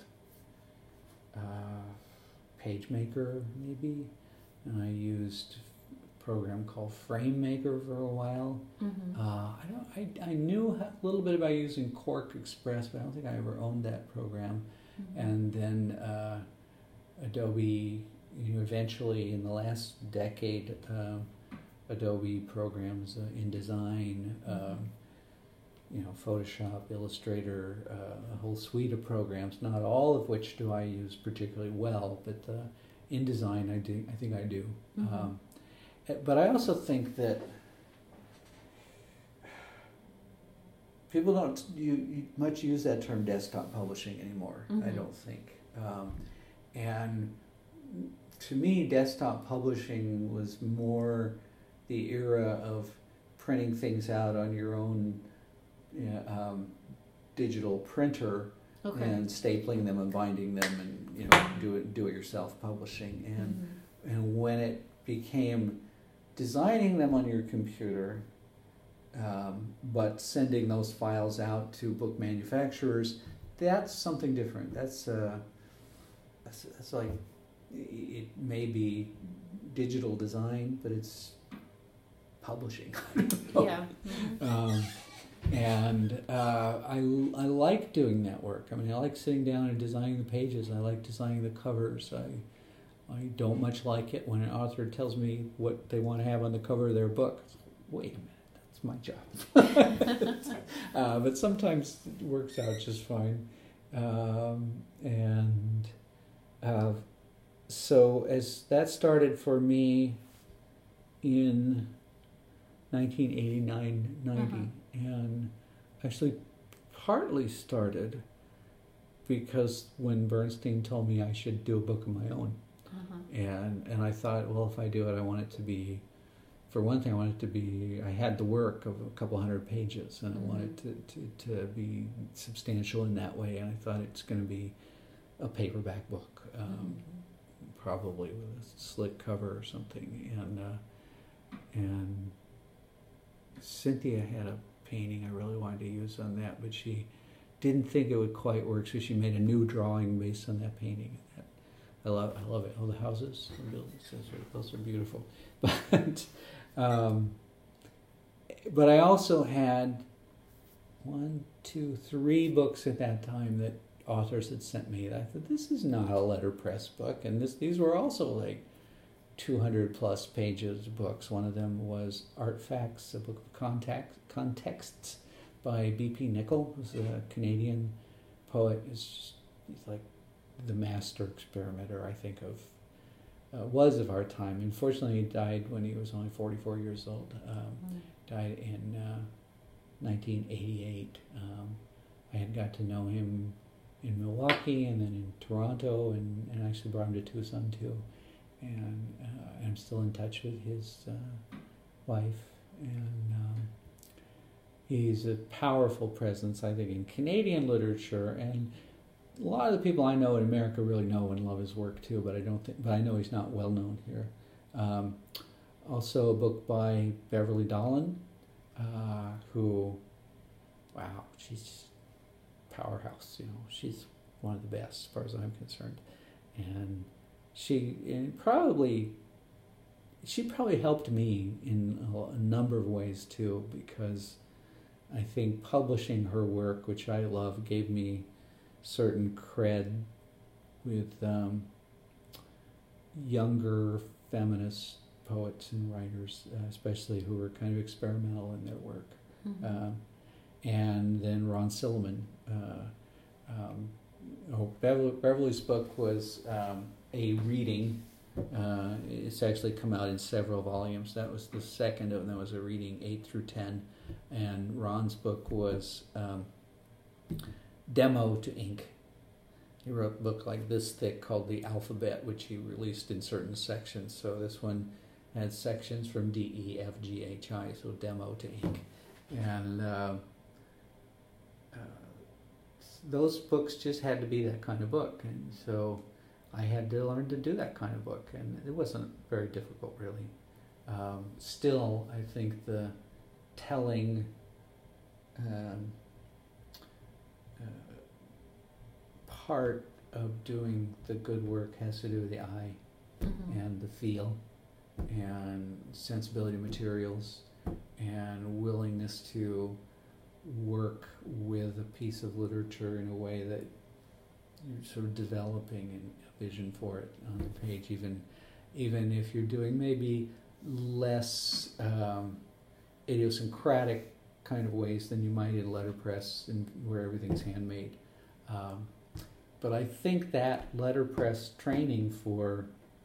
PageMaker maybe, and I used a program called FrameMaker for a while. I knew a little bit about using Quark Express, but I don't think I ever owned that program. And then Adobe, eventually in the last decade, Adobe programs, InDesign, Photoshop, Illustrator, a whole suite of programs, not all of which do I use particularly well, but InDesign I think I do. But I also think that people don't much use that term desktop publishing anymore, I don't think. And to me, desktop publishing was more the era of printing things out on your own digital printer and stapling them and binding them and do it yourself publishing. And when it became designing them on your computer, but sending those files out to book manufacturers, that's something different. That's like, it may be digital design, but it's publishing. And I like doing that work. I mean, I like sitting down and designing the pages. I like designing the covers. I don't much like it when an author tells me what they want to have on the cover of their book. Wait a minute, that's my job. But sometimes it works out just fine. So as that started for me in 1989-90, and actually partly started because when Bernstein told me I should do a book of my own. And I thought, well, if I do it, I want it to be, for one thing, I want it to be, I had the work of a couple hundred pages, and I wanted to be substantial in that way, and I thought it's going to be a paperback book, probably with a slick cover or something. And Cynthia had a painting I really wanted to use on that, but she didn't think it would quite work, so she made a new drawing based on that painting. I love it. All the houses, those are beautiful. But I also had 1, 2, 3 books at that time that authors had sent me. I thought, this is not a letterpress book, and these were also like 200 plus pages books. One of them was Artfacts, a book of contexts by B.P. Nicol, who's a Canadian poet. He's like the master experimenter, I think, was of our time. Unfortunately, he died when he was only 44 years old. Died in 1988. I had got to know him in Milwaukee and then in Toronto, and actually brought him to Tucson too. And I'm still in touch with his wife, and he's a powerful presence, I think, in Canadian literature, and a lot of the people I know in America really know and love his work too. But I know he's not well known here. Also, a book by Beverly Dahlen, who, wow, she's powerhouse. She's one of the best as far as I'm concerned, and she probably helped me in a number of ways too, because I think publishing her work, which I love, gave me certain cred with younger feminist poets and writers, especially who were kind of experimental in their work. And then Ron Silliman. Beverly's book was a reading. It's actually come out in several volumes. That was the second of them. That was a reading 8 through 10. And Ron's book was demo to ink. He wrote a book like this thick called The Alphabet, which he released in certain sections. So this one had sections from D, E, F, G, H, I, so demo to ink. And those books just had to be that kind of book. And so I had to learn to do that kind of book. And it wasn't very difficult, really. Still, I think the telling part of doing the good work has to do with the eye and the feel and sensibility materials and willingness to work with a piece of literature in a way that you're sort of developing a vision for it on the page, even if you're doing maybe less idiosyncratic kind of ways than you might in letterpress, where everything's handmade. But I think that letterpress training for,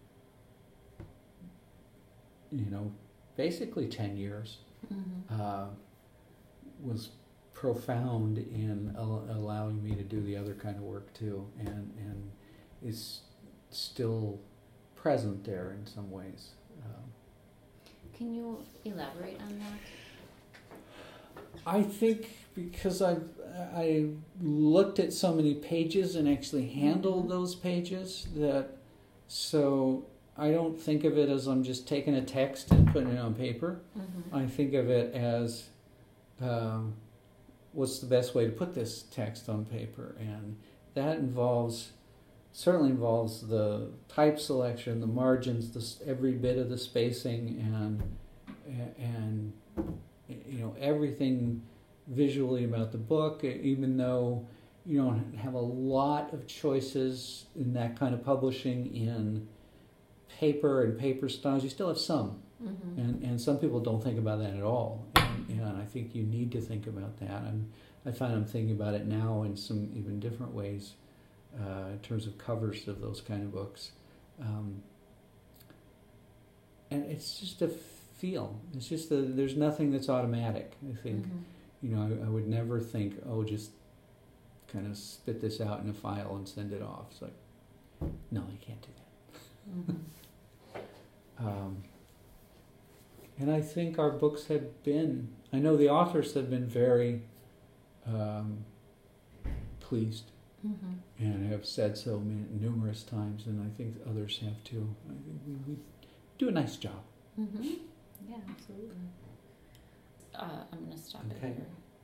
basically 10 years was profound in allowing me to do the other kind of work too, and is still present there in some ways. Can you elaborate on that? I think because I looked at so many pages and actually handled those pages, so I don't think of it as I'm just taking a text and putting it on paper. I think of it as what's the best way to put this text on paper, and that certainly involves the type selection, the margins, every bit of the spacing, and everything visually about the book. Even though you don't have a lot of choices in that kind of publishing in paper and paper styles, you still have some. And some people don't think about that at all. And I think you need to think about that. And I find I'm thinking about it now in some even different ways in terms of covers of those kind of books. And it's just a feel. It's just there's nothing that's automatic, I think. I would never think, just kind of spit this out in a file and send it off. It's like, no, you can't do that. And I think our books have been, I know the authors have been very pleased and have said so numerous times, and I think others have too. I think we do a nice job. Yeah, absolutely. I'm going to stop it here.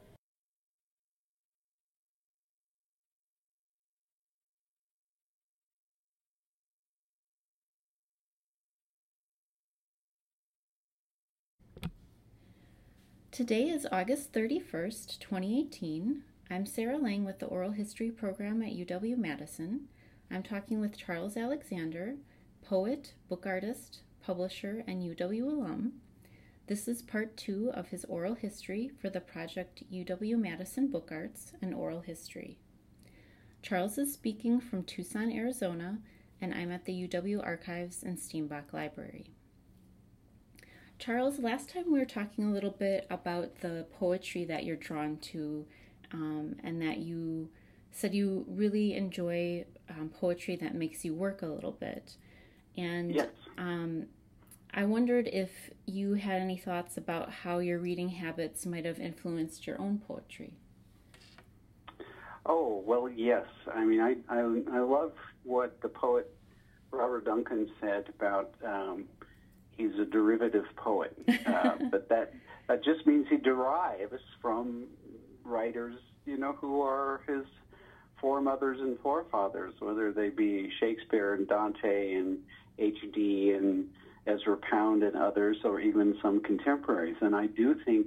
Today is August 31st, 2018. I'm Sarah Lang with the Oral History program at UW-Madison. I'm talking with Charles Alexander, poet, book artist, publisher, and UW alum. This is part 2 of his oral history for the project UW-Madison Book Arts and Oral History. Charles is speaking from Tucson, Arizona, and I'm at the UW Archives and Steenbach Library. Charles, last time we were talking a little bit about the poetry that you're drawn to, and that you said you really enjoy poetry that makes you work a little bit. And yes. I wondered if you had any thoughts about how your reading habits might have influenced your own poetry. Oh, well, yes. I mean, I love what the poet Robert Duncan said about he's a derivative poet, but that just means he derives from writers, who are his foremothers and forefathers, whether they be Shakespeare and Dante and H.D. and Ezra Pound and others, or even some contemporaries. And I do think,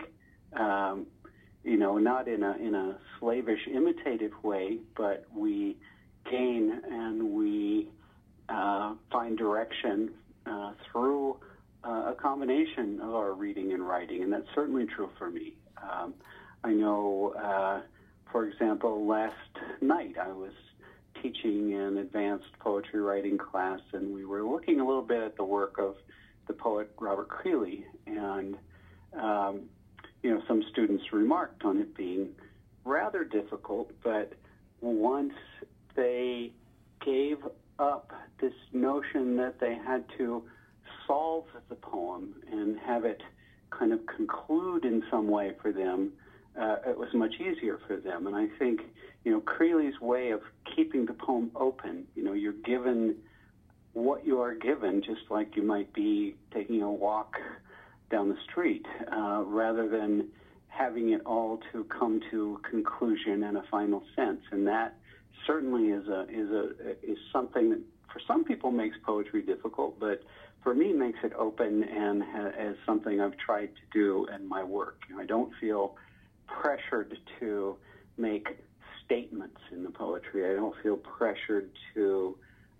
not in a slavish, imitative way, but we gain and we find direction through a combination of our reading and writing, and that's certainly true for me. I know, for example, last night I was teaching an advanced poetry writing class, and we were looking a little bit at the work of the poet Robert Creeley, and some students remarked on it being rather difficult, but once they gave up this notion that they had to solve the poem and have it kind of conclude in some way for them, it was much easier for them. And I think, Creeley's way of keeping the poem open, you're given what you are given, just like you might be taking a walk down the street, rather than having it all to come to conclusion and a final sense. And that certainly is something that for some people makes poetry difficult, but for me makes it open and as something I've tried to do in my work. I don't feel pressured to make statements in the poetry. I don't feel pressured to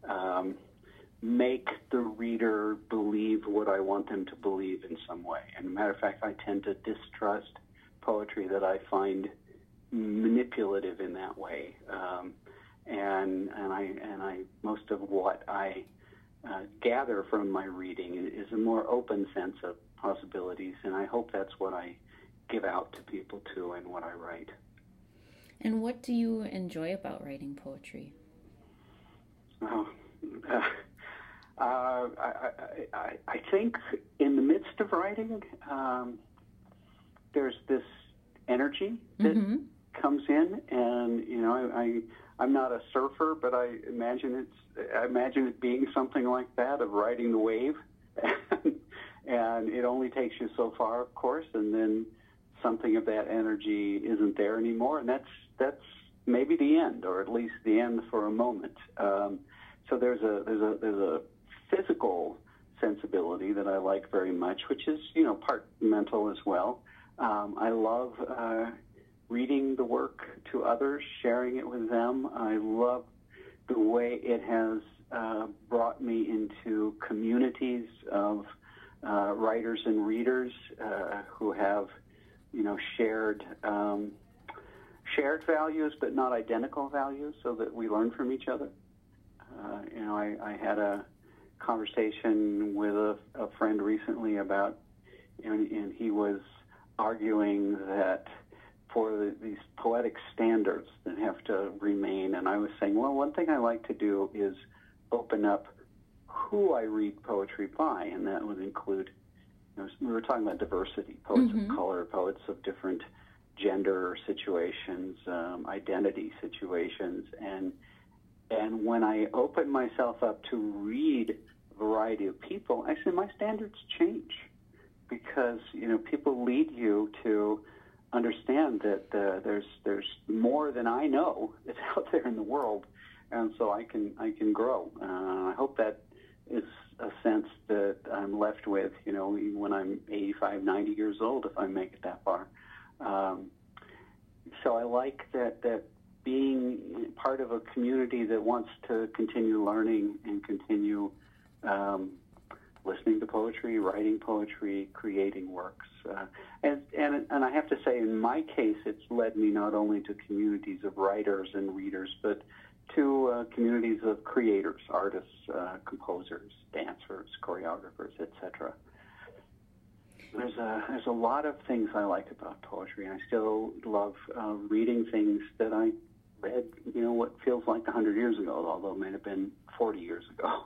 make the reader believe what I want them to believe in some way. And as a matter of fact, I tend to distrust poetry that I find manipulative in that way. And I most of what I gather from my reading is a more open sense of possibilities, and I hope that's what I give out to people too in what I write. And what do you enjoy about writing poetry? I think in the midst of writing, there's this energy that comes in, and I'm not a surfer, but I imagine it being something like that, of riding the wave, and it only takes you so far, of course, and then something of that energy isn't there anymore, and that's maybe the end, or at least the end for a moment. So there's a physical sensibility that I like very much, which is part mental as well. I love reading the work to others, sharing it with them. I love the way it has brought me into communities of writers and readers who have, shared values but not identical values, so that we learn from each other. I had a conversation with a friend recently about, and he was arguing that for these poetic standards that have to remain, and I was saying, well, one thing I like to do is open up who I read poetry by, and that would include, we were talking about diversity, poets of color, poets of different gender situations, identity situations, and when I open myself up to read a variety of people, actually my standards change, because people lead you to understand that there's more than I know that's out there in the world, and so I can grow. I hope that is a sense that I'm left with, even when I'm 85, 90 years old, if I make it that far. So I like that being part of a community that wants to continue learning and continue listening to poetry, writing poetry, creating works. And I have to say, in my case, it's led me not only to communities of writers and readers, but to communities of creators, artists, composers, dancers, choreographers, etc. There's a lot of things I like about poetry, and I still love reading things that I read, what feels like 100 years ago, although it may have been 40 years ago.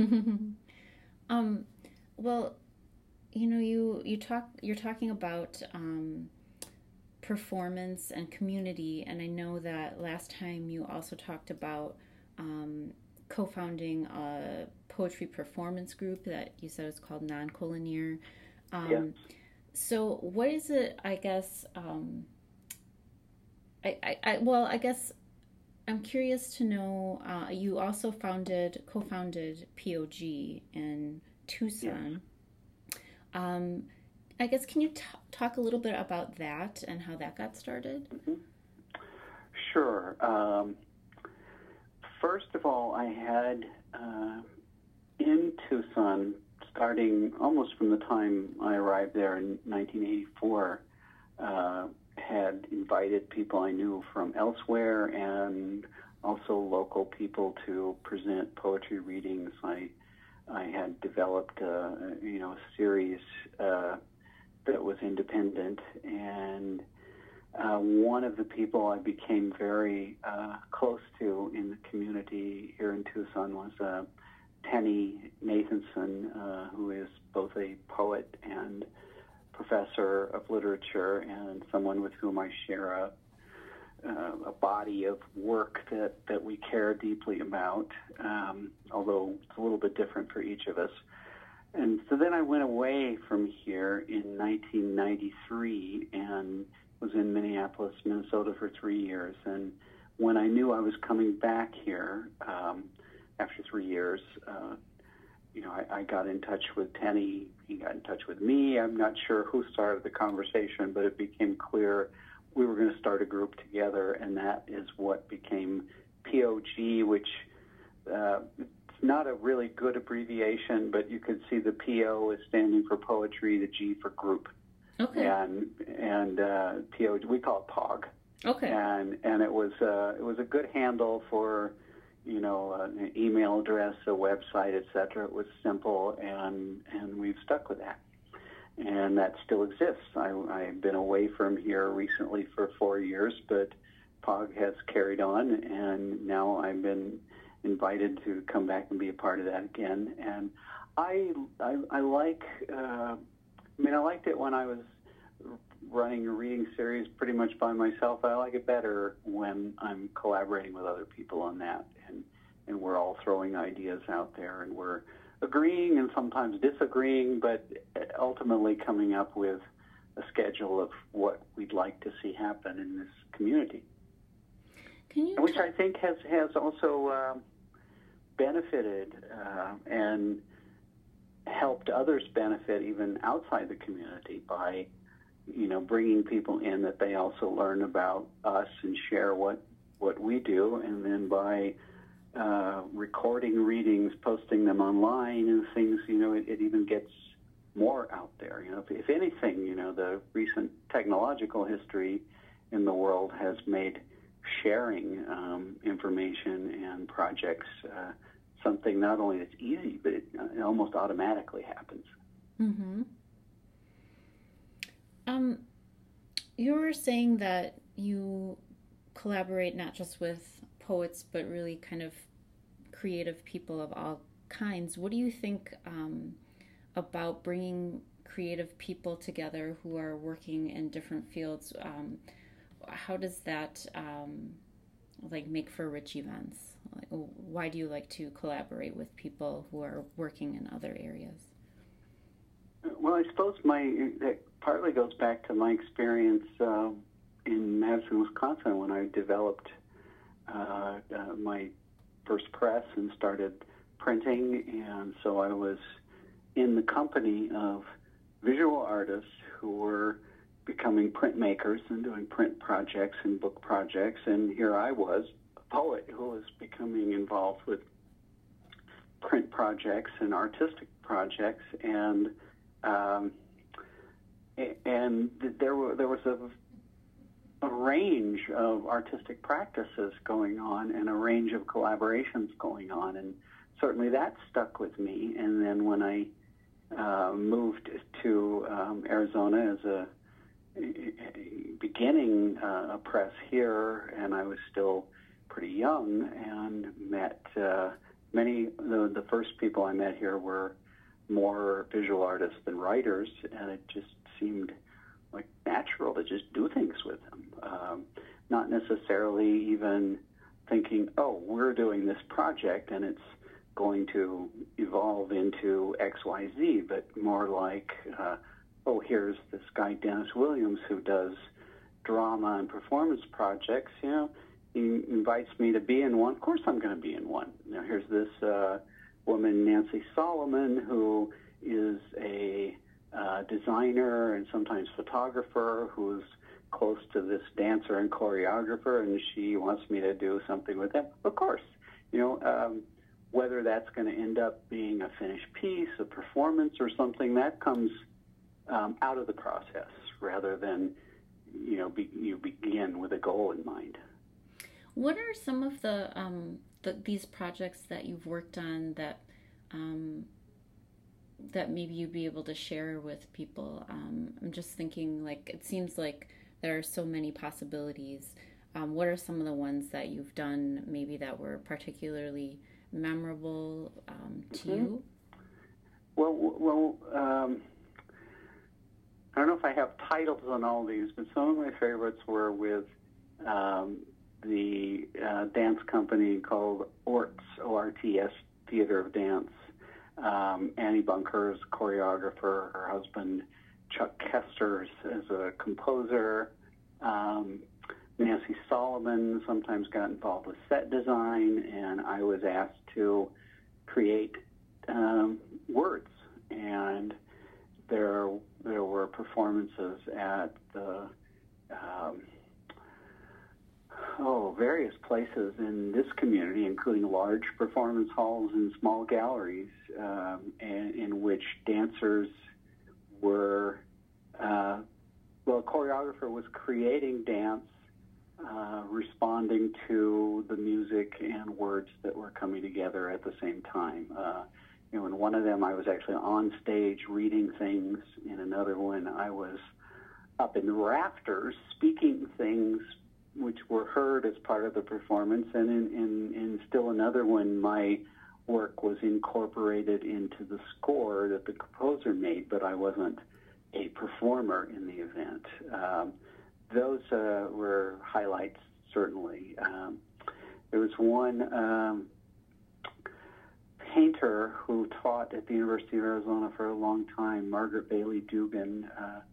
Well, you're talking about performance and community, and I know that last time you also talked about co-founding a poetry performance group that you said is called Non-Collinear. Yes. So what is it, I guess, I guess I'm curious to know, you also co-founded POG in Tucson. Yes. I guess, can you talk a little bit about that and how that got started? Mm-hmm. Sure. First of all, I had in Tucson, starting almost from the time I arrived there in 1984, had invited people I knew from elsewhere and also local people to present poetry readings. I had developed a series that was independent, and one of the people I became very close to in the community here in Tucson was Penny Nathanson, who is both a poet and professor of literature, and someone with whom I share a body of work that we care deeply about, although it's a little bit different for each of us. And so then I went away from here in 1993 and was in Minneapolis, Minnesota for 3 years. And when I knew I was coming back here after 3 years, I got in touch with Penny. He got in touch with me. I'm not sure who started the conversation, but it became clear we were going to start a group together, and that is what became POG, which it's not a really good abbreviation, but you could see the PO is standing for poetry, the G for group. Okay. And POG, we call it POG. Okay. And it was a good handle for an email address, a website, etc. It was simple, and we've stuck with that. And that still exists. I've been away from here recently for 4 years, but POG has carried on, and now I've been invited to come back and be a part of that again. And I like, I liked it when I was running a reading series pretty much by myself. I like it better when I'm collaborating with other people on that, and we're all throwing ideas out there, and we're agreeing and sometimes disagreeing, but ultimately coming up with a schedule of what we'd like to see happen in this community. Which I think has also benefited and helped others benefit even outside the community by bringing people in that they also learn about us and share what we do, and then by recording readings, posting them online and things, it even gets more out there. If anything, the recent technological history in the world has made sharing information and projects something not only that's easy, but it almost automatically happens. Mm-hmm. You were saying that you collaborate not just with poets, but really kind of creative people of all kinds. What do you think about bringing creative people together who are working in different fields? How does that make for rich events? Why do you like to collaborate with people who are working in other areas? Well, I suppose that partly goes back to my experience in Madison, Wisconsin, when I developed my first press and started printing, and so I was in the company of visual artists who were becoming printmakers and doing print projects and book projects, and here I was, a poet who was becoming involved with print projects and artistic projects, and there was a range of artistic practices going on and a range of collaborations going on, and certainly that stuck with me. And then when I moved to Arizona as a beginning a press here, and I was still pretty young, and met many. The first people I met here were more visual artists than writers, and it just seemed like natural to just do things with them, not necessarily even thinking, oh, we're doing this project and it's going to evolve into X, Y, Z, but more like, oh, here's this guy, Dennis Williams, who does drama and performance projects. You know, he invites me to be in one. Of course I'm going to be in one. You know, here's this woman, Nancy Solomon, who is a designer and sometimes photographer who's close to this dancer and choreographer, and she wants me to do something with them. Of course, you know, whether that's going to end up being a finished piece, a performance, or something, that comes out of the process rather than, you know, you begin with a goal in mind. What are some of these projects that you've worked on that that maybe you'd be able to share with people? I'm just thinking, like, it seems like there are so many possibilities. What are some of the ones that you've done maybe that were particularly memorable to you? Well, I don't know if I have titles on all these, but some of my favorites were with the dance company called ORTS, O-R-T-S, Theater of Dance. Annie Bunker's choreographer, her husband Chuck Kesters as a composer. Nancy Solomon sometimes got involved with set design, and I was asked to create words. And there were performances at the various places in this community, including large performance halls and small galleries, in which dancers were, a choreographer was creating dance, responding to the music and words that were coming together at the same time. You know, in one of them, I was actually on stage reading things. In another one, I was up in the rafters speaking things which were heard as part of the performance. And in still another one, my work was incorporated into the score that the composer made, but I wasn't a performer in the event. Those were highlights, certainly. There was one painter who taught at the University of Arizona for a long time, Margaret Bailey Dugan,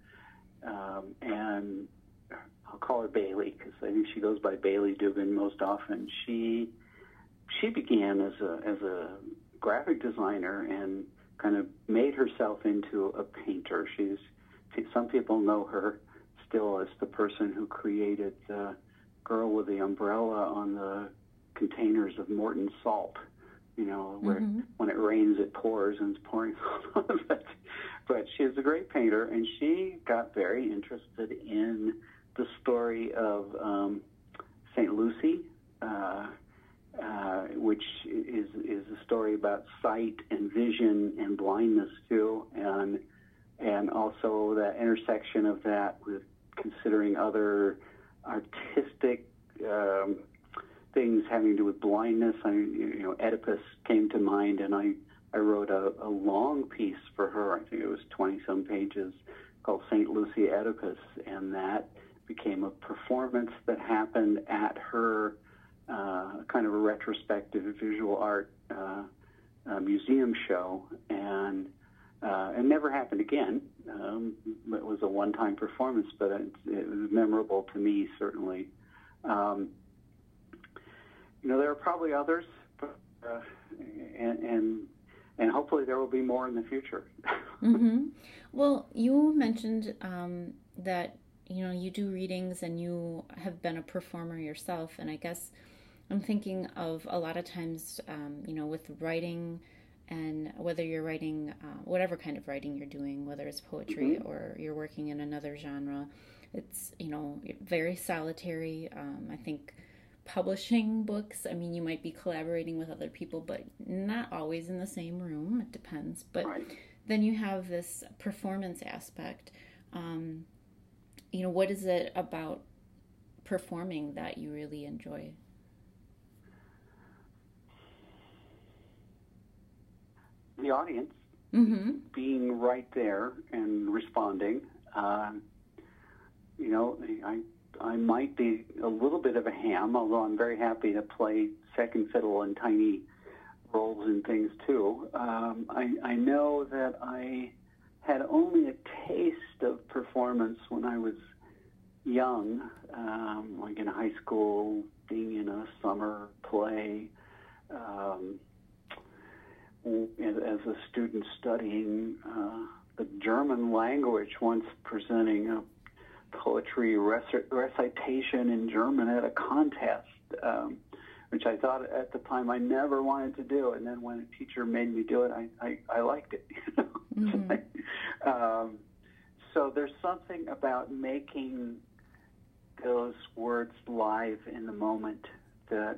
and I'll call her Bailey because I think she goes by Bailey Dugan most often. She began as a graphic designer and kind of made herself into a painter. Some people know her still as the person who created the girl with the umbrella on the containers of Morton salt. You know, where when it rains, it pours, and it's pouring salt on it. But she's a great painter, and she got very interested in the story of St. Lucy, which is a story about sight and vision and blindness too, and also the intersection of that with considering other artistic things having to do with blindness. Oedipus came to mind, and I wrote a long piece for her. I think it was 20-some pages called St. Lucy Oedipus, and that became a performance that happened at her kind of a retrospective visual art museum show, and it never happened again. It was a one-time performance, but it was memorable to me, certainly. There are probably others, but, and hopefully there will be more in the future. Well, you mentioned that you do readings and you have been a performer yourself, and I guess I'm thinking of a lot of times, with writing, and whether you're writing, whatever kind of writing you're doing, whether it's poetry or you're working in another genre, it's, very solitary. I think publishing books, I mean, you might be collaborating with other people, but not always in the same room. It depends. But Right. then you have this performance aspect. What is it about performing that you really enjoy? The audience Mm-hmm. being right there and responding. I might be a little bit of a ham, although I'm very happy to play second fiddle and tiny roles in things too. I know that I had only a taste of performance when I was young, like in high school, being in a summer play, as a student studying the German language, once presenting a poetry recitation in German at a contest, which I thought at the time I never wanted to do, and then when a teacher made me do it, I liked it. Mm-hmm. So there's something about making those words live in the moment that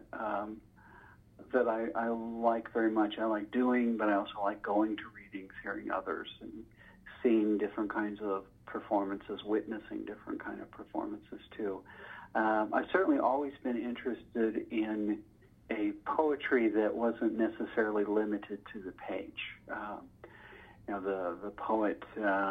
I like very much. I like doing, but I also like going to readings, hearing others, and seeing different kinds of performances, witnessing different kind of performances too. I've certainly always been interested in a poetry that wasn't necessarily limited to the page. The poet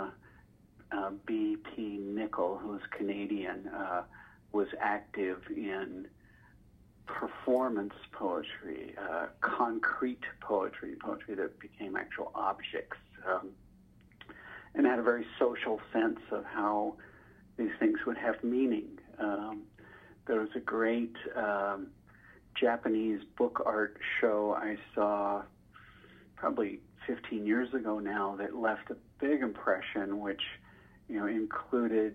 B.P. Nichol, who's Canadian, was active in performance poetry, concrete poetry that became actual objects, and had a very social sense of how these things would have meaning. There was a great Japanese book art show I saw probably 15 years ago now that left a big impression, which included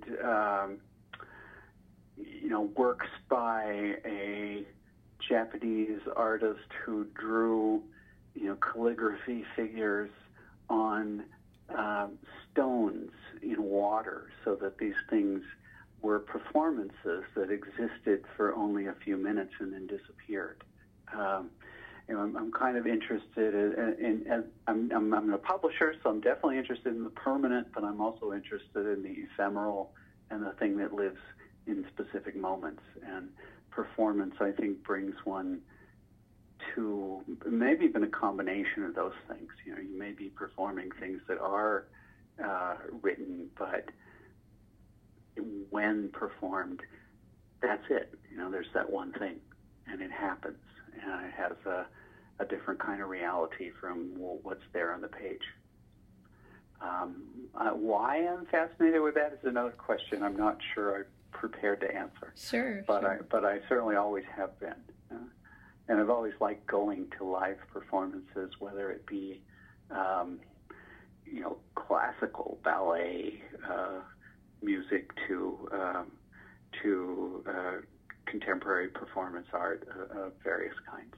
works by a Japanese artist who drew calligraphy figures on stones in water, so that these things were performances that existed for only a few minutes and then disappeared. I'm kind of interested in I'm a publisher, so I'm definitely interested in the permanent, but I'm also interested in the ephemeral and the thing that lives in specific moments. And performance, I think, brings one to maybe even a combination of those things. You may be performing things that are written, but when performed, that's it. There's that one thing, and it happens, and it has a different kind of reality from what's there on the page. Why I'm fascinated with that is another question I'm not sure I'm prepared to answer. Sure. But I certainly always have been. And I've always liked going to live performances, whether it be, classical ballet music to contemporary performance art of various kinds.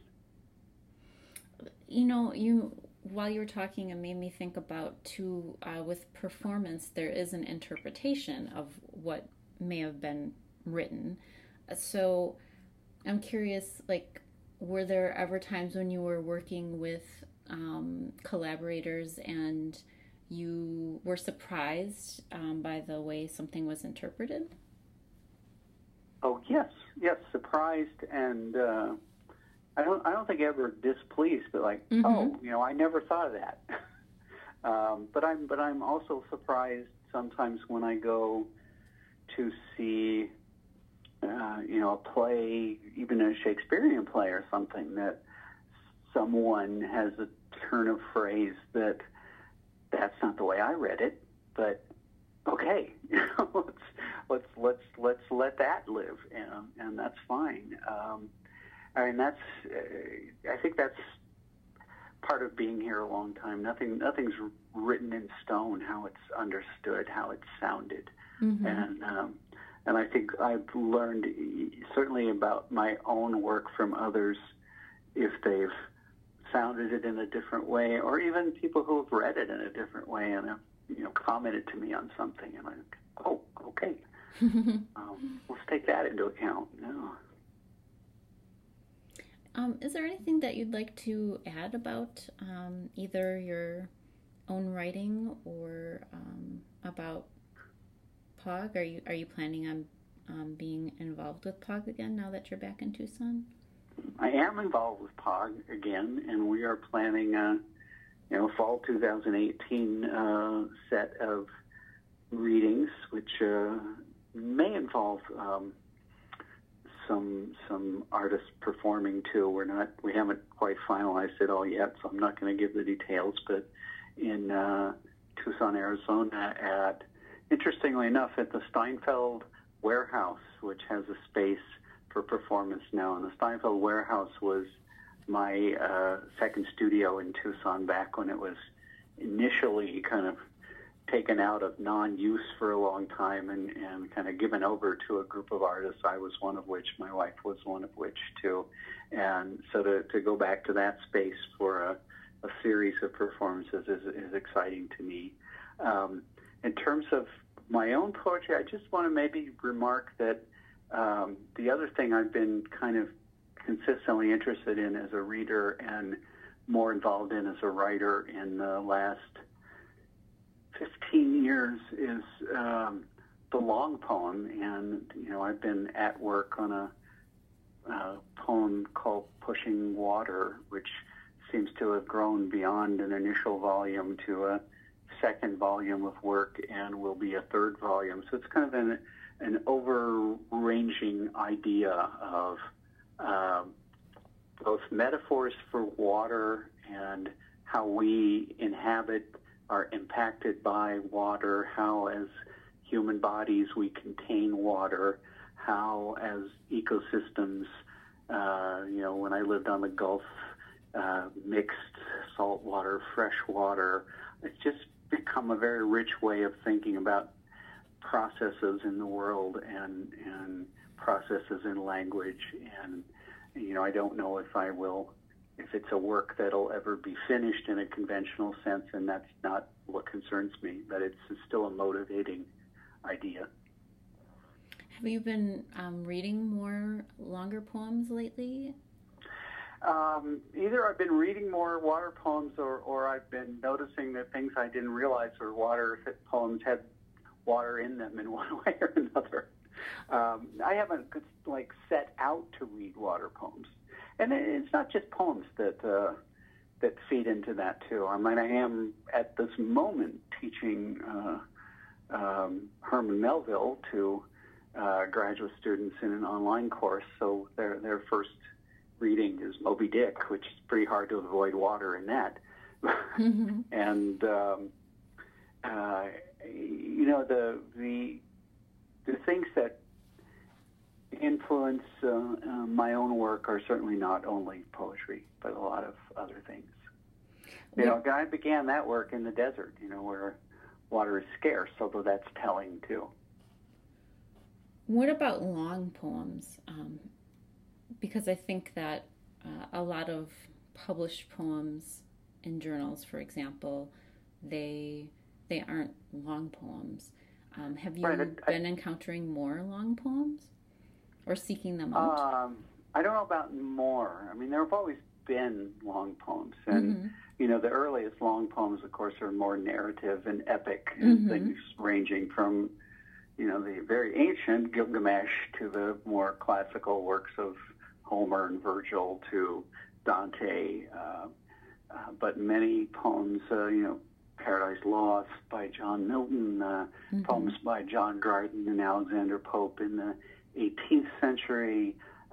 While you were talking, it made me think about too, with performance, there is an interpretation of what may have been written. So I'm curious, were there ever times when you were working with collaborators and you were surprised by the way something was interpreted? Oh, yes, surprised, and I don't think ever displeased, but Mm-hmm. I never thought of that. But I'm also surprised sometimes when I go to see a play, even a Shakespearean play or something, that someone has a turn of phrase that's not the way I read it, but okay, let's let that live, and that's fine. I think that's part of being here a long time. Nothing's written in stone how it's understood, how it's sounded, Mm-hmm. and I think I've learned certainly about my own work from others, if they've sounded it in a different way, or even people who have read it in a different way and have commented to me on something, and I'm like, oh, okay, let's take that into account. No. Is there anything that you'd like to add about either your own writing or about POG? Are you planning on being involved with POG again now that you're back in Tucson? I am involved with POG again, and we are planning a fall 2018 set of readings, which may involve some artists performing too. We haven't quite finalized it all yet, so I'm not going to give the details. But in Tucson, Arizona, interestingly enough, at the Steinfeld Warehouse, which has a space for performance now. And the Steinfeld Warehouse was my second studio in Tucson back when it was initially kind of taken out of non-use for a long time and kind of given over to a group of artists. I was one of which, my wife was one of which too. And so to go back to that space for a series of performances is exciting to me. In terms of my own poetry, I just want to maybe remark that the other thing I've been kind of consistently interested in as a reader and more involved in as a writer in the last 15 years is the long poem. And, I've been at work on a poem called Pushing Water, which seems to have grown beyond an initial volume to a second volume of work and will be a third volume. So it's kind of an over-ranging idea of both metaphors for water and how we inhabit, are impacted by water, how as human bodies we contain water, how as ecosystems, when I lived on the Gulf, mixed salt water, fresh water, it's just become a very rich way of thinking about processes in the world and processes in language. And, I don't know if it's a work that'll ever be finished in a conventional sense, and that's not what concerns me, but it's still a motivating idea. Have you been reading more longer poems lately? Either I've been reading more water poems or I've been noticing that things I didn't realize were water poems had water in them in one way or another. I haven't set out to read water poems. And it's not just poems that feed into that too. I mean, I am at this moment teaching Herman Melville to graduate students in an online course. So their first reading is Moby Dick, which is pretty hard to avoid water in that. Mm-hmm. And the things that influence my own work are certainly not only poetry, but a lot of other things. I began that work in the desert, where water is scarce, although that's telling too. What about long poems? Because I think that a lot of published poems in journals, for example, they aren't long poems. Have you been encountering more long poems or seeking them out? I don't know about more. I mean, there have always been long poems. And, the earliest long poems, of course, are more narrative and epic and things ranging from, the very ancient Gilgamesh to the more classical works of Homer and Virgil to Dante. But many poems, Paradise Lost by John Milton, poems by John Dryden and Alexander Pope in the 18th century.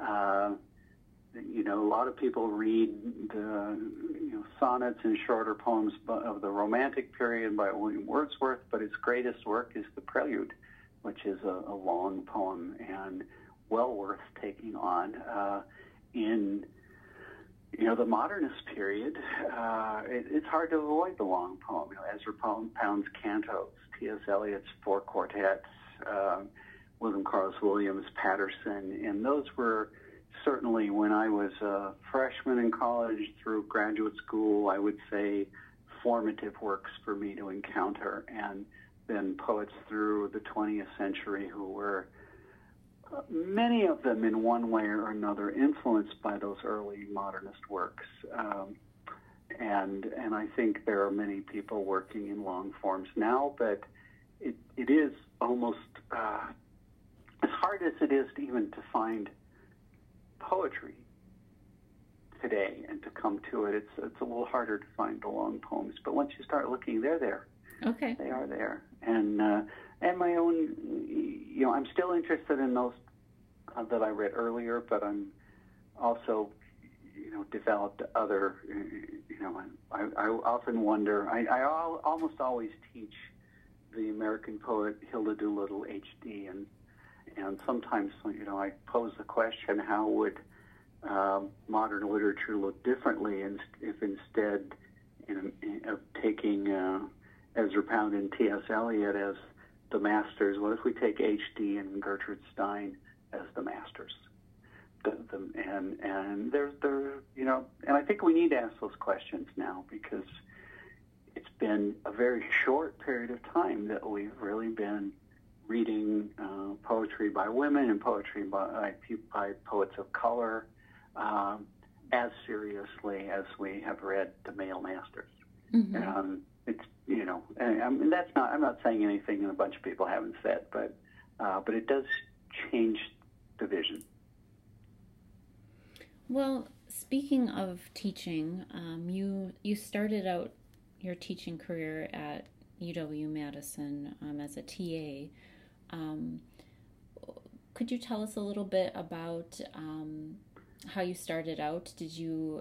A lot of people read the sonnets and shorter poems of the Romantic period by William Wordsworth, but his greatest work is the Prelude, which is a long poem and well worth taking on. In the modernist period, it's hard to avoid the long poem. Ezra Pound's cantos, T.S. Eliot's four quartets, William Carlos Williams, Patterson, and those were certainly, when I was a freshman in college through graduate school, I would say formative works for me to encounter. And been poets through the 20th century who were, many of them in one way or another, influenced by those early modernist works. And I think there are many people working in long forms now, but it is almost, as hard as it is to even to find poetry today and to come to it, it's a little harder to find the long poems. But once you start looking, they're there. Okay. They are there. And my own, I'm still interested in those that I read earlier, but I'm also, developed other, I often wonder, I almost always teach the American poet Hilda Doolittle, H.D., and sometimes, I pose the question, how would modern literature look differently if instead of taking Ezra Pound and T.S. Eliot as the masters, what if we take H.D. and Gertrude Stein as the masters? And there's and I think we need to ask those questions now, because it's been a very short period of time that we've really been reading poetry by women and poetry by poets of color as seriously as we have read the male masters. Mm-hmm. It's and that's not. I'm not saying anything that a bunch of people haven't said, but it does change the vision. Well, speaking of teaching, you started out your teaching career at UW-Madison as a TA. Could you tell us a little bit about how you started out? Did you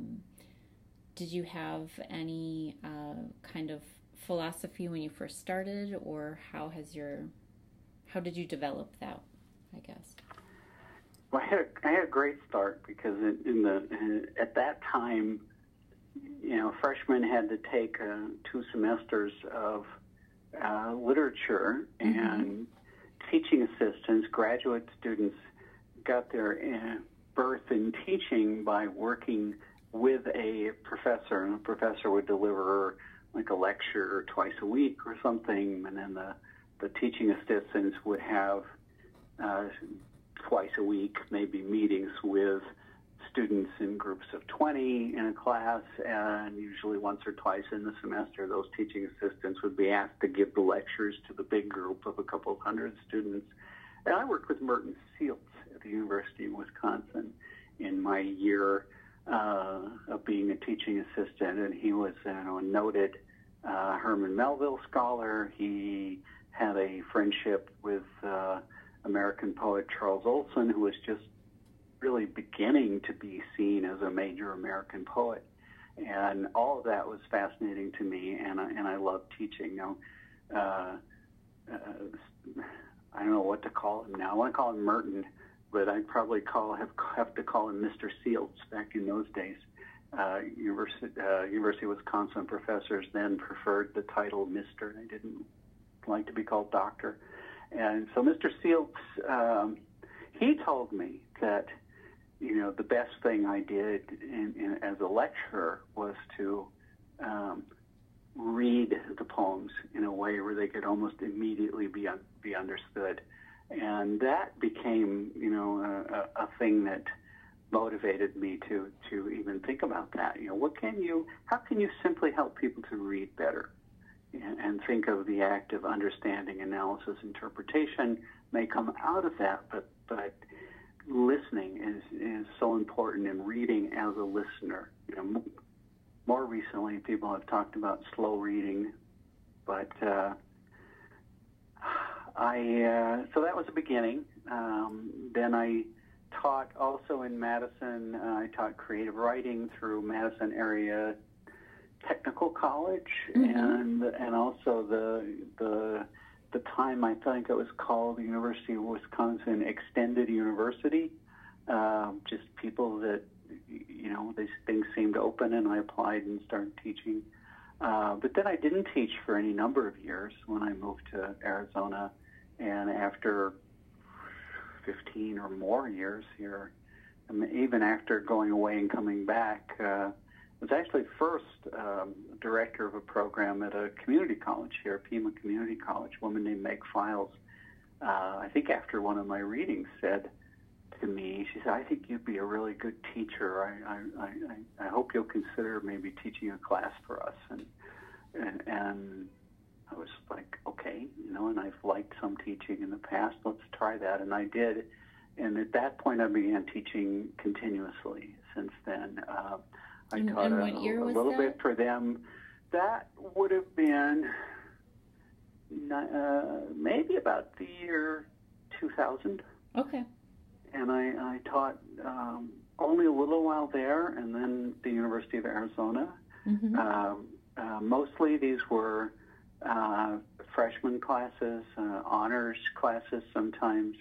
have any kind of philosophy when you first started, or how did you develop that, I guess? Well, I had a great start, because at that time, freshmen had to take 2 semesters of literature, mm-hmm. and teaching assistants, graduate students, got their birth in teaching by working with a professor, and the professor would deliver like a lecture twice a week or something, and then the teaching assistants would have twice a week, maybe meetings with students in groups of 20 in a class, and usually once or twice in the semester, those teaching assistants would be asked to give the lectures to the big group of a couple of hundred students. And I worked with Merton Seals at the University of Wisconsin in my year of being a teaching assistant, and he was a noted Herman Melville scholar. He had a friendship with American poet Charles Olson, who was just really beginning to be seen as a major American poet. And all of that was fascinating to me, and I loved teaching. I don't know what to call him now. I want to call him Merton, but I'd probably have to call him Mr. Seals back in those days. University of Wisconsin professors then preferred the title Mr. They didn't like to be called Doctor. And so Mr. Seals, he told me that, the best thing I did as a lecturer was to read the poems in a way where they could almost immediately be understood. And that became, a thing that motivated me to even think about that. How can you simply help people to read better? And think of the act of understanding, analysis, interpretation may come out of that, but listening is so important, and reading as a listener. More recently, people have talked about slow reading, but so that was the beginning. Then I taught also in Madison. I taught creative writing through Madison area Technical College, mm-hmm. and also the time I think it was called the University of Wisconsin Extended University. Just people that these things seemed open, and I applied and started teaching. But then I didn't teach for any number of years when I moved to Arizona, and after 15 or more years here, even after going away and coming back. was actually first director of a program at a community college here, Pima Community College. A woman named Meg Files, I think after one of my readings, said to me, she said, "I think you'd be a really good teacher. I hope you'll consider maybe teaching a class for us." And I was like, okay, and I've liked some teaching in the past. Let's try that. And I did. And at that point, I began teaching continuously. Since then, I taught and what year a was little that? bit for them. That would have been maybe about the year 2000. Okay. And I taught only a little while there, and then the University of Arizona. Mm-hmm. Mostly these were freshman classes, honors classes sometimes.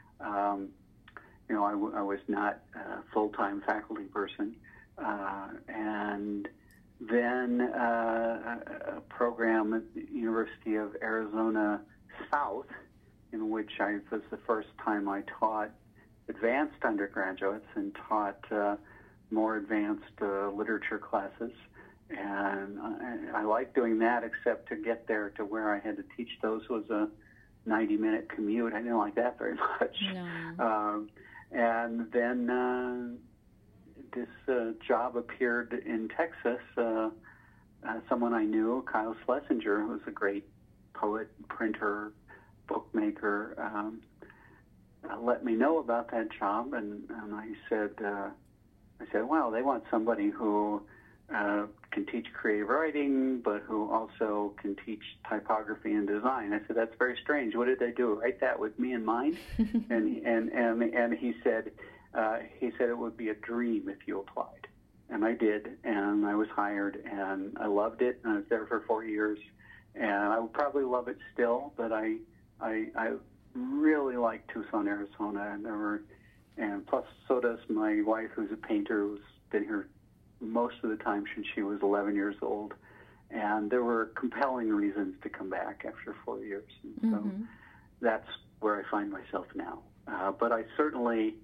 I was not a full-time faculty person. And then a program at the University of Arizona South, in which was the first time I taught advanced undergraduates and taught more advanced literature classes. And I liked doing that, except to get there to where I had to teach those was a 90-minute commute. I didn't like that very much. No. And then this job appeared in Texas. Someone I knew, Kyle Schlesinger, who was a great poet, printer, bookmaker, let me know about that job, and I said, wow, they want somebody who can teach creative writing, but who also can teach typography and design. I said, that's very strange. What did they do? Write that with me in mind? and he said it would be a dream if you applied. And I did, and I was hired, and I loved it, and I was there for 4 years, and I would probably love it still, but I really like Tucson, Arizona, and plus so does my wife, who's a painter, who's been here most of the time since she was 11 years old, and there were compelling reasons to come back after 4 years, and so that's where I find myself now. But I certainly,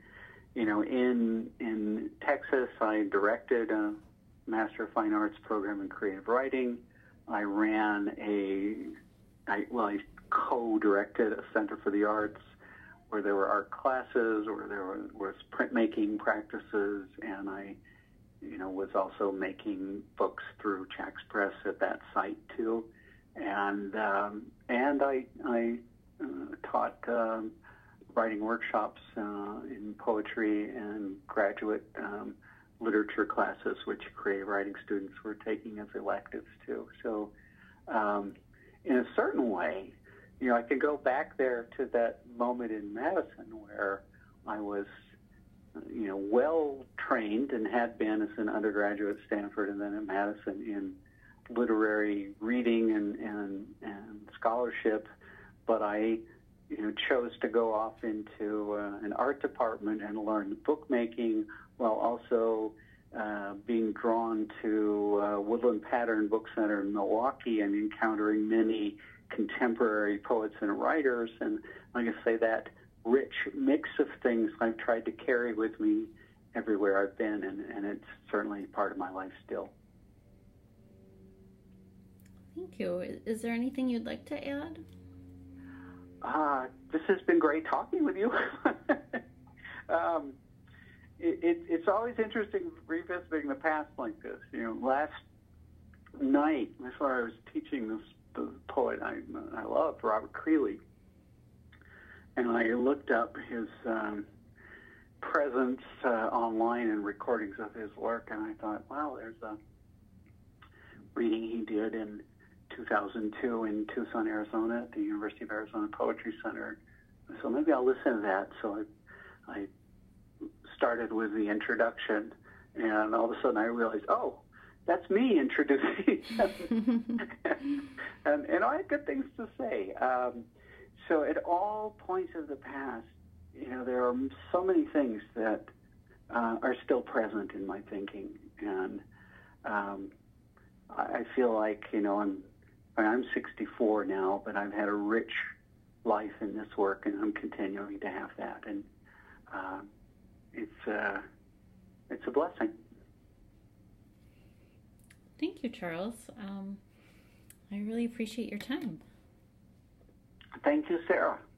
in Texas, I directed a Master of Fine Arts program in creative writing. I ran I co-directed a Center for the Arts where there were art classes, where there was printmaking practices, and I was also making books through Chax Press at that site too, and I taught writing workshops in poetry and graduate literature classes, which creative writing students were taking as electives too. So, in a certain way, I could go back there to that moment in Madison where I was well trained and had been as an undergraduate at Stanford and then at Madison in literary reading and scholarship, but I chose to go off into an art department and learn bookmaking while also being drawn to Woodland Pattern Book Center in Milwaukee and encountering many contemporary poets and writers, and like I say, that rich mix of things I've tried to carry with me everywhere I've been, and it's certainly part of my life still. Thank you. Is there anything you'd like to add? This has been great talking with you. It's always interesting revisiting the past like this. Last night, before I was teaching the poet I loved, Robert Creeley, and I looked up his presence online and recordings of his work, and I thought, wow, there's a reading he did in 2002 in Tucson, Arizona at the University of Arizona Poetry Center. So maybe I'll listen to that. So I started with the introduction, and all of a sudden I realized, oh, that's me introducing him. and I had good things to say. So at all points of the past, there are so many things that are still present in my thinking, and I feel like I'm 64 now, but I've had a rich life in this work, and I'm continuing to have that, and it's a blessing. Thank you, Charles. I really appreciate your time. Thank you, Sarah.